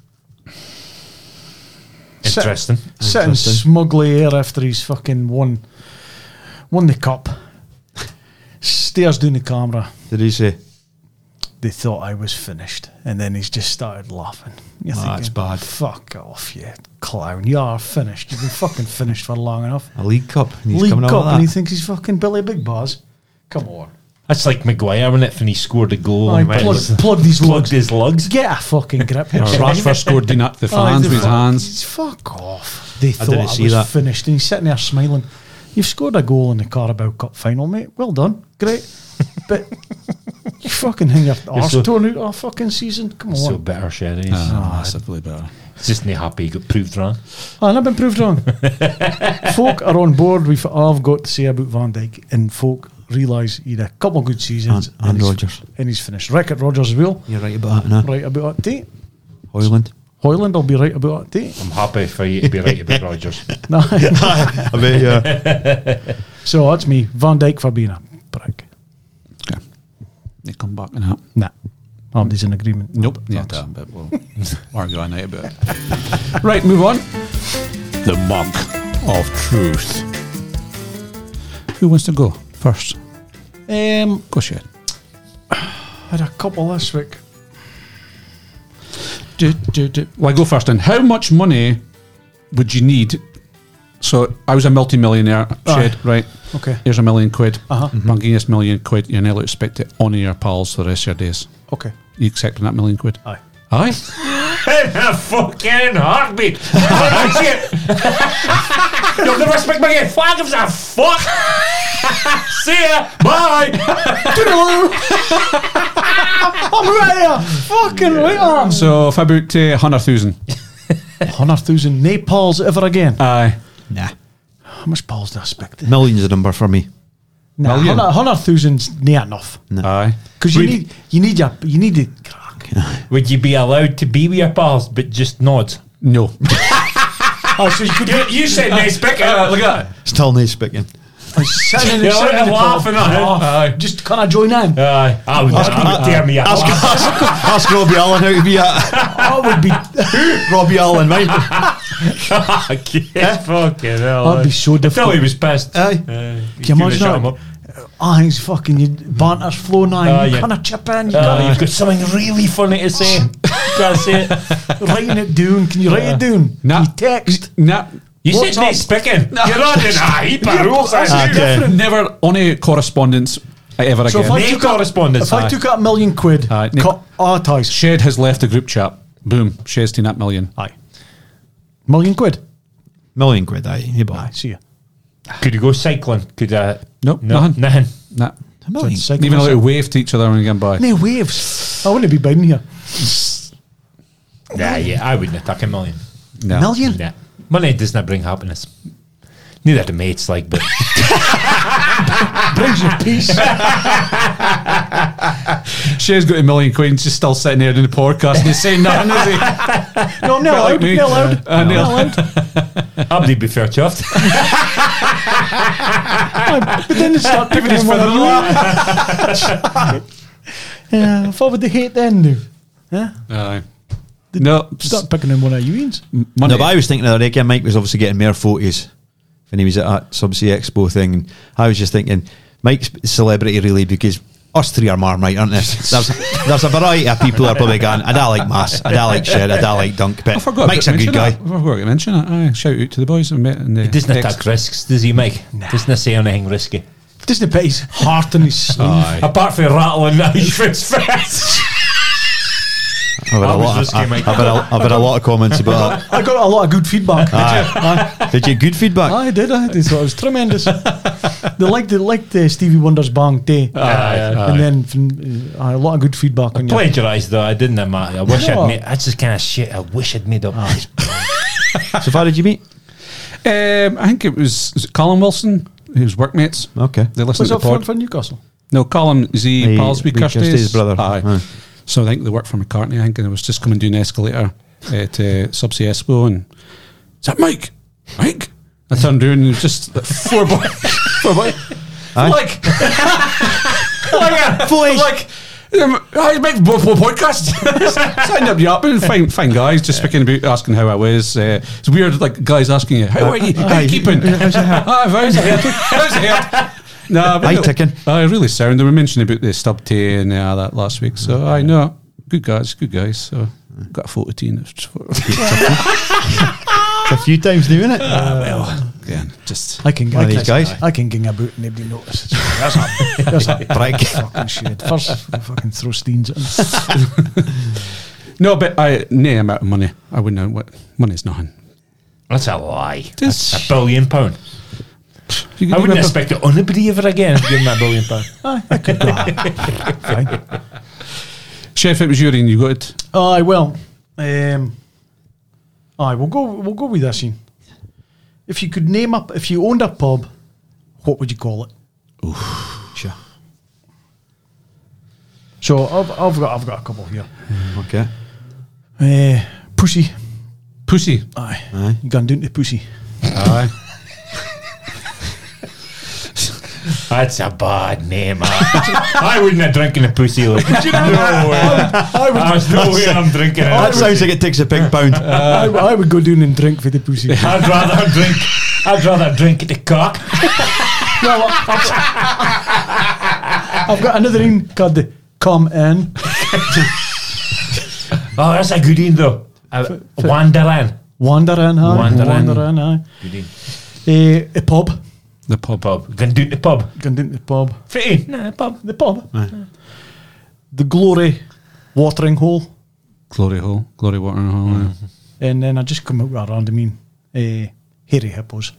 Interesting. Sitting Interesting. smugly here after he's fucking won won the cup. Stares down the camera. Did he say? They thought I was finished, and then he's just started laughing. You're Ah, that's bad. Fuck off, you clown! You are finished. You've been fucking finished for long enough. A League Cup. And he's League coming Cup, out and he of that. thinks he's fucking Billy Big Bars. Come on, That's like Maguire, wasn't it, when he scored a goal Aye, and went- plug, plug these plugged lugs. his lugs. Get a fucking grip. Or Rashford scored the nut the fans Aye, with his fuck- hands. Fuck off. They thought didn't I see was that. finished, and he's sitting there smiling. You've scored a goal in the Carabao Cup final, mate. Well done, great. But you fucking hang your arse so- torn out all fucking season. Come on. So bitter, Sherry. Ah, massively better. He's just not happy he got proved wrong. Oh, and I've been proved wrong. Folk are on board with what I've got to say about Van Dijk, and folk realise he had a couple of good seasons. And- and he's- Rodgers. And he's finished. Rick at Rodgers as well. You're right about that, no? Right about that too. Hoyland. Hoyland will be right about that too. I'm happy for you to be right about Rodgers. No. I bet, yeah. So that's me. Van Dijk for being a prick. Okay. They come back and that. Nah. Nobody's in agreement. Nope. Yeah, That's- damn, but we'll argue all night about it. Right, move on. The mug of truth. Who wants to go first? Um, Go Shed. had a couple this week. Do, do, do. Well, I go first then. How much money would you need? So I was a multi-millionaire, Shed, Aye. right? Okay. Here's a million quid. Uh-huh. I'm giving this million quid. You're now expect to honour your pals for the rest of your days. Okay. You accepting that million quid? Aye. Aye? In a fucking heartbeat. That's it. You'll never speak me again. Fuck gives a fuck. See ya. Bye. I'm right here. Fucking right on. So if about uh, one hundred thousand. one hundred thousand Nepals ever again. Aye. Nah. How much balls do I expect? Million's the number for me. Nah, Million? one hundred thousand's near enough. Aye. Because you Would- need, you need your, you need the crack. Would you be allowed to be with your pals, but just nod? No. Oh, so you could You, you said nice pick. Uh, look at that. Still nice speaking. I sitting in You're sitting in the laughing pub. at him. Oh, Aye. just can I join in? Aye. I would, I would tear me up. Ask, ask, ask Robbie Allen how to be a I would be, Robbie Allen, right? Yeah, fucking hell. I'd be so Philly difficult. was pissed. Aye. Uh, Can you imagine that? Ah, he's fucking you. Banter's flowing on. Ah, you yeah. kind of chip in. You Uh, gotta- you've got something really funny to say. Can't say it. writing it down. Can you write it down? Nah. You text. Nah. You What's said up? nice speaking. You're not in a heap of rules. that's aren't you? different. Never on a correspondence ever So if again. I Name took out, correspondence. if I Aye. took out a million quid, Aye, Nick. cut all ties. Shed has left the group chat. Boom. Shed's taken that million. Aye. Million quid. Million quid, aye. Hey, Aye, boy. see ya. Could you go cycling? Could uh, Nope, no, nothing. nothing. Nah. A million. So Even a little wave to each other when we get by. No waves. I wouldn't be biting here. Nah, yeah, I wouldn't attack a million. No. Million? Nah. Money does not bring happiness. Neither do mates, like, but Brings you peace. Shed's got a million quid and she's still sitting there doing the podcast and he's saying nothing, is he? No, I'm not Bit like allowed. me. Not allowed. Uh, Not no. allowed. I'd be fair chuffed. But then they start picking his on one feather of you. Yeah, what would they hate then do? Yeah? Aye. No. Start picking on one of you ends. Money. No, but I was thinking the other day, again, Mike was obviously getting more photos when he was at that Subsea Expo thing. And I was just thinking, Mike's a celebrity really because us three are Marmite, aren't there? There's, there's a variety of people that are probably going, I don't like Mass, I don't like Shed, I don't like Dunk, but I forgot Mike's to a good mention guy. that. I forgot to mention it. Aye. Shout out to the boys. I met in the He doesn't text. attack risks, does he, Mike? Doesn't say anything risky. Doesn't put his heart in his sleeve. Aye. Apart from rattling his face first. I've had, I a was lot just of, I've, kidding. I've had a, I've had a lot of comments about that. I got a lot of good feedback. Aye. Did you get good feedback? I did. I did. So it was tremendous. They liked they liked uh, Stevie Wonder's Bang Day, Aye, and then from, uh, a lot of good feedback. On you. Plagiarised though, I didn't matter. I wish No. I'd made. That's the kind of shit I wish I'd made up. So far did you meet? Um, I think it was, was it Colin Wilson, whose workmates. Okay. They listened Was to that the for, pod. for Newcastle? No, Colin, is he He- pals with with Kirsty's? Kirsty's brother. Aye. Aye. So I think they worked for McCartney, I think, and I was just coming down the escalator at uh, Subsea Expo, and is that Mike? Mike? I turned around and it was just like four boys. Four boys. Aye. Like, like, Boys. like, um, I make both podcasts. Signed up you up and fine, fine guys, just speaking about asking how I was. Uh, it's weird, like guys asking you, how are you? How are you keeping? How's your hair? Ah, how's your hair? How's your hair? Nah, but Aye, no, ticking. I really sound. They were mentioning about the stub tea and uh, that last week. So I know, good guys, good guys. So got a photo tea. And it's just photo. It's a few times doing it. well, again, just I can. One I of can, these guys. I can ging about and nobody notice. That's a, that's a Brick. fucking shit. First, fucking throw steens at him. no, but I nay amount of money. I wouldn't know what money's nothing. That's a lie. Just- That's a billion pound. You could I do wouldn't a- expect it anybody ever again to give him that billion pound. Aye, I could go. Fine. Chef, it was your and you got it. Aye, well, um, aye, we'll go. We'll go with this. Ian. If you could name up, if you owned a pub, what would you call it? Sure. So I've, I've got, I've got a couple here. Okay. Uh, Pussy. Pussy. Aye, Aye. you gone down to Pussy. Aye. That's a bad name. I, I wouldn't have drinking a pussy. Like, no way. There's no way I'm drinking That it. sounds like it takes a big pound. I, I would go down and drink for the Pussy. I'd rather drink. I'd rather drink the cock. Well, I've, I've got another one called the Come In. Oh, that's a good one though. Uh, Wanderin. Wanderin, aye. Wanderin. Wanderin, aye. Good one. Uh, a pub. The pub. Pub. Going down to the pub. Gone down to the pub. Free. Nah, pub. The pub. The Glory watering hole. Glory hole. Glory water hole. Mm. yeah. And then I just come out with a random mean. Uh, hairy hippos.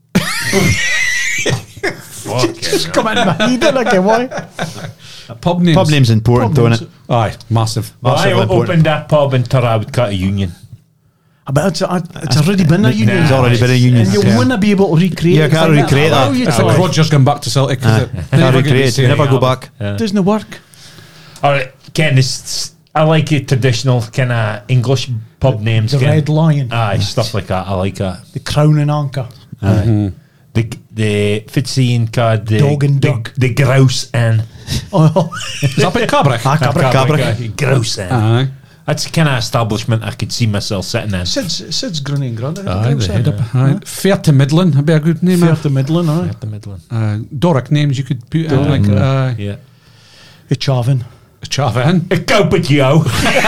Just come in, man. You don't like it, why? A pub names. Pub name's important, Pub don't names. it? Aye, massive. Well, I Massively important. opened that pub in Tara, I would cut a union. But it's, a, it's already been a union. It's already been a union. And you Yeah. wouldn't be able to recreate Yeah, it. can't Like recreate How that. you It's talk? like Roger's going back to Celtic. 'cause Aye. it- Can't never get recreate to it. say Never it. go back. Yeah. Doesn't work. All right, Ken, this, I like it traditional kind of English pub names. The Ken. Red Lion. Aye, stuff like that. I like that. The Crown and Anchor. Aye. The the Fitzsian card, the Dog and the, Duck. the Grouse Inn. Oh, Is that bit Cabrick? Ah, Cabrick, Cabrick. Grouse Inn. Aye. That's the kind of establishment I could see myself sitting in. Sid's, Sid's Granny and Granda. Aye, the head up. Aye. Fair to Midland would be a good name. Fair uh, to Midland, aye. At the Midland. uh, Doric names you could put in, Doric, like uh, Yeah. A Chavin. Chavin. A Copatio.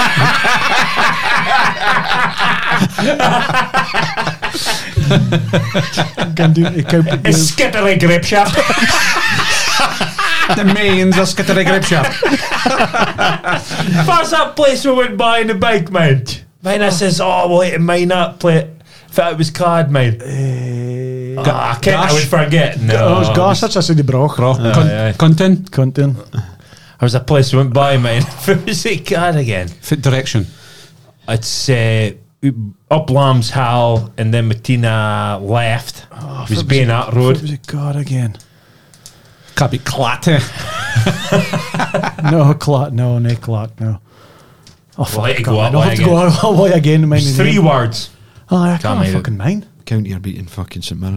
Can do a Cowpit. A Skittery Grip Shop. The mains are skittery grip shop. What's that place we went by in the bike, mate? Mine, I says, oh, wait, mine that plate. If it was card, mate. Uh, Oh, I can't, I would forget. No. oh, it's gas, that's a city broch. Con- aye. Content. Content. There was a place we went by, mate. If was it card again? Fit direction. It's uh, up Lamb's Hall and then Martina left. Oh, it was being that What road. was it called again? Can't be Clatte. No, Clat, no, no, Clat, no. Oh, fuck, let I it can't go mind. that I'll way have to go out that way again. to mind It's the three name. words. Oh, I Can't can't mind it. fucking mind. County are beating fucking St Mirren.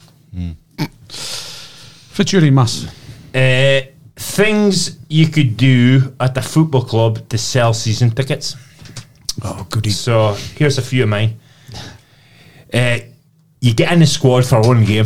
Fitzuri Mass. Uh, things you could do at the football club to sell season tickets. Oh, goody. So here's a few of mine. Uh, you get in the squad for one game.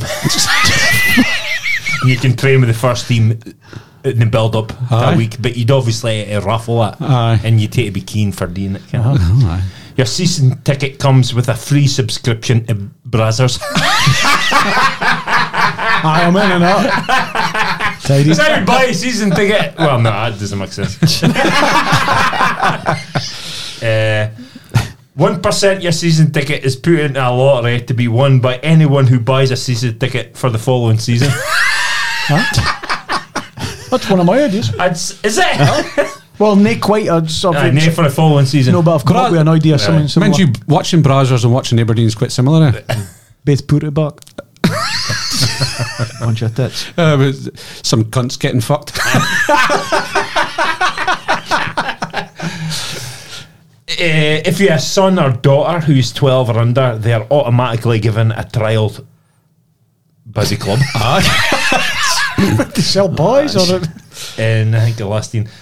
You can train with the first team in the build up Aye. that week, but you'd obviously uh, raffle it, Aye. and you take to be keen for doing it. kind of. Oh, aye. Your season ticket comes with a free subscription to Brazzers. I am in and out. Tidy. So I would buy a season ticket. Well, no, that doesn't make sense. uh, One percent of your season ticket is put into a lottery to be won by anyone who buys a season ticket for the following season. That's one of my ideas. That's, is it? Well, not quite. I'd sort of Uh, nay, for the following season. no, but I've come Bra- up with an idea. Something similar. Mind you, watching Brazzers and watching Aberdeen is quite similar. Eh? Both put it back. Bunch of tits. Uh, but some cunts getting fucked. Uh, if you have a son or daughter who's twelve or under, they're automatically given a trial busy club. To sell boys or the- And I think the last thing,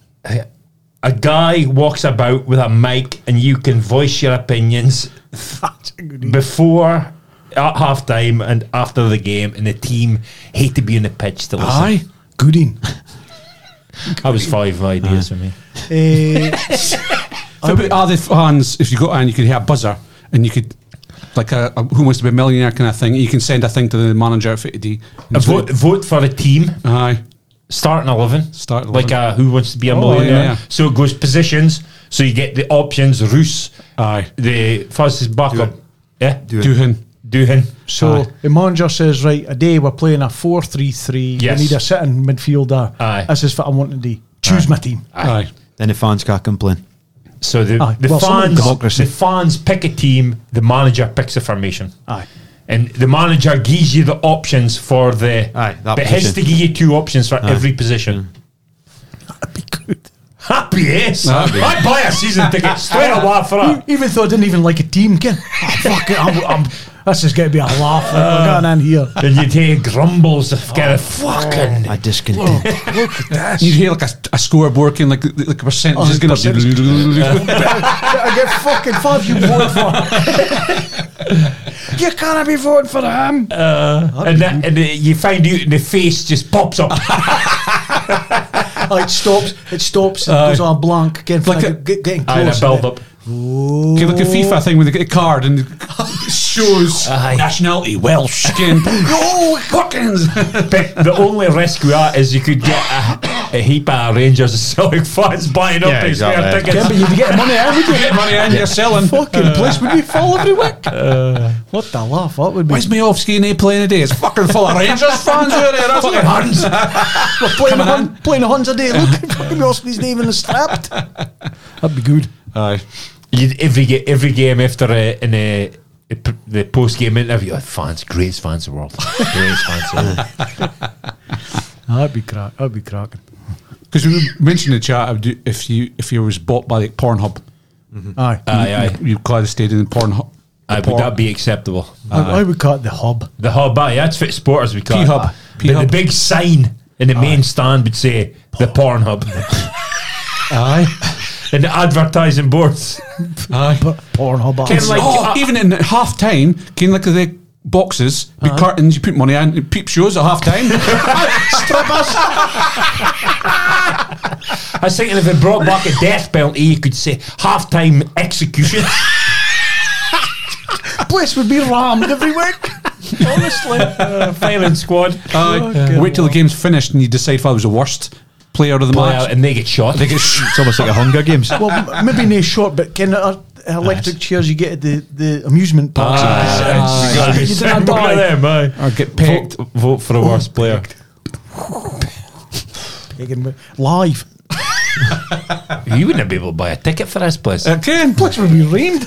a guy walks about with a mic and you can voice your opinions That's a good idea. before, at half time and after the game, and the team hate to be on the pitch to listen. Aye. Gooding. That was five ideas for me. Uh, Are the fans, if you go and you could hear a buzzer and you could, like a, a Who Wants to Be a Millionaire kind of thing, you can send a thing to the manager for today. A vote, vote for a team, Aye. starting eleven. Start Like a Who Wants to Be a Oh, Millionaire. yeah. So it goes positions, so you get the options, Roos, Aye. the first is backup. Yeah, Do it. Doohan. Doohan. so Aye. the manager says, right, a day we're playing a four three three. Yes. We need a sitting midfielder. Aye. This is what I want to do. Choose my team. Aye. Then the fans can't complain. So the, Aye. the Well, some fans democracy. the fans pick a team, the manager picks a formation. Aye. And the manager gives you the options for the Aye, that but has position. to give you two options for Aye. every position. That'd be good. Happy yes. That'd be- I'd buy a season ticket straight away for that. Even though I didn't even like a team, Ken. Oh, fuck it. I'm, I'm, this is going to be a laugh. We're going in here. And you'd hear grumbles of kind of fucking I discontent. Look at this. You hear like a, a scoreboard, and like like a percentage Oh, is going percentage. to. I get fucking five you vote for. You can't be voting for him. and, that, and uh, you find out and the face just pops up. Oh, it stops. It stops. It goes on blank. Get, Like like a- get, getting Aye, close. the build up. Okay, like a FIFA thing when they get a card and it shows Aye. nationality Welsh. Again, go Hawkins. But the only risk with that is you could get a, a heap of Rangers and Celtic fans buying up Yeah, these spare exactly. tickets. Yeah, but you'd get money out. Would you Get money in, you're selling. Fucking place would be full every week. What the laugh? That would be. Why's Miofsky and they playing today? It's fucking full of Rangers fans out there. That's Fucking Huns. We're playing the, Coming hun, playing the Huns a day. Look, fucking Osprey's name in the strapped. That'd be good. Aye. You'd, every ga- every game after uh, in uh, the post game interview, oh, fans, greatest fans in the world, greatest fans in the world. That'd be crack. That'd be cracking. Because we mentioned in the chat about if you if you was bought by like Pornhub, Aye. Aye, aye. you could have stayed in Pornhub. Aye, would that be acceptable? I, I would call it the hub. The hub, aye, that's fit sport as we call P-hub. it. But P-hub. the big sign in the main stand would say the porn hub. Aye. And the advertising boards. Aye. Porn hub. Ken, like- oh, uh, even in half time, can like the boxes, big curtains, you put money in, peep shows at half time. I was thinking if it brought back a death penalty, you could say halftime execution. place would be rammed every week. Honestly. uh, firing squad. Aye. Wait till the game's finished and you decide if I was the worst player of the Play match. out and they get shot. They get sh- It's almost like a Hunger Games. Well, m- maybe no short, but can uh, electric chairs you get at the, the amusement parks? Aye. You didn't One of die. them, aye. or get pegged. Vote, vote for the worst player. Pegging me- Live. You wouldn't be able to buy a ticket for this place. Again, Place would be rained.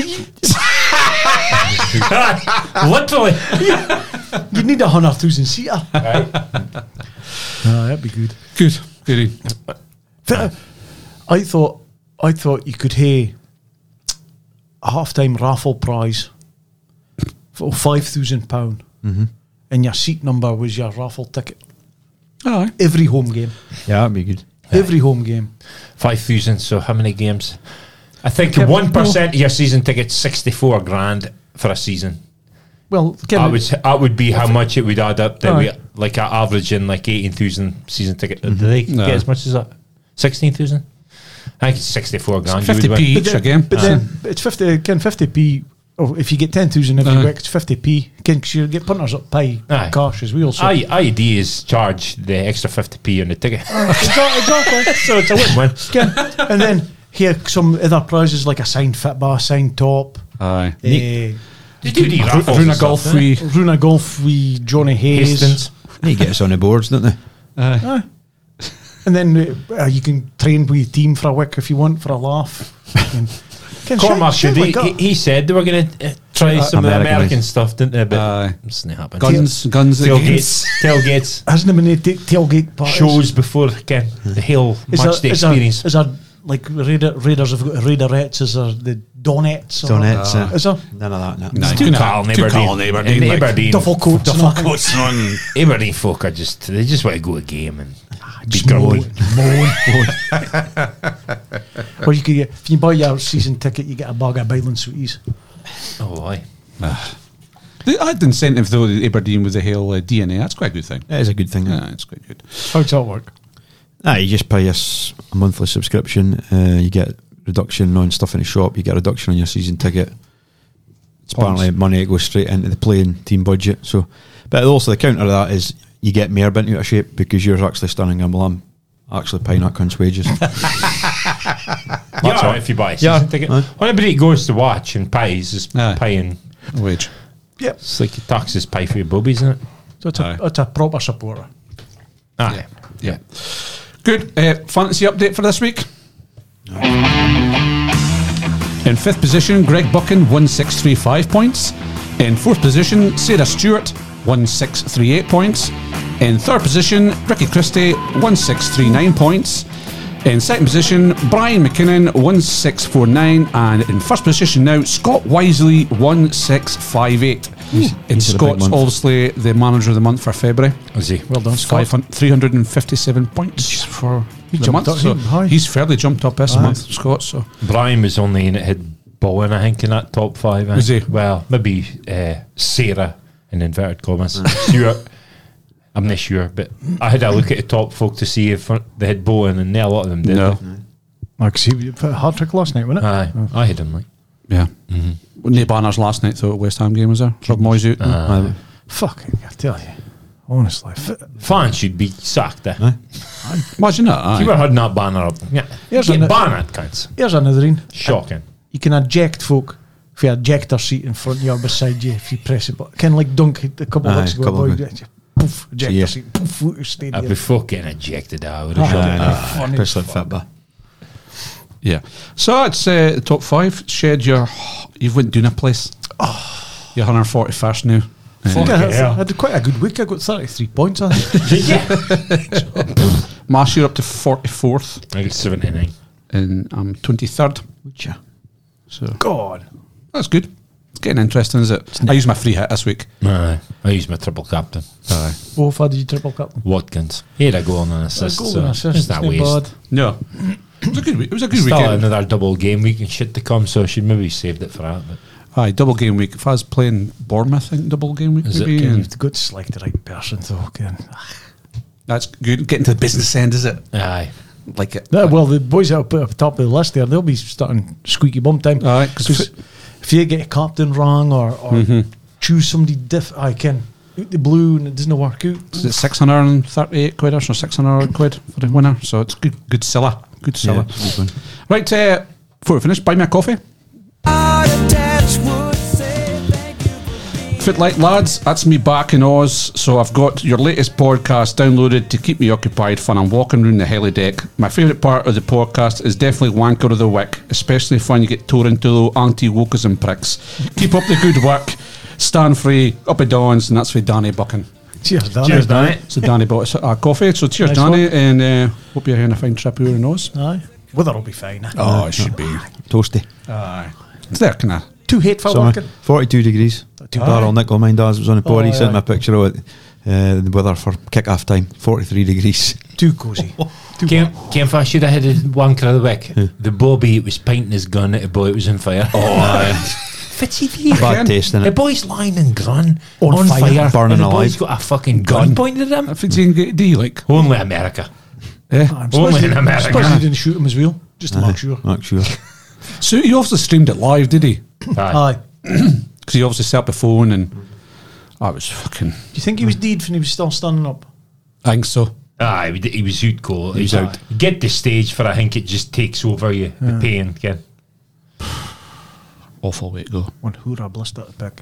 Literally. You'd need a hundred thousand seater. Right. Ah, that'd be good. good, goody. Th- I thought, I thought you could have a half-time raffle prize for five thousand pound, and your seat number was your raffle ticket. Aye. Every home game, Yeah, that'd be good. every home game. Five thousand. So how many games? I think Yeah, one percent of your season ticket's sixty-four grand for a season. Well, Ken, That would that would be how much it would add up. That we Aye. like an average in like eighteen thousand season ticket. Do they No. get as much as that? Sixteen thousand. I think it's sixty-four grand. you would fifty win. p but each then, again. but then it's fifty. Ken, fifty p Oh, if you get ten thousand every Aye. week, it's fifty p. Because you get punters up pay Aye. cash as well. So. I, I D is charge the extra fifty p on the ticket. exactly. exactly. So it's a win-win. Ken, and then here some other prizes like a signed fit bar, signed top. Aye. Uh, They do the raffles Runa and Golf stuff, don't they? free. Runa Golf with Johnny Hayes. Hastings. They get us on the boards, don't they? Aye. Aye. And then uh, you can train with your team for a week if you want for a laugh. And, Ken, Cormac shit- shit should. like He, that. he said they were going to uh, try Uh, some of the American American ones. stuff, didn't they? But Aye. it's not happening. Guns, guns, at Tailgates, tailgates, Hasn't there been any ta- tailgate parties? shows before again the whole Is match the there- is there- experience. Is there like Raider, Raiders have got Raiderettes? Is there the Donettes? or- Donettes, uh, Is there? None of that. No. Nah, It's too Couldn't calm, have- too Aberdeen. calm, Aberdeen, And like- Aberdeen, Duffel coats. and Duffel all. coats on. Aberdeen folk are just they just want to go a game and be Just girly. moan, moan. Or you could get, if you buy your season ticket, you get a bag of Byland sweeties. Oh, aye. They had the incentive though, the Aberdeen with the whole uh, D N A. That's quite a good thing. That is a good thing. Yeah, it's quite good. How's that work? Ah, you just pay us a monthly subscription. Uh, you get reduction on stuff in the shop. You get a reduction on your season ticket. It's apparently money that goes straight into the playing team budget. So, but also the counter of that is you get more bent out of shape because you're actually standing and well, I'm actually paying that cunt's wages. Yeah, if you buy a season Yeah. ticket. Aye. When everybody goes to watch and pays, is Aye. paying. Wage. Yep. It's like your taxes pay for your boobies, isn't it? So it's a, Aye. it's a proper supporter. Aye. Yeah. Good. Uh, fantasy update for this week. In fifth position, Greg Buchan, one six three five points. In fourth position, Sarah Stewart, one six three eight points. In third position, Ricky Christie, one six three nine points. In second position, Brian McKinnon, one six four nine. And in first position now, Scott Wisely, one six five eight. And he's had a big Scott's month. obviously the manager of the month for February. Is he? Well done, Scott. Five hundred, three hundred fifty-seven points for He the jumped month. up, So he- aye. he's fairly jumped up this Aye. month, Scott. So Brian was only in it, had Bowen, I think, in that top five. I Was think. he? Well, maybe uh, Sarah, in inverted commas. Stuart, I'm not sure, but I had a look at the top folk to see if they had Bowen, and a lot of them did. no, Like, see, you put a hard trick last night, wasn't it? Aye, I had him, like. yeah. No banners last night though at West Ham game was there. Drug Moyes out. Aye. Fucking, I tell you. Honestly. F- Fans should be sacked, eh? Imagine that. You Aye. were had that banner up. Yeah. Here's Get an- bannered, cunts. Here's another one. Shocking. You can eject folk if you ejector seat in front of you or beside you if you press it. But kind of like Dunk a couple of Aye, weeks ago. couple boy, of you just poof, ejector yeah. seat, poof, out of I'd stadium. be fucking ejected out. Aye. Aye. Aye. Funny Especially as at fuck. Fitba. Yeah. So that's uh, the top five. Shed your you've went doing a place. You're one hundred forty-first now. I think Uh, I, had, hell. I had quite a good week. I got thirty-three points, I think. Marsh, you're up to forty-fourth, I got seventy-nine. and I'm twenty-third. Would ya? So God. that's good. It's getting interesting, is it? I used my free hit this week. Aye. I used my triple captain. Aye. Oh, if I did you triple captain? Watkins. He had a goal and an assist. goal so and assist, It's not it's not waste. bad. No. It was a good week. It was a good Still weekend. another double game week and shit to come, so I should maybe saved it for that. But Aye, double game week. If I was playing Bournemouth, I think double game week Is it? maybe. Can and You've got to select the right person, though. Ken. that's good. Getting to the business end, is it? aye, Like it. Yeah, well, the boys up at the top of the list there, they'll be starting squeaky bum time. Aye, 'cause Because if you get a captain wrong or, or Mm-hmm. choose somebody diff, I can out the blue and it doesn't work out. Is it six hundred and thirty-eight quid or so? Six hundred quid for the winner. So it's good. Good seller. Good Yeah, seller. good one. Right. Uh, before we finish, buy me a coffee. Footlight lads, that's me back in Oz. So I've got your latest podcast downloaded to keep me occupied when I'm walking around the heli deck. My favourite part of the podcast is definitely Wanker of the Week, especially when you get tore into the anti-wokeism pricks. Keep up the good work. Stand free, up and downs, and that's for Danny Buchan. Cheers, Dan. cheers, Danny. So Danny bought us a coffee. So cheers, Nice Danny, one. and uh, hope you're having a fine trip over in Oz. Aye. Weather will be fine. eh? Oh, it should be. Toasty. Aye. It's there, kind of. Too hateful Summer. working. forty-two degrees. Too Darrell bad. Nickel, mine does. It was on the pod. Oh, He sent me aye. a picture of it. Uh, the weather for kick-off time. forty-three degrees. Too cosy. Too Came, came for I should have had a wanker of the week. The Bobby was painting his gun at a boy. It was on fire. Oh, Fitzy V. Bad taste in The it. boy's lying in gun On on, fire, fire, burning and the boy's alive. got a fucking gun, pointed at him. If it's in D, like. Only America. Eh? I'm Only surprised in they- America. surprised they didn't shoot him as well, just to Aye, make sure. Make sure. So he also streamed it live, did he? Aye. Aye. because he obviously set up a phone and I was fucking. Do you think he was dead when he was still standing up? I think so. Ah, he, he was out cool. He was Aye. out. You get the stage for, I think it just takes over you, the pain again. Awful way to go. One hoorah blister to pick.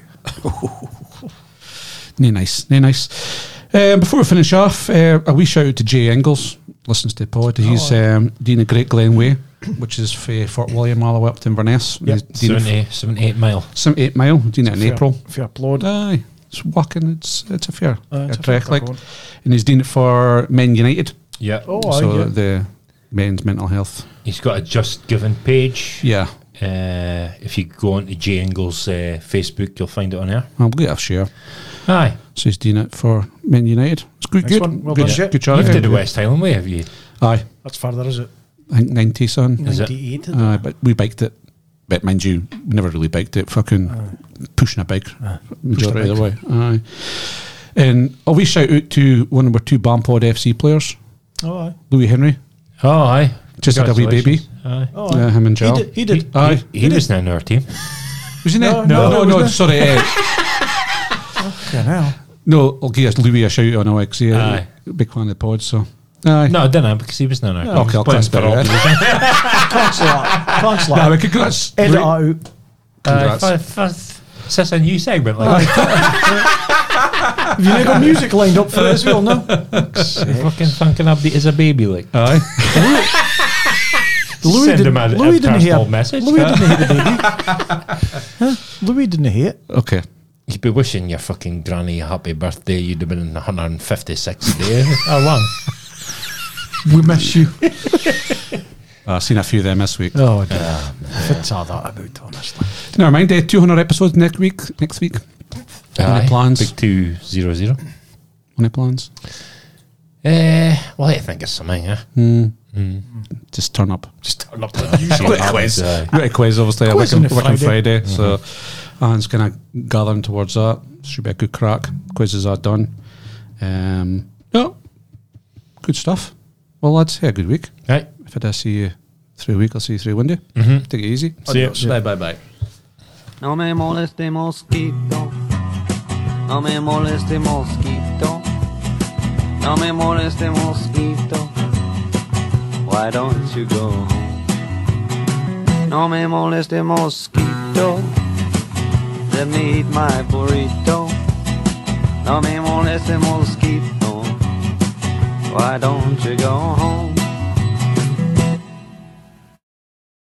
No nice, no nice. Um, before we finish off, uh, a wee shout out to Jay Ingles. Listens to the pod. He's um, doing a Great Glen Way, which is for Fort William all the way up to Inverness. Yep. He's doing it seventy, seventy-eight mile. f- seventy-eight mile. Doing it in Fair- April. Fair applaud. Aye, it's walking. It's it's a fair, Aye, it's a a fair trek, like, applaud. and he's doing it for Men United. Yeah. Oh, aye, so yeah. the men's mental health. He's got a Just Giving page. Yeah, Uh, if you go on to Jay Ingles' uh, Facebook, you'll find it on there. I'll get a share. Aye. So he's doing it for Men United. It's good, Nice good, one. Well good, done, Jay. good You've charity. did the West Highland Way, have you? Aye, That's further, is it? I think ninety son. Is it? ninety-eight. Aye, but we biked it. But mind you, we never really biked it. Fucking pushing a bike majority of the way. Aye. And a wee shout out to one of our two Bampod F C players, Oh, aye. Louis Henry. Oh, aye. Just had a wee baby. Congratulations. Aye. Oh, Yeah, aye. him and He Joe. did. He did. Aye. He, he was in our team. Was he No, there? no, no, no, no, wasn't sorry. Uh, Okay, now. no, I'll give Louis a shout out on because he's Aye. a big fan of the pod. So, aye. No, I didn't because he was in our team. Okay, I'll Playing class for better. all- Cancel that. Cancel Nah, that. but congrats. Edit Louis. that out. Uh, Congrats. for, for, is this a new segment? Like, Have you not got music lined up for it as well, no? fucking thinking of the is a baby like. Aye. Louis Send didn't, him a, Louis a didn't hear. personal message. Louis didn't hear the baby. Huh? Louis didn't hear it. Okay. You'd be wishing your fucking granny a happy birthday. You'd have been in one hundred fifty-sixth day. How long? We miss you. I've seen a few of them this week. Oh, dear. Fits all that about, honestly. Never mind. Uh, two hundred episodes next week. Next week. Any plans? Big two zero zero. Any plans? Uh, well, I think it's something, yeah. Just turn up. Just turn up. Got a quiz. Got a quiz, obviously. Quiz a on working, a working Friday. Friday. So, Anne's kind of gathering towards that. Should be a good crack. Quizzes are done. Um, yeah. Good stuff. Well, lads, have a good week. Right. If I do see you through a week, I'll see you through Windy. Mm-hmm. Take it easy. See ya. Bye, bye, bye. No me moleste mosquito, no me moleste mosquito, no me moleste mosquito. Why don't you go home? No me moleste mosquito, let me eat my burrito. No me moleste mosquito, why don't you go home?